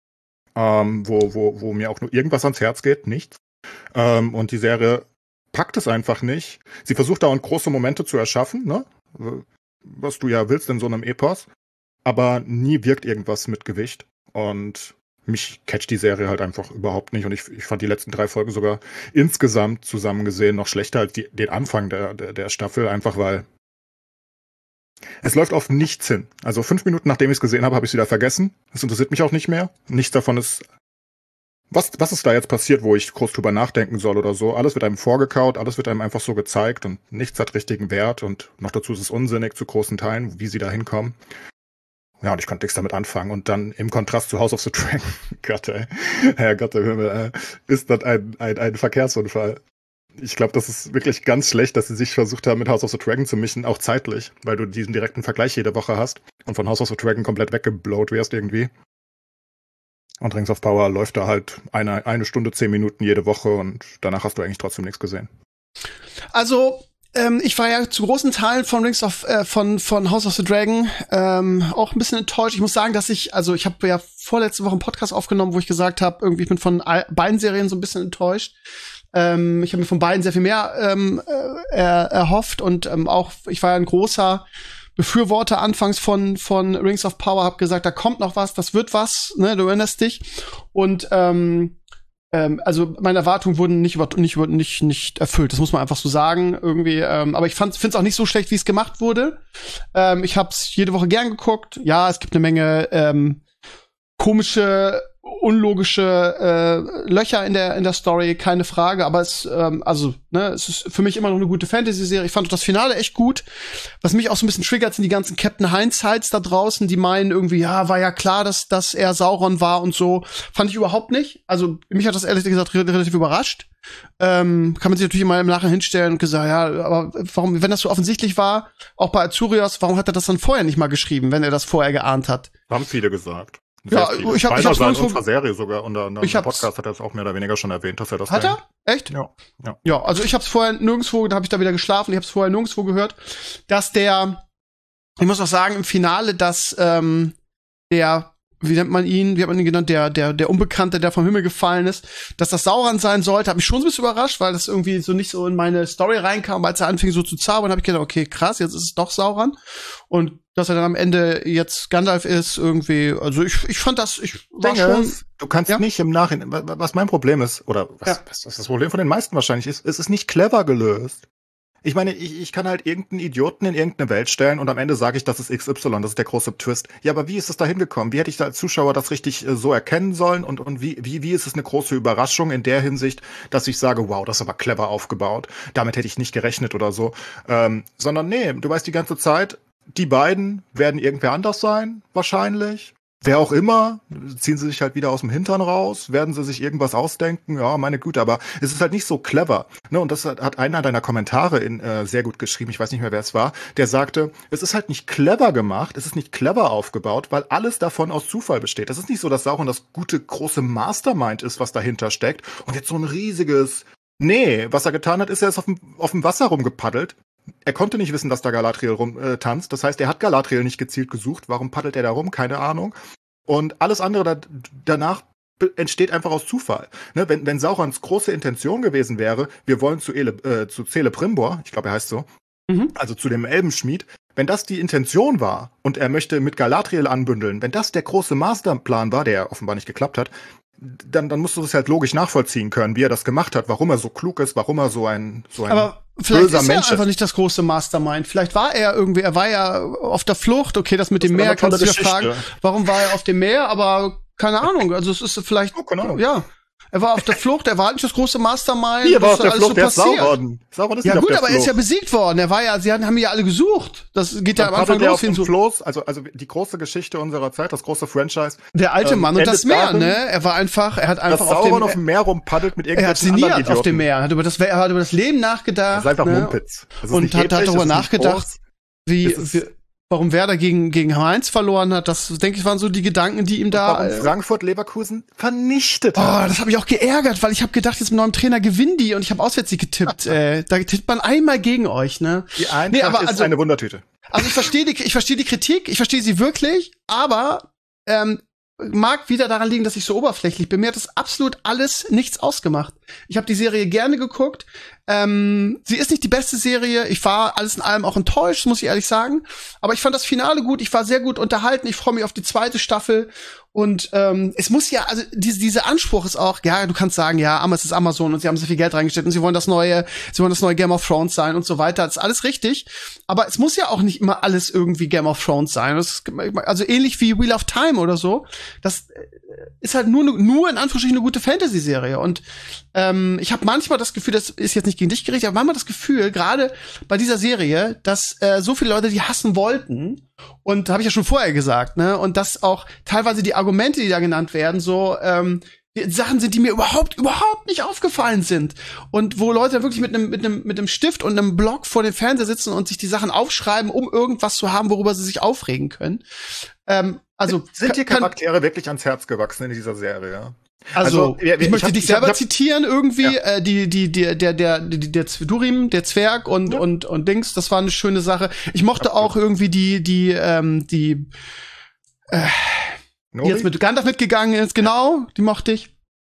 Ähm, wo, wo, wo mir auch nur irgendwas ans Herz geht, nichts. Ähm, und die Serie packt es einfach nicht. Sie versucht dauernd große Momente zu erschaffen, ne? Was du ja willst in so einem Epos. Aber nie wirkt irgendwas mit Gewicht. Und mich catcht die Serie halt einfach überhaupt nicht. Und ich, ich fand die letzten drei Folgen sogar insgesamt zusammen gesehen noch schlechter als die, den Anfang der, der, der Staffel, einfach weil es läuft auf nichts hin. Also fünf Minuten nachdem ich es gesehen habe, habe ich es wieder vergessen. Es interessiert mich auch nicht mehr. Nichts davon ist. Was, was ist da jetzt passiert, wo ich groß drüber nachdenken soll oder so? Alles wird einem vorgekaut, alles wird einem einfach so gezeigt und nichts hat richtigen Wert und noch dazu ist es unsinnig zu großen Teilen, wie sie da hinkommen. Ja, und ich konnte nichts damit anfangen. Und dann im Kontrast zu House of the Dragon, Gott, ey, Herrgott der Himmel, äh, ist das ein, ein, ein Verkehrsunfall. Ich glaube, das ist wirklich ganz schlecht, dass sie sich versucht haben, mit House of the Dragon zu mischen, auch zeitlich, weil du diesen direkten Vergleich jede Woche hast und von House of the Dragon komplett weggeblowt wirst irgendwie. Und Rings of Power läuft da halt eine, eine Stunde, zehn Minuten jede Woche und danach hast du eigentlich trotzdem nichts gesehen. Also, ähm, ich war ja zu großen Teilen von Rings of, äh, von, von House of the Dragon ähm, auch ein bisschen enttäuscht. Ich muss sagen, dass ich, also ich habe ja vorletzte Woche einen Podcast aufgenommen, wo ich gesagt habe, irgendwie ich bin von all, beiden Serien so ein bisschen enttäuscht. Ähm, ich habe mir von beiden sehr viel mehr ähm, äh, er, erhofft und ähm, auch, ich war ja ein großer Befürworter anfangs von von Rings of Power, hab gesagt, da kommt noch was, das wird was, ne, du erinnerst dich. Und ähm, ähm, also meine Erwartungen wurden nicht über, nicht über, nicht nicht erfüllt, das muss man einfach so sagen irgendwie. Ähm, aber ich fand, finde es auch nicht so schlecht, wie es gemacht wurde. Ähm, ich habe es jede Woche gern geguckt. Ja, es gibt eine Menge ähm, komische unlogische äh, Löcher in der in der Story, keine Frage, aber es ähm, also ne, es ist für mich immer noch eine gute Fantasy-Serie. Ich fand auch das Finale echt gut. Was mich auch so ein bisschen triggert, sind die ganzen Captain Hindsights da draußen, die meinen irgendwie, ja, war ja klar, dass dass er Sauron war und so. Fand ich überhaupt nicht. Also mich hat das ehrlich gesagt re- relativ überrascht. Ähm, kann man sich natürlich immer im Nachhinein hinstellen und gesagt, ja, aber warum, wenn das so offensichtlich war, auch bei Azurios, warum hat er das dann vorher nicht mal geschrieben, wenn er das vorher geahnt hat? Haben viele gesagt. Ja, viele. ich hab, ich hab's in nirgendwo- unserer Serie sogar, unter einem Ich hab's- Podcast hat er es auch mehr oder weniger schon erwähnt, dass er das Hat er? denkt. Echt? Ja, ja. Ja, also ich hab's vorher nirgendwo, da habe ich da wieder geschlafen, ich hab's vorher nirgendwo gehört, dass der, ich muss auch sagen, im Finale, dass ähm, der, wie nennt man ihn, wie hat man ihn genannt, der der der Unbekannte, der vom Himmel gefallen ist, dass das Sauron sein sollte, hat mich schon ein bisschen überrascht, weil das irgendwie so nicht so in meine Story reinkam, als er anfing so zu zaubern, habe ich gedacht, okay, krass, jetzt ist es doch Sauron. Und dass er dann am Ende jetzt Gandalf ist, irgendwie, also ich ich fand das, ich war Ding schon, ist, du kannst Ja? nicht im Nachhinein, wa- wa- was mein Problem ist, oder was, Ja. was, was das Problem von den meisten wahrscheinlich ist, es ist nicht clever gelöst. Ich meine, ich, ich kann halt irgendeinen Idioten in irgendeine Welt stellen und am Ende sage ich, das ist X Y, das ist der große Twist. Ja, aber wie ist es da hingekommen? Wie hätte ich da als Zuschauer das richtig äh, so erkennen sollen? Und, und wie, wie, wie ist es eine große Überraschung in der Hinsicht, dass ich sage, wow, das ist aber clever aufgebaut. Damit hätte ich nicht gerechnet oder so. Ähm, sondern nee, du weißt die ganze Zeit, die beiden werden irgendwer anders sein, wahrscheinlich. Wer auch immer, ziehen sie sich halt wieder aus dem Hintern raus, werden sie sich irgendwas ausdenken, ja, meine Güte, aber es ist halt nicht so clever. Ne? Und das hat, hat einer deiner Kommentare in, äh, sehr gut geschrieben, ich weiß nicht mehr, wer es war, der sagte, es ist halt nicht clever gemacht, es ist nicht clever aufgebaut, weil alles davon aus Zufall besteht. Es ist nicht so, dass Sauron das gute, große Mastermind ist, was dahinter steckt und jetzt so ein riesiges... Nee, was er getan hat, ist, er ist auf dem, auf dem Wasser rumgepaddelt. Er konnte nicht wissen, dass da Galadriel rum äh, tanzt. Das heißt, er hat Galadriel nicht gezielt gesucht. Warum paddelt er da rum? Keine Ahnung. Und alles andere da, danach be- entsteht einfach aus Zufall. Ne? Wenn, wenn Saurons große Intention gewesen wäre, wir wollen zu, Ele, äh, zu Celebrimbor, ich glaube, er heißt so, Mhm. also zu dem Elbenschmied, wenn das die Intention war und er möchte mit Galadriel anbündeln, wenn das der große Masterplan war, der offenbar nicht geklappt hat, dann, dann musst du das halt logisch nachvollziehen können, wie er das gemacht hat, warum er so klug ist, warum er so ein, so ein Aber vielleicht böser ist er Mensch einfach ist. nicht das große Mastermind. Vielleicht war er irgendwie, er war ja auf der Flucht. Okay, das mit Das dem ist Meer eine tolle kannst du dir Geschichte. fragen, warum war er auf dem Meer? Aber keine Ahnung. Also es ist vielleicht, Oh, keine Ahnung. ja, er war auf der Flucht. Er war halt nicht das große Mastermind. Hier war das auf der alles Flucht, der ist passiert. Sauron. Sauron ist Ja nicht auf gut, der aber er ist ja Flucht. besiegt worden. Er war ja, sie haben ihn ja alle gesucht. Das geht ja Dann am Anfang paddelt er los. auf dem Ihn so, Floß, also, also die große Geschichte unserer Zeit, das große Franchise, der alte ähm, Mann und das endet Meer, darin, ne? Er war einfach, er hat dass einfach auf Sauron dem, auf dem Meer rumpaddelt mit er hat irgendwelchen anderen sinniert Idioten. auf dem Meer. Er hat über das, er hat über das Leben nachgedacht. Das ist einfach ne? Mumpitz. Das ist Und nicht hat- edlich, hat darüber das ist nicht nachgedacht, groß. Wie, Es ist- wie, warum Werder gegen, gegen Mainz verloren hat, das, denke ich, waren so die Gedanken, die ihm da. Warum Äh, Frankfurt Leverkusen vernichtet oh, hat. das hat mich auch geärgert, weil ich habe gedacht, jetzt mit neuem Trainer gewinnen die und ich habe Auswärtssieg getippt. äh, da tippt man einmal gegen euch, ne? Die Eintracht Nee, aber ist also- eine Wundertüte. Also ich verstehe die, ich verstehe die Kritik, ich verstehe sie wirklich, aber ähm, mag wieder daran liegen, dass ich so oberflächlich bin. Mir hat das absolut alles nichts ausgemacht. Ich habe die Serie gerne geguckt. Ähm, sie ist nicht die beste Serie. Ich war alles in allem auch enttäuscht, muss ich ehrlich sagen. Aber ich fand das Finale gut. Ich war sehr gut unterhalten. Ich freue mich auf die zweite Staffel. Und ähm, es muss ja, also diese, dieser Anspruch ist auch, ja, du kannst sagen, ja, es ist Amazon und sie haben so viel Geld reingesteckt und sie wollen das neue, sie wollen das neue Game of Thrones sein und so weiter. Das ist alles richtig. Aber es muss ja auch nicht immer alles irgendwie Game of Thrones sein. Das ist, also ähnlich wie Wheel of Time oder so. Das ist halt nur, nur in Anführungsstrichen eine gute Fantasy-Serie. Und ähm, ich habe manchmal das Gefühl, das ist jetzt nicht gegen dich gerichtet, aber manchmal das Gefühl, gerade bei dieser Serie, dass äh, so viele Leute die hassen wollten. Und habe ich ja schon vorher gesagt, ne? Und dass auch teilweise die Argumente, die da genannt werden, so ähm, die Sachen sind, die mir überhaupt, überhaupt nicht aufgefallen sind. Und wo Leute wirklich mit einem mit einem mit einem Stift und einem Block vor dem Fernseher sitzen und sich die Sachen aufschreiben, um irgendwas zu haben, worüber sie sich aufregen können. Ähm, also Sind die kann- Charaktere wirklich ans Herz gewachsen in dieser Serie? Also, Also, wir- wir- ich ich möchte hab- dich ich hab- selber ich hab- zitieren irgendwie, Ja. äh, die, die, die, der, der, die, der Z- Durim, der Zwerg und, Ja. und, und Dings, das war eine schöne Sache. Ich mochte auch irgendwie die, die, ähm, die, die Nori? jetzt mit Gandalf mitgegangen ist, genau, die mochte ich.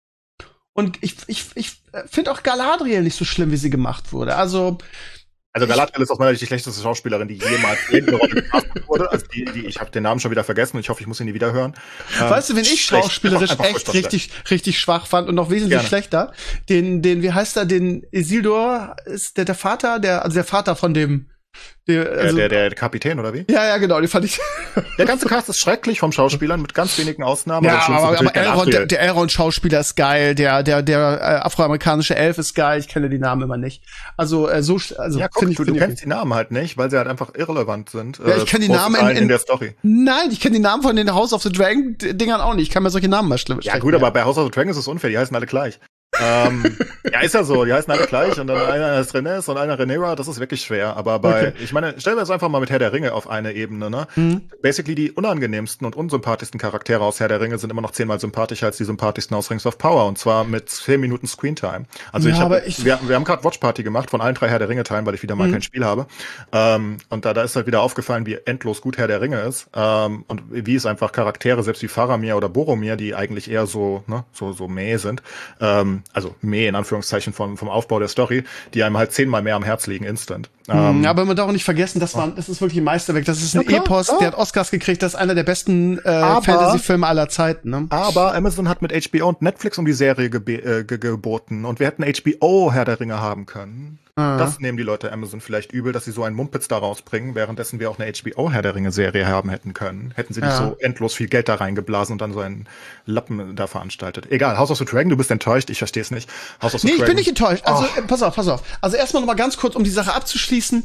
Und ich, ich, ich finde auch Galadriel nicht so schlimm, wie sie gemacht wurde. Also, Also Galadriel ist aus meiner Sicht die schlechteste Schauspielerin, die jemals irgendeine Rolle gecastet wurde. Also die, die, ich habe den Namen schon wieder vergessen und ich hoffe, ich muss ihn nie wieder hören. Ähm, weißt du, wen ich schlecht. schauspielerisch Einfach- einfach echt furchtbar richtig, richtig schwach fand und noch wesentlich Gerne. schlechter? Den, den, wie heißt er, den Isildur ist der, der Vater, der, also der Vater von dem, Die, also, der, der, der Kapitän, oder wie? Ja, ja, genau, die fand ich. Der ganze Cast ist schrecklich vom Schauspielern, mit ganz wenigen Ausnahmen. Ja, aber, aber, aber Elrond, der, der Elrond-Schauspieler ist geil, der, der, der äh, afroamerikanische Elf ist geil, ich kenne die Namen immer nicht. Also, äh, so, also, ja, guck, ich, du, du ich kennst die Namen halt nicht, weil sie halt einfach irrelevant sind. Ja, ich kenne die Namen in, in, in der Story. Nein, ich kenne die Namen von den House of the Dragon Dingern auch nicht. Ich kann mir solche Namen mal schlimm Ja, gut, aber bei House of the Dragon ist es unfair, die heißen alle gleich. ähm, ja, ist ja so, die heißen alle gleich und dann einer ist Rhaenys und einer Rhaenyra, das ist wirklich schwer, aber bei, okay. ich meine, stellen wir es einfach mal mit Herr der Ringe auf eine Ebene, ne? Mhm. Basically die unangenehmsten und unsympathischsten Charaktere aus Herr der Ringe sind immer noch zehnmal sympathischer als die sympathischsten aus Rings of Power und zwar mit zehn Minuten Screentime. Also ja, ich habe, wir, wir haben gerade Watchparty gemacht von allen drei Herr der Ringe Teilen, weil ich wieder mal mhm. kein Spiel habe. Ähm, und da, da ist halt wieder aufgefallen, wie endlos gut Herr der Ringe ist ähm, und wie es einfach Charaktere, selbst wie Faramir oder Boromir, die eigentlich eher so, ne, so, so mäh sind, ähm, also mehr in Anführungszeichen vom, vom Aufbau der Story, die einem halt zehnmal mehr am Herz liegen, instant. Mhm, ähm, aber man darf auch nicht vergessen, das, war, das ist wirklich ein Meisterwerk. Das ist ein ja, klar, Epos, klar. Der hat Oscars gekriegt, das ist einer der besten äh, Fantasy-Filme aller Zeiten. Ne? Aber Amazon hat mit H B O und Netflix um die Serie gebe- äh, ge- geboten und wir hätten H B O Herr der Ringe haben können. Ah. Das nehmen die Leute Amazon vielleicht übel, dass sie so einen Mumpitz da rausbringen, währenddessen wir auch eine H B O Herr der Ringe Serie haben hätten können. Hätten sie nicht ja. so endlos viel Geld da reingeblasen und dann so einen Lappen da veranstaltet. Egal, House of the Dragon, du bist enttäuscht, ich verstehe es nicht. House of the nee, Dragon. Ich bin nicht enttäuscht. Also, äh, pass auf, pass auf. Also erstmal noch mal ganz kurz, um die Sache abzuschließen.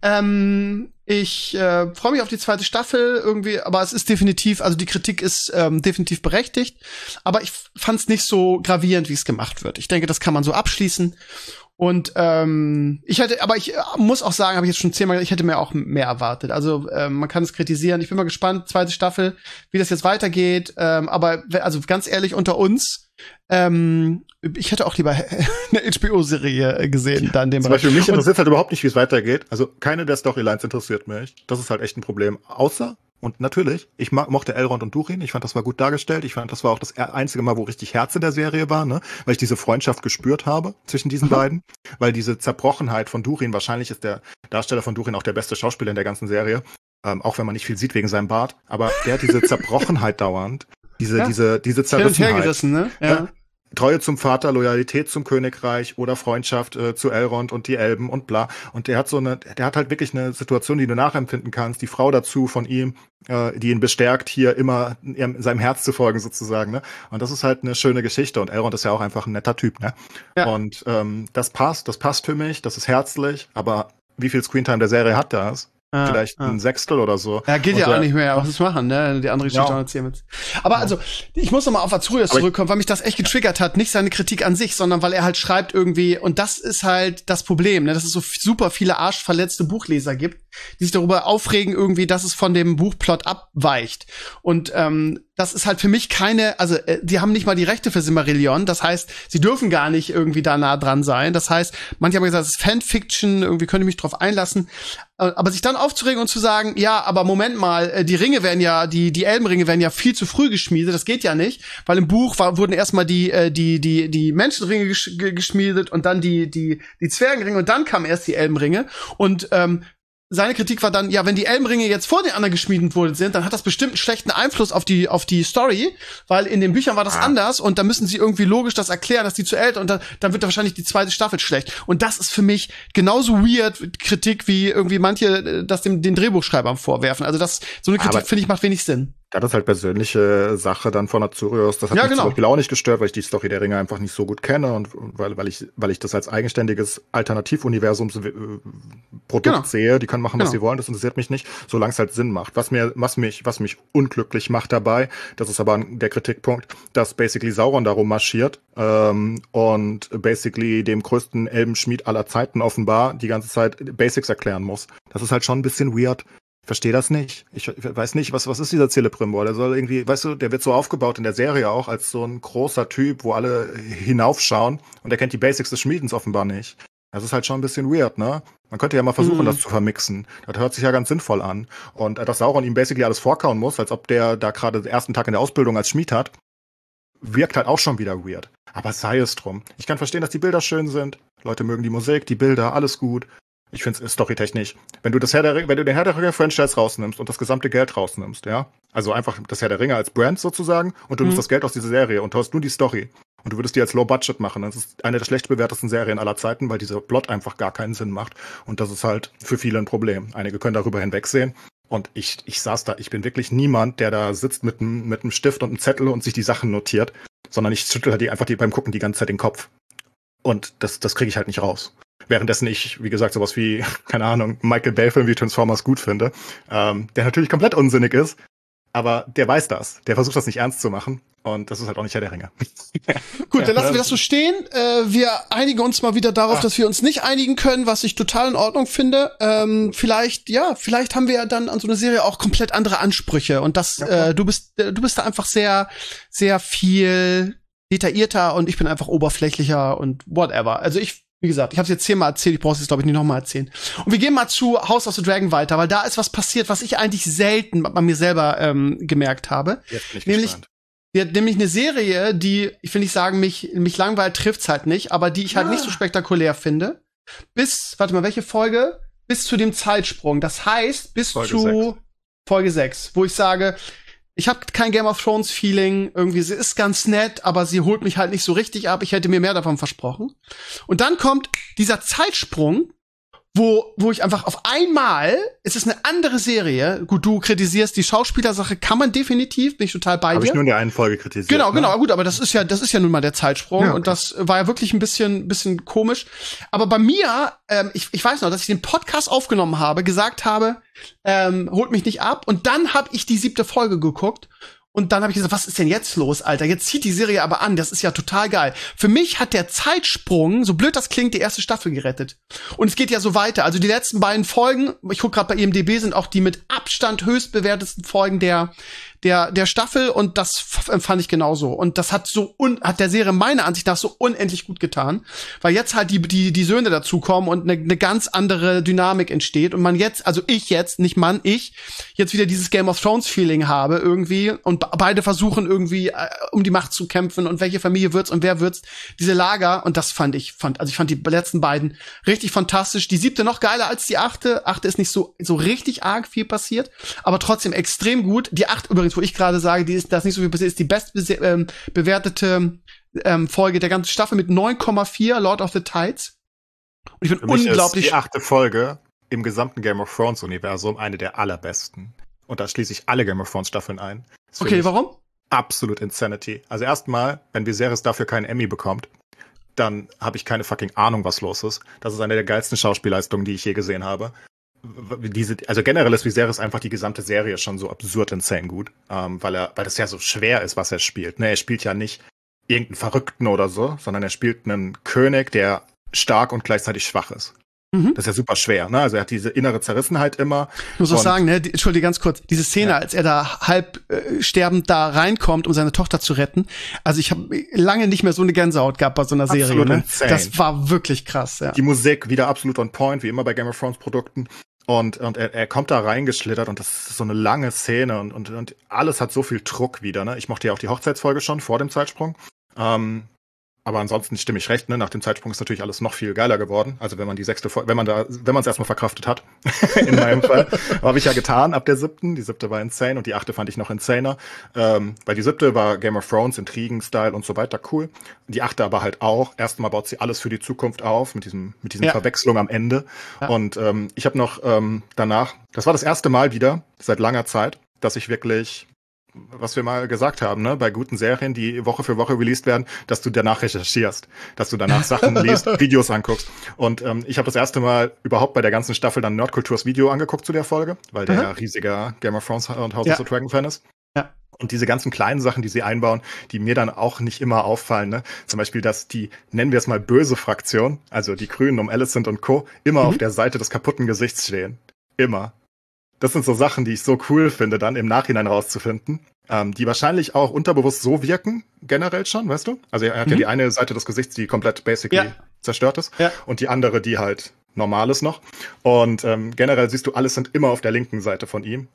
Ähm, ich äh, freue mich auf die zweite Staffel irgendwie, aber es ist definitiv, also die Kritik ist ähm, definitiv berechtigt, aber ich fand es nicht so gravierend, wie es gemacht wird. Ich denke, das kann man so abschließen. Und ähm, ich hätte, aber ich muss auch sagen, habe ich jetzt schon zehnmal, ich hätte mir auch mehr erwartet. Also ähm, man kann es kritisieren. Ich bin mal gespannt, zweite Staffel, wie das jetzt weitergeht. Ähm, aber also ganz ehrlich unter uns, ähm, ich hätte auch lieber eine H B O-Serie gesehen. Da in dem Zum Beispiel mich interessiert halt überhaupt nicht, wie es weitergeht. Also keine der Storylines interessiert mich. Das ist halt echt ein Problem. Außer und natürlich, ich mag, mochte Elrond und Durin. Ich fand, das war gut dargestellt. Ich fand, das war auch das einzige Mal, wo richtig Herz in der Serie war, ne? Weil ich diese Freundschaft gespürt habe zwischen diesen mhm. beiden. Weil diese Zerbrochenheit von Durin, wahrscheinlich ist der Darsteller von Durin auch der beste Schauspieler in der ganzen Serie. Ähm, auch wenn man nicht viel sieht wegen seinem Bart. Aber der hat diese Zerbrochenheit dauernd. Diese, ja. diese, diese Zerrissenheit. Hergerissen, ne? Ja. ja. Treue zum Vater, Loyalität zum Königreich oder Freundschaft äh, zu Elrond und die Elben und bla. Und der hat so eine, der hat halt wirklich eine Situation, die du nachempfinden kannst. Die Frau dazu von ihm, äh, die ihn bestärkt, hier immer in seinem Herz zu folgen sozusagen. Ne? Und das ist halt eine schöne Geschichte. Und Elrond ist ja auch einfach ein netter Typ. Ne? Ja. Und ähm, das passt, das passt für mich, das ist herzlich. Aber wie viel Screentime der Serie hat das? Ah, Vielleicht ah. ein Sechstel oder so. Ja, geht und ja der, auch nicht mehr. Was ist machen, ne? Die andere Geschichte ja. erzählen mit. Aber ja. also, ich muss noch mal auf Azurias zurückkommen, weil mich das echt getriggert hat. Nicht seine Kritik an sich, sondern weil er halt schreibt irgendwie, und das ist halt das Problem, ne? Dass es so super viele arschverletzte Buchleser gibt, die sich darüber aufregen irgendwie, dass es von dem Buchplot abweicht. Und ähm, das ist halt für mich keine, also äh, die haben nicht mal die Rechte für Silmarillion, das heißt, sie dürfen gar nicht irgendwie da nah dran sein. Das heißt, manche haben gesagt, es ist Fanfiction, irgendwie könnte ich mich drauf einlassen. Aber sich dann aufzuregen und zu sagen, ja, aber Moment mal, die Ringe werden ja, die die Elbenringe werden ja viel zu früh geschmiedet, das geht ja nicht, weil im Buch war, wurden erstmal die die die die Menschenringe gesch geschmiedet und dann die die die Zwergenringe und dann kamen erst die Elbenringe und ähm, seine Kritik war dann, ja, wenn die Elbenringe jetzt vor den anderen geschmiedet worden sind, dann hat das bestimmt einen schlechten Einfluss auf die auf die Story, weil in den Büchern war das ah. anders und da müssen sie irgendwie logisch das erklären, dass die zu älter und dann, dann wird da wahrscheinlich die zweite Staffel schlecht. Und das ist für mich genauso weird Kritik, wie irgendwie manche das dem, den Drehbuchschreibern vorwerfen. Also das so eine Kritik, finde ich, macht wenig Sinn. Das ist halt persönliche Sache dann von Azurios. Das hat ja, mich genau. zum Beispiel auch nicht gestört, weil ich die Story der Ringe einfach nicht so gut kenne und weil, weil ich, weil ich das als eigenständiges Alternativuniversums-Produkt genau. sehe. Die können machen, was genau. sie wollen. Das interessiert mich nicht, solange es halt Sinn macht. Was mir, was mich, was mich unglücklich macht dabei, das ist aber der Kritikpunkt, dass basically Sauron darum marschiert ähm, und basically dem größten Elbenschmied aller Zeiten offenbar die ganze Zeit Basics erklären muss. Das ist halt schon ein bisschen weird. Verstehe das nicht. Ich weiß nicht, was was ist dieser Celebrimbor? Der soll irgendwie, weißt du, der wird so aufgebaut in der Serie auch als so ein großer Typ, wo alle hinaufschauen und er kennt die Basics des Schmiedens offenbar nicht. Das ist halt schon ein bisschen weird, ne? Man könnte ja mal versuchen, mhm. das zu vermixen. Das hört sich ja ganz sinnvoll an. Und dass Sauron ihm basically alles vorkauen muss, als ob der da gerade den ersten Tag in der Ausbildung als Schmied hat, wirkt halt auch schon wieder weird. Aber sei es drum. Ich kann verstehen, dass die Bilder schön sind. Leute mögen die Musik, die Bilder, alles gut. Ich finde es storytechnisch. Wenn du das Herr der Ringe, wenn du den Herr der Ringe-Franchise rausnimmst und das gesamte Geld rausnimmst, ja, also einfach das Herr der Ringe als Brand sozusagen und du mhm. nimmst das Geld aus dieser Serie und haust nur die Story und du würdest die als Low Budget machen. Das ist eine der schlecht bewertesten Serien aller Zeiten, weil dieser Plot einfach gar keinen Sinn macht. Und das ist halt für viele ein Problem. Einige können darüber hinwegsehen. Und ich, ich saß da, ich bin wirklich niemand, der da sitzt mit einem mit einem Stift und einem Zettel und sich die Sachen notiert, sondern ich schüttel halt die einfach die beim Gucken die ganze Zeit den Kopf. Und das, das kriege ich halt nicht raus. Währenddessen ich, wie gesagt, sowas wie, keine Ahnung, Michael Bay-Film wie Transformers gut finde, ähm, der natürlich komplett unsinnig ist, aber der weiß das. Der versucht das nicht ernst zu machen. Und das ist halt auch nicht Herr der Ringe. Gut, dann lassen wir das so stehen. Äh, wir einigen uns mal wieder darauf, ah. dass wir uns nicht einigen können, was ich total in Ordnung finde. Ähm, vielleicht, ja, vielleicht haben wir ja dann an so eine Serie auch komplett andere Ansprüche. Und das, ja, äh, du bist, äh, du bist da einfach sehr, sehr viel detaillierter und ich bin einfach oberflächlicher und whatever. Also ich, wie gesagt, ich habe es jetzt zehnmal erzählt, ich brauche es jetzt, glaube ich, nicht nochmal erzählen. Und wir gehen mal zu House of the Dragon weiter, weil da ist was passiert, was ich eigentlich selten bei mir selber ähm, gemerkt habe. Jetzt bin ich nämlich gespannt. Wir hat nämlich eine Serie, die, ich will nicht sagen, mich, mich langweilt, trifft's halt nicht, aber die ich halt ah. nicht so spektakulär finde. Bis, warte mal, welche Folge? Bis zu dem Zeitsprung. Das heißt, bis Folge zu sechs. Folge sechs, wo ich sage, ich habe kein Game of Thrones Feeling, irgendwie, sie ist ganz nett, aber sie holt mich halt nicht so richtig ab, ich hätte mir mehr davon versprochen. Und dann kommt dieser Zeitsprung, wo, wo ich einfach auf einmal, es ist eine andere Serie, gut, du kritisierst die Schauspielersache, kann man definitiv, bin ich total bei Hab dir. Habe ich nur in der einen Folge kritisiert. Genau, ne? genau, gut, aber das ist ja, das ist ja nun mal der Zeitsprung ja, okay. Und das war ja wirklich ein bisschen, bisschen komisch. Aber bei mir, ähm, ich, ich weiß noch, dass ich den Podcast aufgenommen habe, gesagt habe, ähm, holt mich nicht ab, und dann habe ich die siebte Folge geguckt. Und dann habe ich gesagt, was ist denn jetzt los, Alter? Jetzt zieht die Serie aber an, das ist ja total geil. Für mich hat der Zeitsprung, so blöd das klingt, die erste Staffel gerettet. Und es geht ja so weiter. Also die letzten beiden Folgen, ich gucke gerade bei I M D B, sind auch die mit Abstand höchstbewertesten Folgen der der der Staffel, und das fand ich genauso. Und das hat so un hat der Serie meiner Ansicht nach so unendlich gut getan, weil jetzt halt die die die Söhne dazukommen und eine ne ganz andere Dynamik entsteht und man jetzt, also ich jetzt, nicht Mann, ich, jetzt wieder dieses Game of Thrones Feeling habe irgendwie, und beide versuchen irgendwie äh, um die Macht zu kämpfen und welche Familie wird's und wer wird's, diese Lager, und das fand ich, fand, also ich fand die letzten beiden richtig fantastisch. Die siebte noch geiler als die achte. Achte ist nicht so, so richtig arg viel passiert, aber trotzdem extrem gut. Die acht übrigens, wo ich gerade sage, die ist, da ist nicht so viel passiert, ist die best ähm, bewertete ähm, Folge der ganzen Staffel mit neun Komma vier, Lord of the Tides. Und ich bin Für mich unglaublich. Ist die achte Folge im gesamten Game of Thrones Universum eine der allerbesten. Und da schließe ich alle Game of Thrones Staffeln ein. Okay, warum? Absolut Insanity. Also erstmal, wenn Viserys dafür keinen Emmy bekommt, dann habe ich keine fucking Ahnung, was los ist. Das ist eine der geilsten Schauspielleistungen, die ich je gesehen habe. Diese, also generell ist Viserys einfach die gesamte Serie schon so absurd insane gut, ähm, weil er, weil das ja so schwer ist, was er spielt. Ne, er spielt ja nicht irgendeinen Verrückten oder so, sondern er spielt einen König, der stark und gleichzeitig schwach ist. Mhm. Das ist ja super schwer, ne? Also er hat diese innere Zerrissenheit immer. Ich muss auch sagen, ne, die, Entschuldige, ganz kurz, diese Szene, ja. als er da halb äh, sterbend da reinkommt, um seine Tochter zu retten, also ich habe lange nicht mehr so eine Gänsehaut gehabt bei so einer Serie, ne? Das war wirklich krass, ja. Die Musik wieder absolut on point, wie immer bei Game of Thrones Produkten. Und, und er, er kommt da reingeschlittert und das ist so eine lange Szene und, und, und alles hat so viel Druck wieder, ne? Ich mochte ja auch die Hochzeitsfolge schon vor dem Zeitsprung. Ähm, aber ansonsten stimme ich recht, ne? Nach dem Zeitsprung ist natürlich alles noch viel geiler geworden. Also wenn man die sechste Folge, wenn man da, wenn man es erstmal verkraftet hat, in meinem Fall. Habe ich ja getan ab der siebten. Die siebte war insane und die achte fand ich noch insaner. Ähm, weil die siebte war Game of Thrones, Intrigen-Style und so weiter, cool. Die achte aber halt auch. Erstmal baut sie alles für die Zukunft auf, mit diesem, mit diesen ja. Verwechslungen am Ende. Ja. Und ähm, ich habe noch ähm, danach, das war das erste Mal wieder, seit langer Zeit, dass ich wirklich, was wir mal gesagt haben, ne, bei guten Serien, die Woche für Woche released werden, dass du danach recherchierst, dass du danach Sachen liest, Videos anguckst. Und ähm, ich habe das erste Mal überhaupt bei der ganzen Staffel dann Nerdkulturs Video angeguckt zu der Folge, weil der ja riesiger Game of Thrones und House ja. of the Dragon Fan ist. Ja. Und diese ganzen kleinen Sachen, die sie einbauen, die mir dann auch nicht immer auffallen, ne? Zum Beispiel, dass die, nennen wir es mal böse Fraktion, also die Grünen um Alicent und Co., immer mhm. auf der Seite des kaputten Gesichts stehen. Immer. Das sind so Sachen, die ich so cool finde, dann im Nachhinein rauszufinden, ähm, die wahrscheinlich auch unterbewusst so wirken, generell schon, weißt du? Also er hat mhm. ja die eine Seite des Gesichts, die komplett basically ja. zerstört ist, ja. und die andere, die halt normal ist noch. Und ähm, generell siehst du, alles sind immer auf der linken Seite von ihm, oder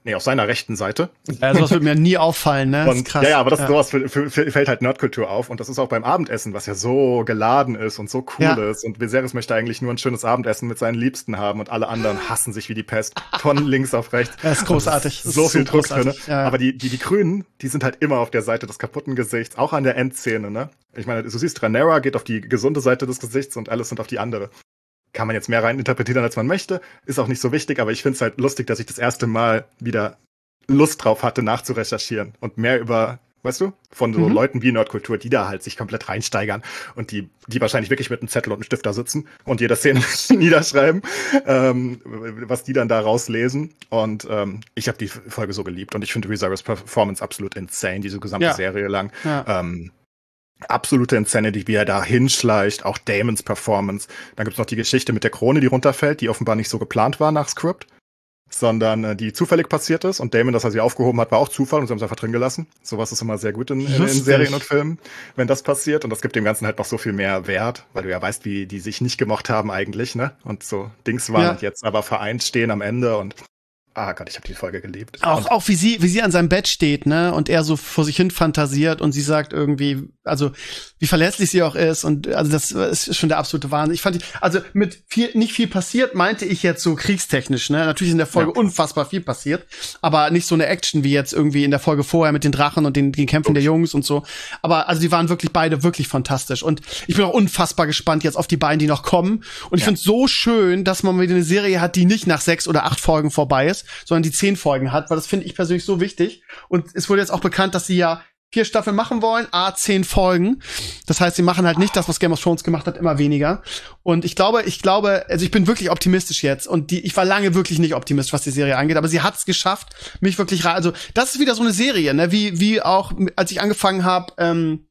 Nee, auf seiner rechten Seite. Ja, sowas würde mir nie auffallen, ne? Und, krass. Ja, ja, aber das, ja. sowas für, für, für, fällt halt Nerdkultur auf. Und das ist auch beim Abendessen, was ja so geladen ist und so cool ja. ist. Und Viserys möchte eigentlich nur ein schönes Abendessen mit seinen Liebsten haben und alle anderen hassen sich wie die Pest. Von links auf rechts. Das ist großartig. So viel Druck drin. Ja. Aber die, die, die Grünen, die sind halt immer auf der Seite des kaputten Gesichts, auch an der Endszene, ne? Ich meine, du siehst, Rhaenyra geht auf die gesunde Seite des Gesichts und alles sind auf die andere. Kann man jetzt mehr rein interpretieren, als man möchte. Ist auch nicht so wichtig, aber ich finde es halt lustig, dass ich das erste Mal wieder Lust drauf hatte, nachzurecherchieren und mehr über, weißt du, von so mhm. Leuten wie Nerdkultur, die da halt sich komplett reinsteigern und die, die wahrscheinlich wirklich mit einem Zettel und einem Stift da sitzen und jede Szene niederschreiben, ähm, was die dann da rauslesen. Und ähm, ich habe die Folge so geliebt und ich finde Viserys Performance absolut insane, diese gesamte ja. Serie lang. Ja. Ähm, absolute Insanity, wie er da hinschleicht, auch Daemons Performance. Dann gibt's noch die Geschichte mit der Krone, die runterfällt, die offenbar nicht so geplant war nach Script, sondern äh, die zufällig passiert ist. Und Daemon, dass er sie aufgehoben hat, war auch Zufall und sie haben es einfach drin gelassen. Sowas ist immer sehr gut in, in, in Serien und Filmen, wenn das passiert. Und das gibt dem Ganzen halt noch so viel mehr Wert, weil du ja weißt, wie die sich nicht gemocht haben eigentlich, ne? Und so Dings waren ja. und jetzt aber vereint stehen am Ende und ah Gott, ich habe die Folge geliebt. Auch, auch wie sie, wie sie an seinem Bett steht, ne, und er so vor sich hin fantasiert und sie sagt irgendwie, also wie verlässlich sie auch ist und also das ist schon der absolute Wahnsinn. Ich fand, die, also mit viel, nicht viel passiert, meinte ich jetzt so kriegstechnisch, ne. Natürlich ist in der Folge ja. unfassbar viel passiert, aber nicht so eine Action wie jetzt irgendwie in der Folge vorher mit den Drachen und den, den Kämpfen Ups. der Jungs und so. Aber also die waren wirklich beide wirklich fantastisch und ich bin auch unfassbar gespannt jetzt auf die beiden, die noch kommen. Und ich ja. finde es so schön, dass man wieder eine Serie hat, die nicht nach sechs oder acht Folgen vorbei ist, sondern die zehn Folgen hat, weil das finde ich persönlich so wichtig. Und es wurde jetzt auch bekannt, dass sie ja vier Staffeln machen wollen, a zehn Folgen. Das heißt, sie machen halt nicht das, was Game of Thrones gemacht hat, immer weniger. Und ich glaube, ich glaube, also ich bin wirklich optimistisch jetzt. Und die, ich war lange wirklich nicht optimistisch, was die Serie angeht, aber sie hat es geschafft, mich wirklich, also das ist wieder so eine Serie, ne, wie wie auch, als ich angefangen habe, ähm,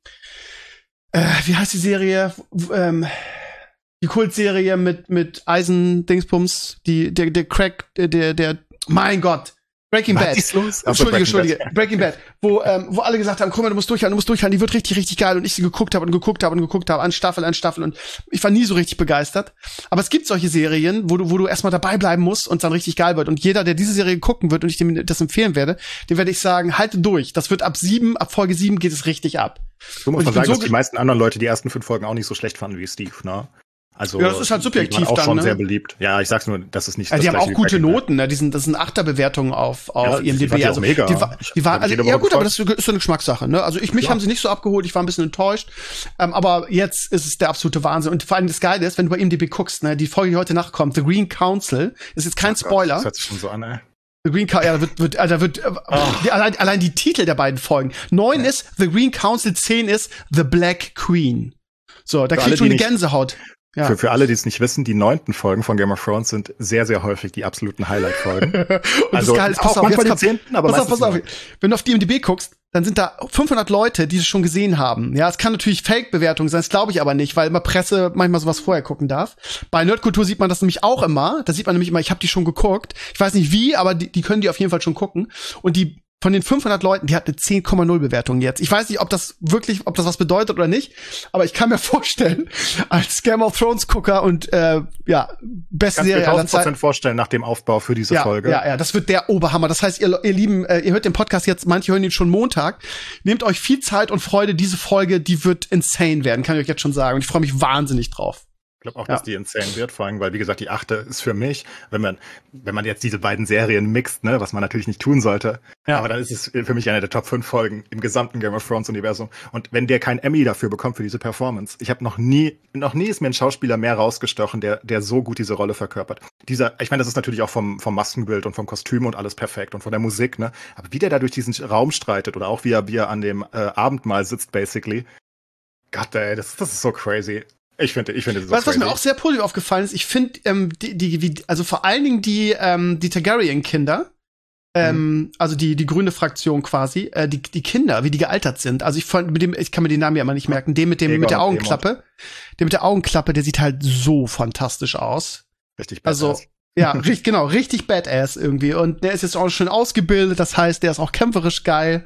äh, wie heißt die Serie, ähm, die Kultserie mit mit Eisen-Dingsbums, die der der Crack, der der mein Gott, Breaking Bad. Los? Entschuldige, Entschuldige. Breaking Bad. Wo, ähm, wo alle gesagt haben, guck mal, du musst durchhalten, du musst durchhalten, die wird richtig, richtig geil. Und ich sie geguckt habe und geguckt habe und geguckt habe, an Staffel, an Staffel. Und ich war nie so richtig begeistert. Aber es gibt solche Serien, wo du, wo du erstmal dabei bleiben musst und dann richtig geil wird. Und jeder, der diese Serie gucken wird und ich dem das empfehlen werde, dem werde ich sagen, halte durch. Das wird ab sieben, ab Folge sieben geht es richtig ab. So muss man sagen, so dass die meisten anderen Leute die ersten fünf Folgen auch nicht so schlecht fanden wie Steve, ne? Also, ja, das ist halt subjektiv auch dann, schon ne? sehr beliebt. Ja, ich sag's nur, das ist nicht. Also das die haben auch gute Noten, ne? Die sind, das sind Achterbewertungen auf, auf ja, I M D B. Die, also, mega. die, war, die waren, also, ja gut, aber das ist so eine Geschmackssache, ne? Also ich, mich ja. haben sie nicht so abgeholt, ich war ein bisschen enttäuscht. Ähm, aber jetzt ist es der absolute Wahnsinn. Und vor allem das Geile ist, wenn du bei I M D B guckst, ne? Die Folge, die heute nachkommt, The Green Council, ist jetzt kein oh Spoiler. Gott, das hört sich schon so an, ey. The Green Council, ja, da wird, wird, also da wird, äh, oh. die, allein, allein die Titel der beiden Folgen. Neun ja. ist The Green Council, zehn ist The Black Queen. So, da kriegst du eine Gänsehaut. Ja. Für, für alle, die es nicht wissen, die neunten Folgen von Game of Thrones sind sehr, sehr häufig die absoluten Highlight-Folgen. Also, das Geile ist, pass auf, manchmal jetzt die zehnten, aber pass auf, pass auf. Wenn du auf die I M D B guckst, dann sind da fünfhundert Leute, die es schon gesehen haben. Ja, es kann natürlich Fake-Bewertung sein, das glaube ich aber nicht, weil immer Presse manchmal sowas vorher gucken darf. Bei Nerdkultur sieht man das nämlich auch immer. Da sieht man nämlich immer, ich habe die schon geguckt. Ich weiß nicht wie, aber die, die können die auf jeden Fall schon gucken. Und die von den fünfhundert Leuten, die hat eine zehn Komma null Bewertung jetzt. Ich weiß nicht, ob das wirklich, ob das was bedeutet oder nicht, aber ich kann mir vorstellen, als Game of Thrones Gucker und äh, ja, beste Serie aller Zeiten. tausend Prozent vorstellen nach dem Aufbau für diese ja, Folge. Ja, ja, das wird der Oberhammer. Das heißt, ihr, ihr Lieben, äh, ihr hört den Podcast jetzt, manche hören ihn schon Montag. Nehmt euch viel Zeit und Freude, diese Folge, die wird insane werden, kann ich euch jetzt schon sagen. Und ich freue mich wahnsinnig drauf. Ich glaube auch, ja. dass die insane wird, vor allem, weil, wie gesagt, die achte ist für mich, wenn man, wenn man jetzt diese beiden Serien mixt, ne, was man natürlich nicht tun sollte, ja. aber dann ist es für mich eine der Top fünf Folgen im gesamten Game of Thrones Universum. Und wenn der kein Emmy dafür bekommt für diese Performance, ich habe noch nie, noch nie ist mir ein Schauspieler mehr rausgestochen, der, der so gut diese Rolle verkörpert. Dieser, ich meine, das ist natürlich auch vom, vom Maskenbild und vom Kostüm und alles perfekt und von der Musik, ne, aber wie der da durch diesen Raum streitet oder auch wie er, wie er an dem äh, Abendmahl sitzt, basically. Gott, ey, das, das ist so crazy. Ich finde, ich finde das was, was mir auch sehr positiv aufgefallen ist, ich finde, ähm, die, die, wie, also vor allen Dingen die, ähm, die Targaryen-Kinder, ähm, mhm. also die, die grüne Fraktion quasi, äh, die, die Kinder, wie die gealtert sind. Also ich fand, mit dem, ich kann mir den Namen ja immer nicht merken, dem mit dem, Egon mit der Augenklappe, der mit der Augenklappe, der sieht halt so fantastisch aus. Richtig badass. Also, ja, richtig, genau, richtig badass irgendwie. Und der ist jetzt auch schön ausgebildet, das heißt, der ist auch kämpferisch geil.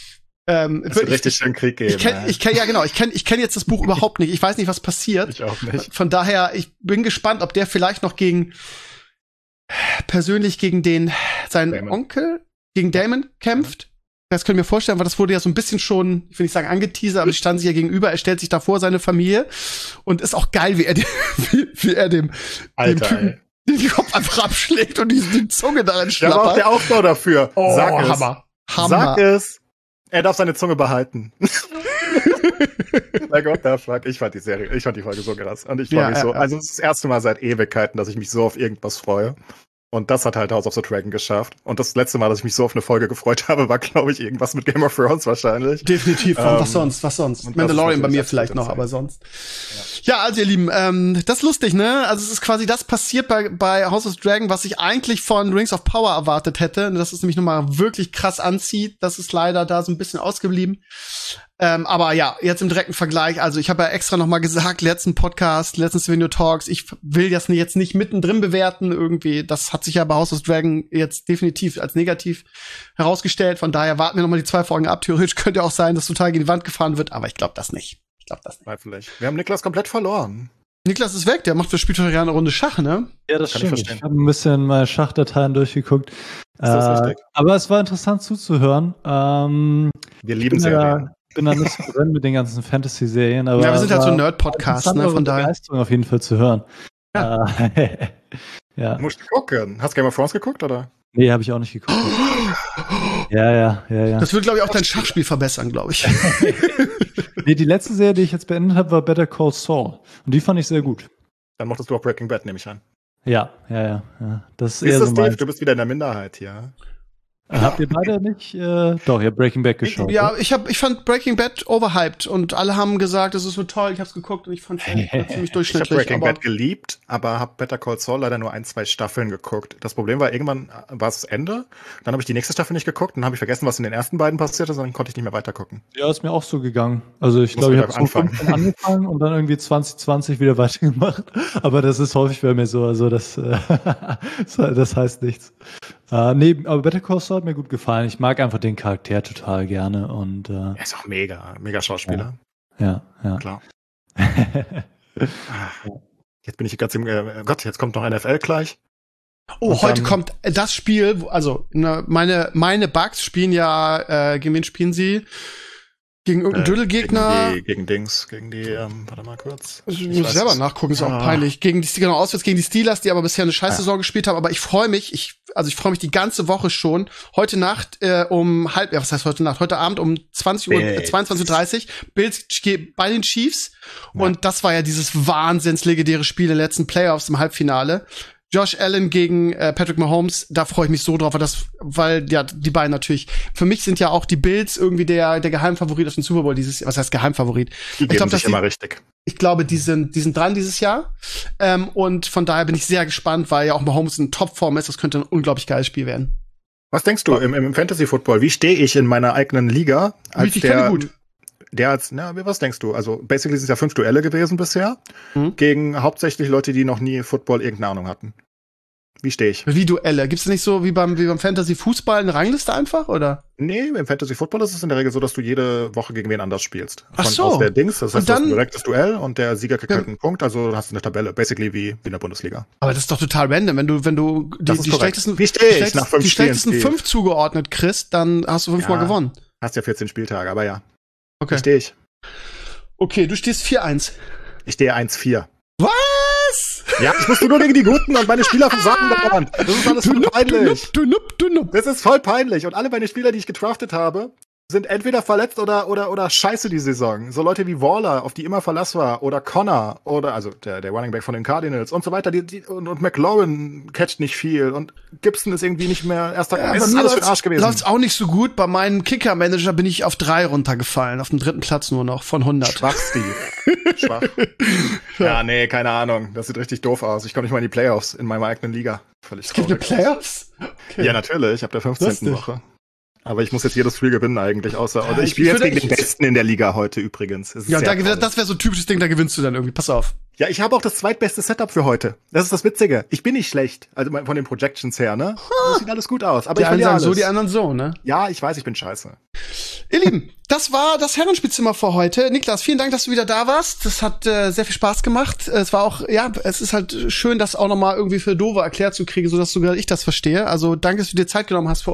Ähm, es wird ich, richtig schön Krieg geben. Ich kenne, ich kenn, ja genau, ich kenne ich kenn jetzt das Buch überhaupt nicht. Ich weiß nicht, was passiert. Ich auch nicht. Von daher, ich bin gespannt, ob der vielleicht noch gegen, persönlich gegen den, seinen Damon. Onkel, gegen Damon kämpft. Das könnt ihr mir vorstellen, weil das wurde ja so ein bisschen schon, ich will nicht sagen angeteasert, aber die standen sich ja gegenüber. Er stellt sich da vor seine Familie und ist auch geil, wie er, die, wie, wie er dem, Alter, dem Typen ey. den Kopf einfach abschlägt und die, die Zunge darin Da war auch schlappert. der Aufbau dafür. Oh, Sag es. Hammer. Hammer. Sag es. Er darf seine Zunge behalten. Like, what the fuck? Ich fand die Serie, ich fand die Folge so krass. Und ich freue Ja, mich ja, so. ja. Also, es ist das erste Mal seit Ewigkeiten, dass ich mich so auf irgendwas freue. Und das hat halt House of the Dragon geschafft. Und das letzte Mal, dass ich mich so auf eine Folge gefreut habe, war, glaube ich, irgendwas mit Game of Thrones wahrscheinlich. Definitiv, Ähm, was sonst, was sonst? und Mandalorian bei das ist mir natürlich vielleicht noch, absolut aber sonst. Ja. ja, also ihr Lieben, ähm, das ist lustig, ne? Also es ist quasi das passiert bei, bei House of the Dragon, was ich eigentlich von Rings of Power erwartet hätte. Das ist nämlich nochmal wirklich krass anzieht. Das ist leider da so ein bisschen ausgeblieben. Ähm, aber ja, jetzt im direkten Vergleich, also ich habe ja extra noch mal gesagt, letzten Podcast, letzten Video Talks, ich will das jetzt nicht mittendrin bewerten irgendwie. Das hat sich ja bei House of Dragon jetzt definitiv als negativ herausgestellt. Von daher warten wir noch mal die zwei Folgen ab. Theoretisch könnte auch sein, dass total gegen die Wand gefahren wird, aber ich glaube das nicht. Ich glaube das nicht. Nein, vielleicht. Wir haben Niklas komplett verloren. Niklas ist weg, der macht für Spieltag eine Runde Schach, ne? Ja, das Kann ich stimmt. verstehen. Ich habe ein bisschen meine Schachdateien durchgeguckt. Ist das Äh, richtig? aber es war interessant zuzuhören. Ähm, Wir lieben bin da, Serien. bin da nicht so drin mit den ganzen Fantasy-Serien. Aber Ja, wir sind halt so ein war Nerd-Podcast, interessant, ne? eure Von daher. Begeisterung auf jeden Fall zu hören. Ja. Äh, ja. Musst du gucken. Hast du Game of Thrones geguckt, oder? Nee, habe ich auch nicht geguckt. ja, ja, ja, ja. Das würde, glaube ich, auch dein Schachspiel verbessern, glaube ich. Nee, die letzte Serie, die ich jetzt beendet habe, war Better Call Saul. Und die fand ich sehr gut. Dann mochtest du auch Breaking Bad, nehme ich an. Ja, ja, ja. ja. Das ist Siehst eher du, so Steve? mein. Du bist wieder in der Minderheit hier. Habt ihr beide nicht? Äh, doch, ihr habt Breaking Bad geschaut. Ja, oder? ich hab, ich fand Breaking Bad overhyped und alle haben gesagt, es ist so toll. Ich hab's geguckt und ich fand es ziemlich Ich habe durchschnittlich. Breaking aber Bad geliebt, aber habe Better Call Saul leider nur ein, zwei Staffeln geguckt. Das Problem war, irgendwann war es das Ende. Dann habe ich die nächste Staffel nicht geguckt. Dann habe ich vergessen, was in den ersten beiden passiert ist. Und dann konnte ich nicht mehr weitergucken. Ja, ist mir auch so gegangen. Also ich Muss glaube, ich wieder habe so anfangen. fünfzehn angefangen und dann irgendwie zwanzig zwanzig wieder weitergemacht. Aber das ist häufig bei mir so. Also das, äh, das heißt nichts. Äh, nee, aber Better Call Saul hat mir gut gefallen. Ich mag einfach den Charakter total gerne und äh, Er ist auch mega, mega Schauspieler. ja, ja. Klar. Jetzt bin ich ganz im, äh, Gott, jetzt kommt noch N F L gleich. oh, und heute dann- kommt das Spiel, wo- also ne, meine meine Bugs spielen ja, äh, gegen wen spielen sie? Gegen irgendeinen Äh, Dödelgegner. Gegen, die, gegen Dings, gegen die, ähm, warte mal kurz. Ich Ich muss weiß selber es. nachgucken, ist auch Ah. peinlich. Gegen die, genau, auswärts gegen die Steelers, die aber bisher eine Scheißsaison gespielt haben. Aber ich freue mich, ich, also ich freue mich die ganze Woche schon. Heute Nacht äh, um halb, ja, was heißt heute Nacht? Heute Abend um zwanzig Uhr, äh, Bills. zweiundzwanzig Uhr dreißig. Bills geht bei den Chiefs. Und das war ja dieses wahnsinns legendäre Spiel der letzten Playoffs im Halbfinale. Josh Allen gegen äh, Patrick Mahomes, da freue ich mich so drauf, weil das, weil ja die beiden natürlich. Für mich sind ja auch die Bills irgendwie der der Geheimfavorit auf den Super Bowl dieses Jahr. Was heißt Geheimfavorit? Die Ich geben glaub, sich dass die- immer richtig. Ich glaube, die sind, die sind dran dieses Jahr. Ähm, und von daher bin ich sehr gespannt, weil ja auch Mahomes in Topform ist. Das könnte ein unglaublich geiles Spiel werden. Was denkst du im, im Fantasy-Football? Wie stehe ich in meiner eigenen Liga? Als Richtig der, gut. Der als, na, was denkst du? Also, basically sind es ja fünf Duelle gewesen bisher. Mhm. Gegen hauptsächlich Leute, die noch nie Football irgendeine Ahnung hatten. Wie stehe ich? Wie Duelle. Gibt's nicht so wie beim, wie beim Fantasy-Fußball eine Rangliste einfach, oder? Nee, im Fantasy-Football ist es in der Regel so, dass du jede Woche gegen wen anders spielst. Ach Von, so. Aus der Dings, das heißt, Und du hast ein dann- direktes Duell und der Sieger kriegt Ja. halt einen Punkt, also du hast eine Tabelle, basically wie, wie in der Bundesliga. Aber das ist doch total random. Wenn du, wenn du die, Das ist die korrekt. schlechtesten, Wie stehe ich die schlechtesten, nach fünf die Spielen, schlechtesten Steve? fünf zugeordnet kriegst, dann hast du fünfmal Ja. gewonnen. Hast ja vierzehn Spieltage, aber ja. Okay. Wie stehe ich? Okay, du stehst vier eins. Ich stehe eins vier. Was? Ja, ich musste nur gegen die Guten und meine Spieler versagen dauernd. Das ist alles voll du peinlich. Nupp, du Nupp, du Nupp. Das ist voll peinlich. Und alle meine Spieler, die ich gedraftet habe, sind entweder verletzt oder, oder, oder scheiße die Saison. So Leute wie Waller, auf die immer Verlass war, oder Connor, oder, also der, der Running Back von den Cardinals und so weiter. Die, die, und, und McLaurin catcht nicht viel. Und Gibson ist irgendwie nicht mehr erster. Ja, es bei ist mir alles für den läuft's, Arsch gewesen. läuft's auch nicht so gut. Bei meinem Kicker-Manager bin ich auf drei runtergefallen. Auf dem dritten Platz nur noch von hundert. Schwach, Steve. Schwach. Ja, nee, keine Ahnung. Das sieht richtig doof aus. Ich komme nicht mal in die Playoffs in meiner eigenen Liga. Völlig Es gibt eine traurig. Playoffs? Okay. Ja, natürlich, ab der fünfzehnten Lustig. Woche. Aber ich muss jetzt jedes Spiel gewinnen eigentlich, außer Ja, oder ich ich- spiele ich jetzt würde- gegen den ich- Besten in der Liga heute übrigens. Es ist Ja, sehr da, traurig. das wäre so ein typisches Ding, da gewinnst du dann irgendwie. Pass auf. Ja, ich habe auch das zweitbeste Setup für heute. Das ist das Witzige. Ich bin nicht schlecht, also von den Projections her, ne? Das sieht alles gut aus. Aber Die ich einen verliere sagen alles. so, die anderen so, ne? Ja, ich weiß, ich bin scheiße. Ihr Lieben, das war das Herrenspielzimmer für heute. Niklas, vielen Dank, dass du wieder da warst. Das hat äh, sehr viel Spaß gemacht. Es war auch, ja, es ist halt schön, das auch noch mal irgendwie für Dove erklärt zu kriegen, sodass sogar ich das verstehe. Also danke, dass du dir Zeit genommen hast für uns.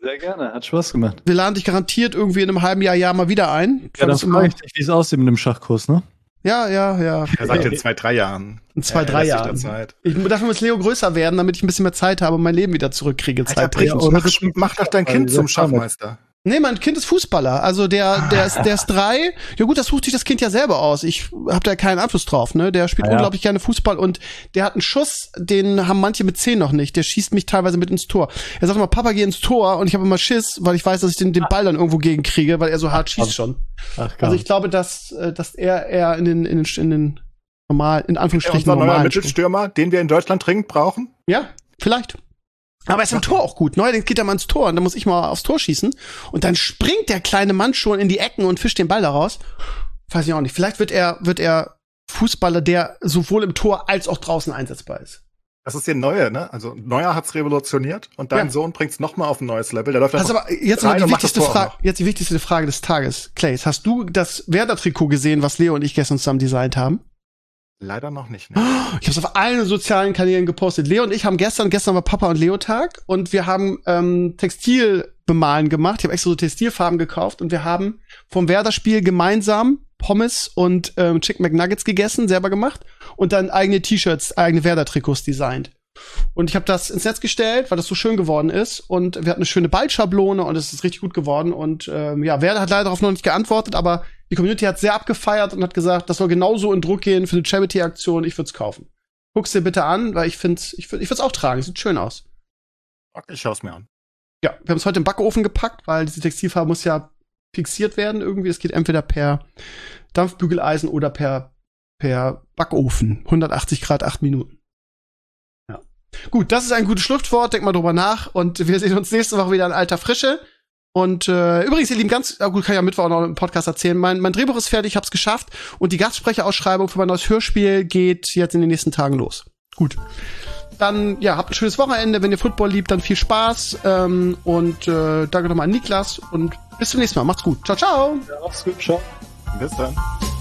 Sehr gerne, hat Spaß gemacht. Wir laden dich garantiert irgendwie in einem halben Jahr, Jahr mal wieder ein. Ja, dann frage ich dich, wie es aussieht mit dem Schachkurs, ne? Ja, ja, ja. Er sagt in zwei, drei Jahren. In zwei, drei Jahren. Zeit. Ich, dafür muss Leo größer werden, damit ich ein bisschen mehr Zeit habe und mein Leben wieder zurückkriege. Alter, ja, mach, mach doch dein Kind zum Schachmeister. Nee, mein Kind ist Fußballer. Also der, der ist, der ist drei. Ja gut, das sucht sich das Kind ja selber aus. Ich habe da keinen Einfluss drauf, ne? Der spielt ah, ja. unglaublich gerne Fußball und der hat einen Schuss, den haben manche mit zehn noch nicht. Der schießt mich teilweise mit ins Tor. Er sagt immer, Papa, geh ins Tor und ich habe immer Schiss, weil ich weiß, dass ich den, den Ball dann irgendwo gegenkriege, weil er so hart schießt schon. Ach, also ich glaube, dass, dass er eher in den, in den, in den normal, in Anführungsstrichen ja, unser normalen neuer Mittelstürmer, den wir in Deutschland dringend brauchen? Ja, vielleicht. Aber er ist im Tor auch gut. Neuerdings geht er mal ins Tor und dann muss ich mal aufs Tor schießen. Und dann springt der kleine Mann schon in die Ecken und fischt den Ball da raus. Weiß ich auch nicht. Vielleicht wird er, wird er Fußballer, der sowohl im Tor als auch draußen einsetzbar ist. Das ist der Neue, ne? Also Neuer hat's revolutioniert und dein ja. Sohn bringt's noch mal auf ein neues Level. Der läuft also aber jetzt mal die wichtigste Frage, jetzt die wichtigste Frage des Tages. Clays, hast du das Werder-Trikot gesehen, was Leo und ich gestern zusammen designt haben? Leider noch nicht. Ne? Ich habe es auf allen sozialen Kanälen gepostet. Leo und ich haben gestern, gestern war Papa und Leo Tag und wir haben ähm, Textilbemalen gemacht. Ich habe extra so Textilfarben gekauft und wir haben vom Werder-Spiel gemeinsam Pommes und ähm, Chicken McNuggets gegessen, selber gemacht und dann eigene T-Shirts, eigene Werder-Trikots designt. Und ich habe das ins Netz gestellt, weil das so schön geworden ist und wir hatten eine schöne Ballschablone und es ist richtig gut geworden und ähm, ja, Werder hat leider darauf noch nicht geantwortet, aber die Community hat sehr abgefeiert und hat gesagt, das soll genauso in Druck gehen für eine Charity-Aktion, ich würde es kaufen. Guck's dir bitte an, weil ich finde, ich würde ich würde es auch tragen, sieht schön aus. Okay, ich schau's mir an. Ja, wir haben es heute im Backofen gepackt, weil diese Textilfarbe muss ja fixiert werden irgendwie, es geht entweder per Dampfbügeleisen oder per per Backofen, hundertachtzig Grad, acht Minuten. Gut, das ist ein gutes Schlusswort, denk mal drüber nach und wir sehen uns nächste Woche wieder in alter Frische. Und äh, übrigens, ihr Lieben, ganz ja gut, kann ich am Mittwoch auch noch im Podcast erzählen, mein, mein Drehbuch ist fertig, ich hab's geschafft und die Gastsprecherausschreibung für mein neues Hörspiel geht jetzt in den nächsten Tagen los. Gut. Dann, ja, habt ein schönes Wochenende, wenn ihr Football liebt, dann viel Spaß ähm, und äh, danke nochmal an Niklas und bis zum nächsten Mal, macht's gut. Ciao, ciao! Ja, macht's gut, ciao. Bis dann.